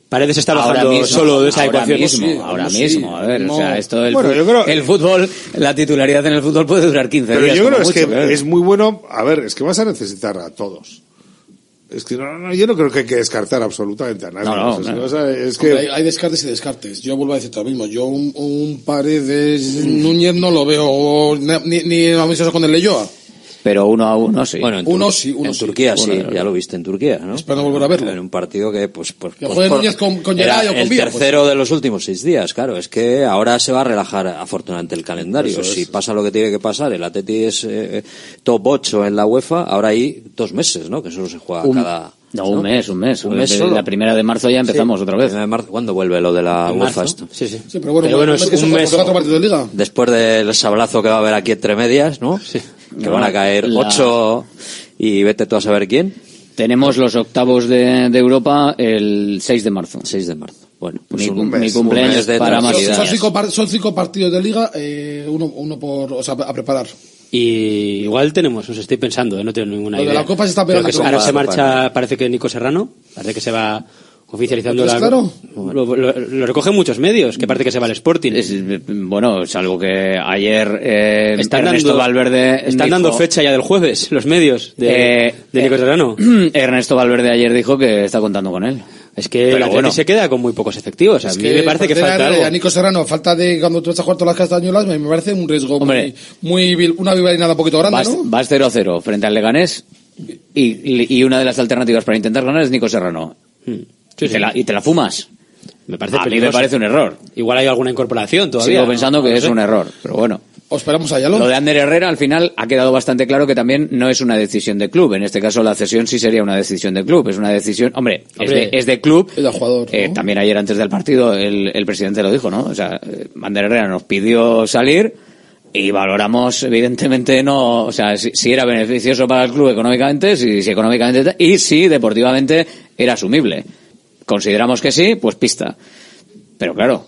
Paredes está bajando solo de esa ecuación. Ahora mismo, a ver, o sea, esto el fútbol, la titularidad en el fútbol puede durar 15 días. Pero yo creo mucho, que es muy bueno, a ver, es que vas a necesitar a todos. Es que yo no creo que hay que descartar absolutamente a nadie. Es que hay descartes y descartes. Yo vuelvo a decir lo mismo. Yo un Paredes Núñez no lo veo ni amistoso con el Leyoa. Pero 1-1 sí. Bueno, en Turquía sí, ya lo viste en Turquía, ¿no? Espero no volver a verlo. En un partido que que juegue Núñez con Geray o con el Villa, tercero de los últimos 6 días, claro. Es que ahora se va a relajar afortunadamente el calendario. Si pasa lo que tiene que pasar, el Atleti es top 8 en la UEFA, ahora hay 2 meses, ¿no? Que solo se juega cada... un mes solo. La 1 de marzo ya empezamos otra vez. ¿Cuándo vuelve lo de la UEFA esto? Sí, pero bueno es un mes. ¿Cuántos partidos de Liga? Después del sablazo que va a haber aquí entre medias, ¿no? Sí. Que van a caer 8 y vete tú a saber quién. Tenemos los octavos de Europa el 6 de marzo. 6 de marzo. Bueno, pues mi cumpleaños de para son 5 partidos de Liga, uno por, o sea, a preparar. Y igual os estoy pensando, no tengo ninguna idea. De la Copa se está pegando. Ahora se marcha, parece que Nico Serrano, parece que se va oficializando claro. Lo recogen muchos medios, que parece que se va al Sporting. Es algo que ayer están Ernesto Valverde están dando fecha ya del jueves, los medios de Nico Serrano. Ernesto Valverde ayer dijo que está contando con él. Es que el Atleti se queda con muy pocos efectivos. A mí me parece que falta algo. A Nico Serrano, falta de cuando tú estás jugando las castañuelas, me parece un riesgo una vivarinada un poquito grande, ¿no? Vas 0-0 frente al Leganés y una de las alternativas para intentar ganar es Nico Serrano. Y te la fumas. Me parece a mí me parece un error. Igual hay alguna incorporación todavía. Sigo pensando que es un error, pero bueno. O esperamos a Yalo. Lo de Ander Herrera al final ha quedado bastante claro que también no es una decisión de club. En este caso la cesión sí sería una decisión de club. Es una decisión, es de club. Es de jugador, ¿no? También ayer antes del partido el presidente lo dijo, ¿no? O sea, Ander Herrera nos pidió salir y valoramos, evidentemente no, o sea, si era beneficioso para el club económicamente, si económicamente y si deportivamente era asumible. Consideramos que sí, pues pista. Pero claro,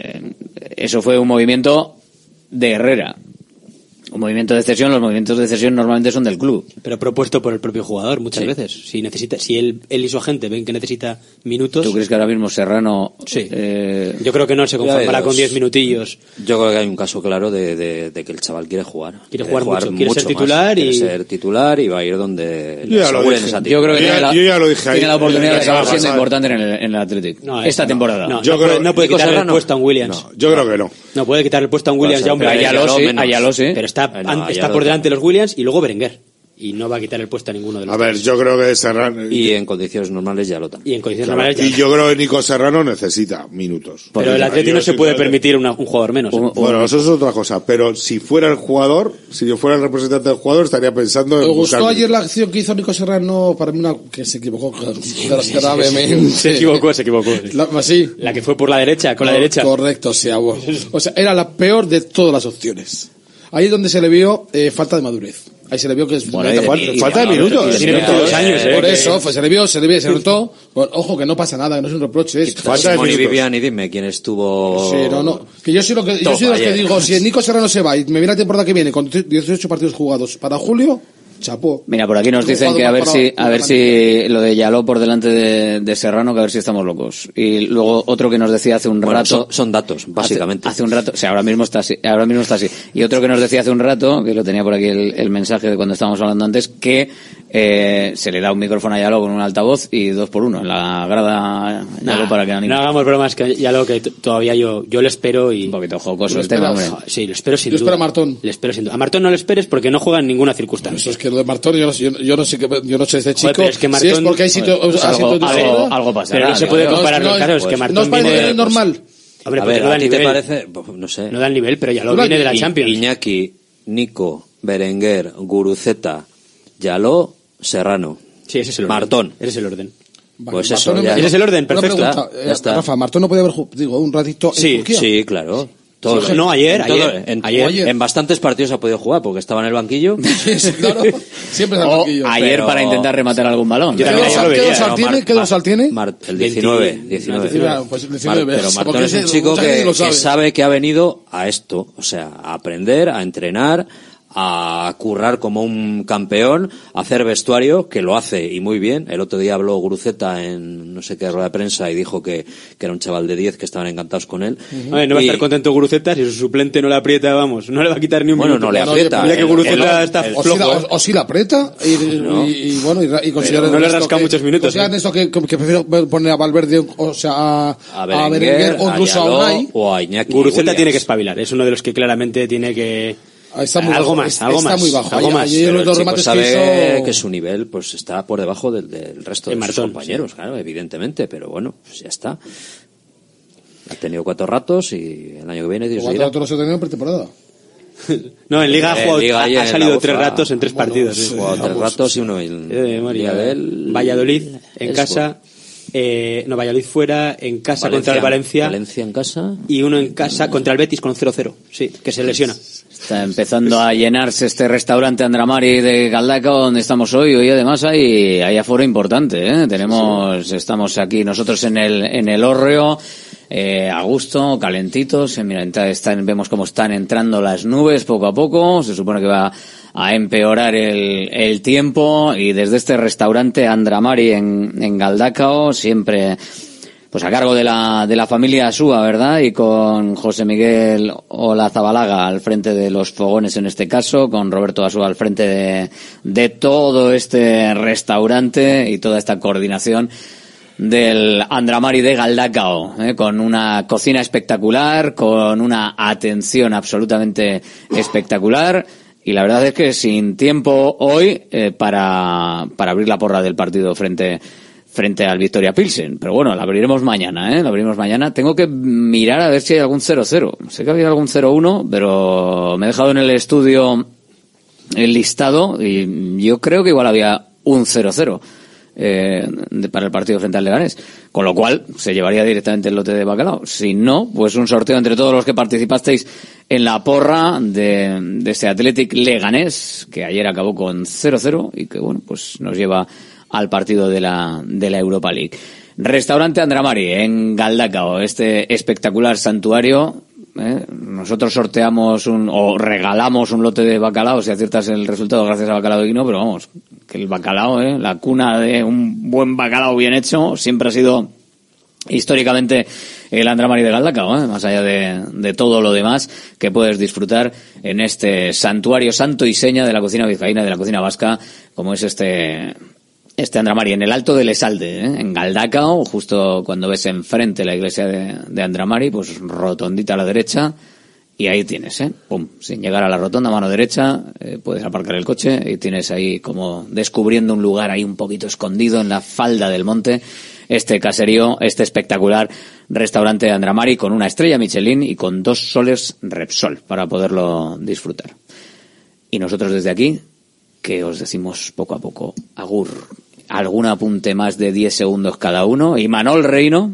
eso fue un movimiento de Herrera. Un movimiento de cesión, los movimientos de cesión normalmente son del club. Pero propuesto por el propio jugador muchas veces. Si él y su agente ven que necesita minutos... ¿Tú crees que ahora mismo Serrano... Sí. Yo creo que no se conformará con 10 minutillos. Yo creo que hay un caso claro de que el chaval quiere jugar. Quiere jugar mucho. Quiere ser titular Quiere ser titular y va a ir donde... Yo creo que ya lo dije ahí. Tiene la oportunidad de acabar siendo importante en el Athletic. Esta temporada. No puede quitarle el puesto a un Williams. Yo creo que no. No puede quitarle el puesto a un Williams ya un Ayalo sí. Pero está por delante de los Williams y luego Berenguer. Y no va a quitar el puesto a ninguno de los tres. Yo creo que Serrano... Y en condiciones normales ya lo también. Y yo creo que Nico Serrano necesita minutos. Pero el Atleti no se puede permitir un jugador menos. Bueno, eso es otra cosa. Pero si fuera el jugador, si yo fuera el representante del jugador, estaría pensando en... ¿Me gustó ayer la acción que hizo Nico Serrano? Para mí que se equivocó gravemente. Se equivocó. Sí. La que fue por la derecha, con la derecha. Correcto, sí. O sea, era la peor de todas las opciones. Ahí es donde se le vio falta de madurez. Ahí se le vio que es falta de minutos. Tiene 22 años, por eso, se notó. Bueno, ojo, que no pasa nada, que no es un reproche. Simón y Vivian, y dime quién estuvo. Sí, no. Que yo soy los que digo, si Nico Serrano se va y me viene la temporada que viene con 18 partidos jugados para julio, chapó. Mira, por aquí nos dicen que a ver si lo de Yaló por delante de Serrano, que a ver si estamos locos. Y luego otro que nos decía hace un rato... Son datos, básicamente. Hace un rato, o sea, ahora mismo está así. Y otro que nos decía hace un rato, que lo tenía por aquí el mensaje de cuando estábamos hablando antes, que se le da un micrófono a Yaló con un altavoz y 2x1 en la grada para que anime. No hagamos bromas, que Yaló, que todavía yo le espero y... Un poquito jocoso el tema, hombre. Sí, lo espero sin duda. Yo espero a Martón. Le espero sin duda. A Martón no le esperes porque no juega en ninguna circunstancia. Eso es que lo de Martón, yo no sé este chico. Joder, es que Martón, si es porque hay sitio algo pasa. Pero no se puede comparar, claro, es que Martón no es parece normal. Hombre, a ver, no da nivel. ¿te parece? No sé. No da el nivel, pero Yaló viene de la Champions. Iñaki, Nico, Berenguer, Guruceta, Yaló, Serrano. Sí, ese es el orden. Martón. Ese es el orden. Pues eso, ya. Ese es el orden, perfecto. Ya está. Rafa, Martón no podía haber un ratito en Turquía. Sí, claro. No, ayer. En bastantes partidos ha podido jugar porque estaba en el banquillo. Sí, claro. Siempre en el banquillo. Ayer para intentar rematar algún balón. ¿Qué dorsal tiene? El 19. Pues el 19. Pero Martón es un chico que sabe que ha venido a esto, o sea, a aprender, a entrenar, a currar como un campeón, a hacer vestuario, que lo hace y muy bien. El otro día habló Guruceta en no sé qué rueda de prensa y dijo que era un chaval de 10, que estaban encantados con él. No va a estar contento Guruceta si su suplente no le aprieta, vamos, no le va a quitar ni un minuto. No le aprieta. Mira que Guruceta está flojo. O si la aprieta y considera no le rasca muchos minutos. Consideran esto que prefiero poner a Valverde, o sea, a Berenguer o incluso a Unai. O a Iñaki. Guruceta tiene que espabilar, es uno de los que claramente tiene que... algo más. Está muy bajo. Algo más. Pero el chico sabe que su nivel pues está por debajo del resto de sus compañeros, claro, evidentemente, pero bueno, pues ya está. Ha tenido 4 ratos y el año que viene... 4 ratos los he tenido en pretemporada. No, en Liga ha salido 3 ratos en 3 partidos. Ha jugado 3 ratos y uno en Liga del... Valladolid en casa... Valladolid fuera, en casa contra el Valencia. Valencia en casa. Y uno en casa contra el Betis con 0-0. Sí, que se lesiona. Está empezando a llenarse este restaurante Andramari de Galdacao donde estamos hoy. Hoy además hay aforo importante, ¿eh? Estamos aquí nosotros en el hórreo, a gusto, calentitos. Mira, vemos cómo están entrando las nubes poco a poco. Se supone que va a empeorar el tiempo, y desde este restaurante Andramari en Galdacao, siempre pues a cargo de la familia Asúa, ¿verdad? Y con José Miguel Olazabalaga al frente de los fogones en este caso, con Roberto Asúa al frente de todo este restaurante y toda esta coordinación del Andramari de Galdacao, con una cocina espectacular, con una atención absolutamente espectacular. Y la verdad es que sin tiempo hoy para abrir la porra del partido frente al Victoria Pilsen. Pero bueno, la abriremos mañana, la abriremos mañana. Tengo que mirar a ver si hay algún 0-0. Sé que había algún 0-1, pero me he dejado en el estudio el listado y yo creo que igual había un 0-0 para el partido frente al Leganés. Con lo cual se llevaría directamente el lote de bacalao. Si no, pues un sorteo entre todos los que participasteis en la porra de este Athletic Leganés, que ayer acabó con 0-0 y que bueno, pues nos lleva al partido de la Europa League. Restaurante Andramari en Galdacao, este espectacular santuario. Nosotros sorteamos o regalamos un lote de bacalao si aciertas el resultado gracias a Bacalao de Guino, pero vamos, que el bacalao, la cuna de un buen bacalao bien hecho, siempre ha sido históricamente el Andramari de Galdacao, más allá de todo lo demás que puedes disfrutar en este santuario santo y seña de la cocina vizcaína, de la cocina vasca, como es este Andramari, en el Alto del Esalde, en Galdacao, justo cuando ves enfrente la iglesia de Andramari, pues rotondita a la derecha, y ahí tienes, pum, sin llegar a la rotonda, mano derecha, puedes aparcar el coche y tienes ahí como descubriendo un lugar ahí un poquito escondido en la falda del monte, este caserío, este espectacular restaurante de Andramari con una estrella Michelin y con 2 soles Repsol para poderlo disfrutar. Y nosotros desde aquí, que os decimos poco a poco, agur. ¿Algún apunte más de 10 segundos cada uno? Y Manol Reino.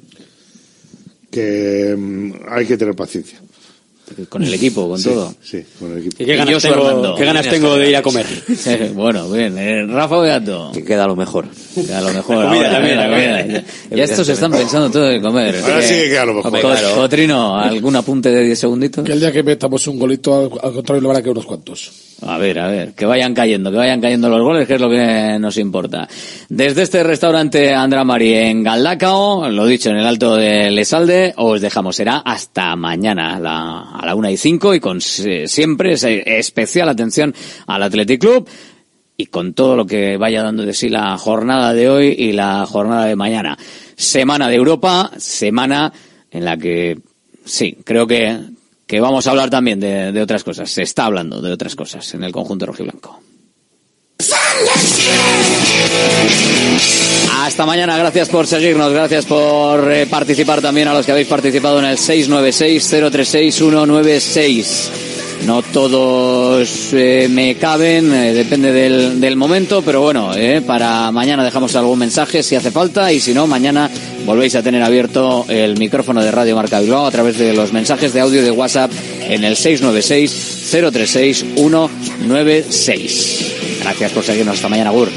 Que hay que tener paciencia. Con el equipo, con todo. Sí, con el equipo. ¿Y qué ganas tengo de ir a comer? Bueno, bien. Rafa Beato. Que queda lo mejor. Queda lo mejor. La comida. Ya estos están pensando todo en comer. Ahora sí que queda lo mejor. Cotrino, ¿algún apunte de 10 segunditos? Que el día que metamos un golito, al contrario, lo van a quedar unos cuantos. A ver, que vayan cayendo los goles, que es lo que nos importa. Desde este restaurante Andramari en Galdacao, lo dicho, en el Alto del Esalde, os dejamos. Será hasta mañana a la 1:05 y con siempre especial atención al Athletic Club y con todo lo que vaya dando de sí la jornada de hoy y la jornada de mañana. Semana de Europa, semana en la que sí, creo que vamos a hablar también de otras cosas. Se está hablando de otras cosas en el conjunto rojiblanco. Hasta mañana, gracias por seguirnos, gracias por participar también a los que habéis participado en el 696-036-196. No todos me caben, depende del momento, pero bueno, para mañana dejamos algún mensaje si hace falta, y si no, mañana volvéis a tener abierto el micrófono de Radio Marca Bilbao a través de los mensajes de audio de WhatsApp en el 696-036-196. Gracias por seguirnos, hasta mañana, Gur.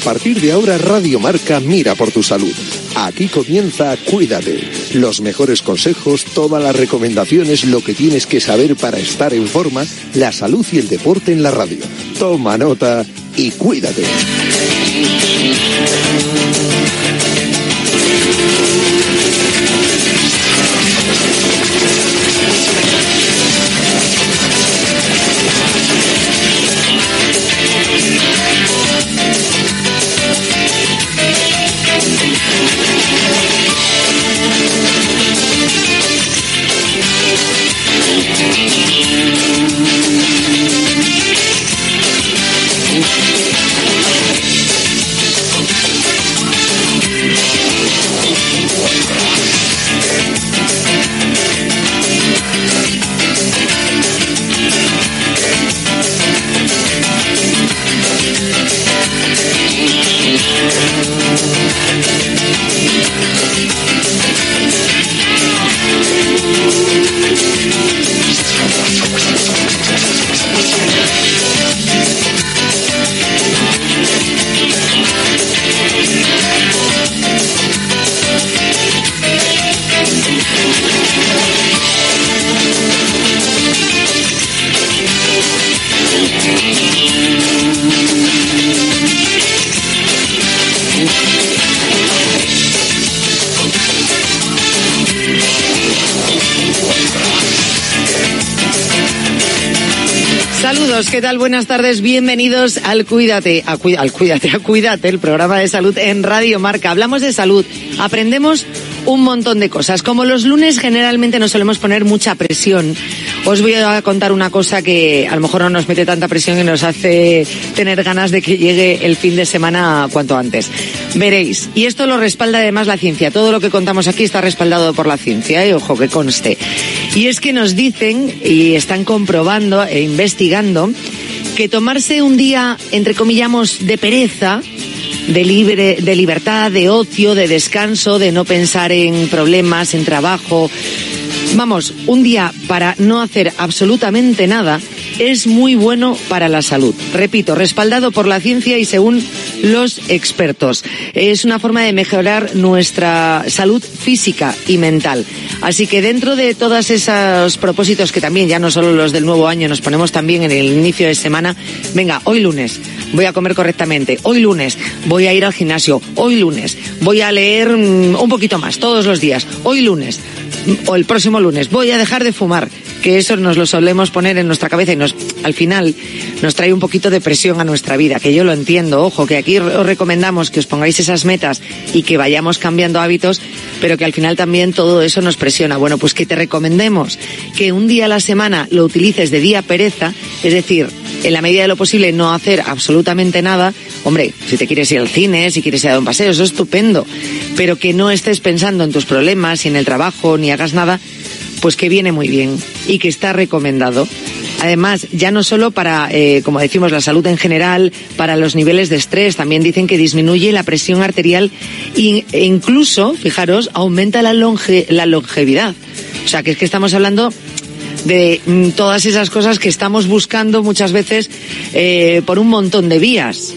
partir de ahora Radio Marca mira por tu salud. Aquí comienza Cuídate. Los mejores consejos, todas las recomendaciones, lo que tienes que saber para estar en forma, la salud y el deporte en la radio. Toma nota y cuídate. Saludos, ¿qué tal? Buenas tardes, bienvenidos al Cuídate, el programa de salud en Radio Marca. Hablamos de salud, aprendemos un montón de cosas. Como los lunes generalmente nos solemos poner mucha presión, os voy a contar una cosa que a lo mejor no nos mete tanta presión y nos hace tener ganas de que llegue el fin de semana cuanto antes. Veréis, y esto lo respalda además la ciencia, todo lo que contamos aquí está respaldado por la ciencia, ojo, que conste. Y es que nos dicen, y están comprobando e investigando, que tomarse un día, entre comillamos, de pereza, de libertad, de ocio, de descanso, de no pensar en problemas, en trabajo, vamos, un día para no hacer absolutamente nada, es muy bueno para la salud. Repito, respaldado por la ciencia y según los expertos. Es una forma de mejorar nuestra salud física y mental. Así que dentro de todos esos propósitos que también, ya no solo los del nuevo año, nos ponemos también en el inicio de semana, venga, hoy lunes voy a comer correctamente, hoy lunes voy a ir al gimnasio, hoy lunes voy a leer un poquito más todos los días, hoy lunes o el próximo lunes voy a dejar de fumar, que eso nos lo solemos poner en nuestra cabeza y al final nos trae un poquito de presión a nuestra vida, que yo lo entiendo, ojo, que aquí os recomendamos que os pongáis esas metas y que vayamos cambiando hábitos, pero que al final también todo eso nos presiona. Bueno, pues que te recomendemos que un día a la semana lo utilices de día pereza, es decir, en la medida de lo posible no hacer absolutamente nada. Hombre, si te quieres ir al cine, si quieres ir a dar un paseo, eso es estupendo, pero que no estés pensando en tus problemas, ni en el trabajo, ni hagas nada, pues que viene muy bien y que está recomendado. Además, ya no solo para, como decimos, la salud en general, para los niveles de estrés, también dicen que disminuye la presión arterial e incluso, fijaros, aumenta la longevidad. O sea, que es que estamos hablando de todas esas cosas que estamos buscando muchas veces por un montón de vías.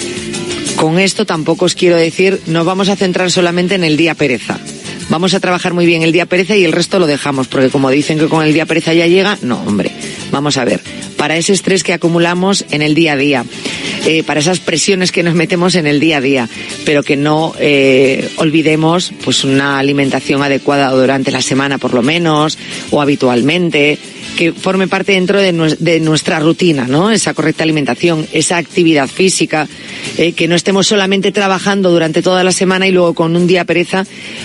Con esto tampoco os quiero decir, nos vamos a centrar solamente en el día pereza. Vamos a trabajar muy bien el día pereza y el resto lo dejamos, porque como dicen que con el día pereza ya llega, no, hombre, vamos a ver, para ese estrés que acumulamos en el día a día, para esas presiones que nos metemos en el día a día, pero que no olvidemos pues una alimentación adecuada durante la semana por lo menos, o habitualmente, que forme parte dentro de nuestra rutina, ¿no? Esa correcta alimentación, esa actividad física, que no estemos solamente trabajando durante toda la semana y luego con un día pereza,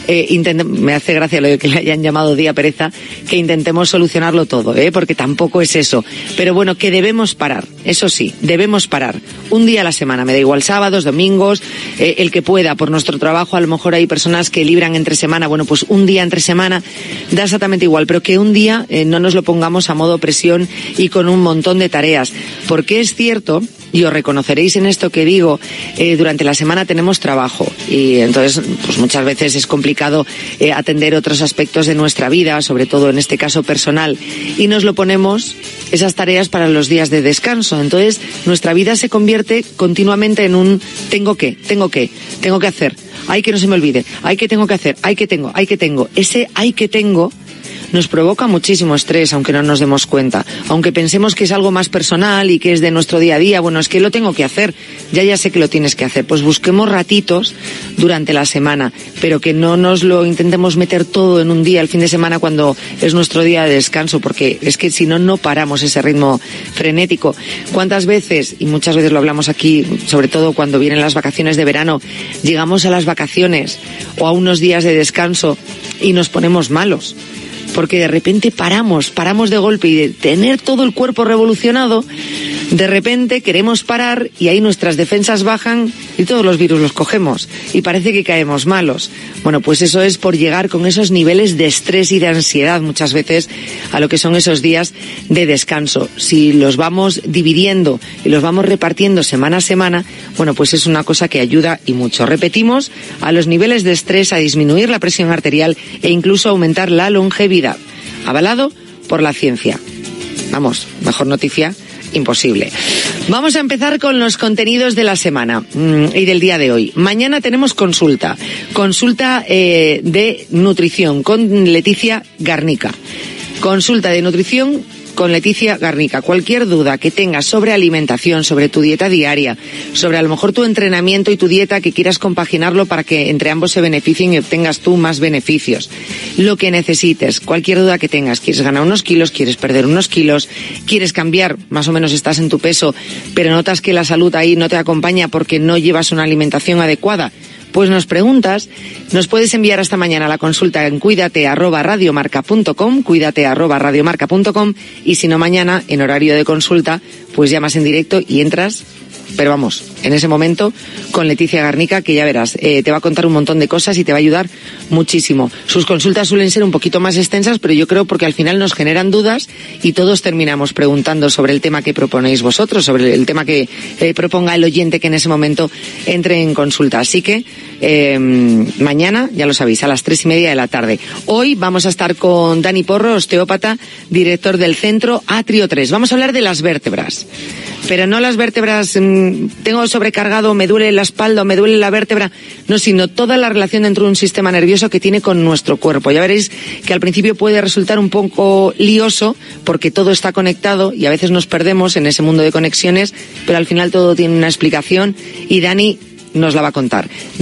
me hace gracia lo de que le hayan llamado día pereza, que intentemos solucionarlo todo, porque tampoco es eso. Pero bueno, que debemos parar, eso sí, debemos parar. Un día a la semana, me da igual sábados, domingos, el que pueda, por nuestro trabajo, a lo mejor hay personas que libran entre semana, bueno, pues un día entre semana, da exactamente igual, pero que un día no nos lo pongamos pongamos a modo presión y con un montón de tareas. Porque es cierto, y os reconoceréis en esto que digo, durante la semana tenemos trabajo y entonces pues muchas veces es complicado atender otros aspectos de nuestra vida, sobre todo en este caso personal, y nos lo ponemos esas tareas para los días de descanso. Entonces nuestra vida se convierte continuamente en un tengo que hacer, ay que no se me olvide, ay que tengo que hacer, ay que tengo. Ese ay que tengo nos provoca muchísimo estrés, aunque no nos demos cuenta. Aunque pensemos que es algo más personal y que es de nuestro día a día, bueno, es que lo tengo que hacer, ya sé que lo tienes que hacer. Pues busquemos ratitos durante la semana, pero que no nos lo intentemos meter todo en un día, el fin de semana, cuando es nuestro día de descanso, porque es que si no, no paramos ese ritmo frenético. ¿Cuántas veces, y muchas veces lo hablamos aquí, sobre todo cuando vienen las vacaciones de verano, llegamos a las vacaciones o a unos días de descanso y nos ponemos malos? Porque de repente paramos de golpe, y de tener todo el cuerpo revolucionado, de repente queremos parar y ahí nuestras defensas bajan y todos los virus los cogemos y parece que caemos malos. Bueno, pues eso es por llegar con esos niveles de estrés y de ansiedad muchas veces a lo que son esos días de descanso. Si los vamos dividiendo y los vamos repartiendo semana a semana, bueno, pues es una cosa que ayuda y mucho. Repetimos, a los niveles de estrés, a disminuir la presión arterial e incluso aumentar la longevidad. Avalado por la ciencia. Vamos, mejor noticia imposible. Vamos a empezar con los contenidos de la semana y del día de hoy. Mañana tenemos consulta de nutrición con Leticia Garnica. Consulta de nutrición con Leticia Garnica. Cualquier duda que tengas sobre alimentación, sobre tu dieta diaria, sobre a lo mejor tu entrenamiento y tu dieta, que quieras compaginarlo para que entre ambos se beneficien y obtengas tú más beneficios. Lo que necesites, cualquier duda que tengas, quieres ganar unos kilos, quieres perder unos kilos, quieres cambiar, más o menos estás en tu peso, pero notas que la salud ahí no te acompaña porque no llevas una alimentación adecuada, pues nos preguntas, nos puedes enviar hasta mañana la consulta en cuidate@radiomarca.com, y si no mañana, en horario de consulta, pues llamas en directo y entras, pero vamos, en ese momento, con Leticia Garnica, que ya verás, te va a contar un montón de cosas y te va a ayudar muchísimo. Sus consultas suelen ser un poquito más extensas, pero yo creo porque al final nos generan dudas y todos terminamos preguntando sobre el tema que proponéis vosotros, sobre el tema que proponga el oyente que en ese momento entre en consulta. Así que mañana, ya lo sabéis, a las 3:30 de la tarde. Hoy vamos a estar con Dani Porro, osteópata, director del centro Atrio 3. Vamos a hablar de las vértebras, pero no las vértebras, tengo sobrecargado, me duele la espalda, me duele la vértebra, no, sino toda la relación dentro de un sistema nervioso que tiene con nuestro cuerpo. Ya veréis que al principio puede resultar un poco lioso porque todo está conectado y a veces nos perdemos en ese mundo de conexiones, pero al final todo tiene una explicación y Dani nos la va a contar.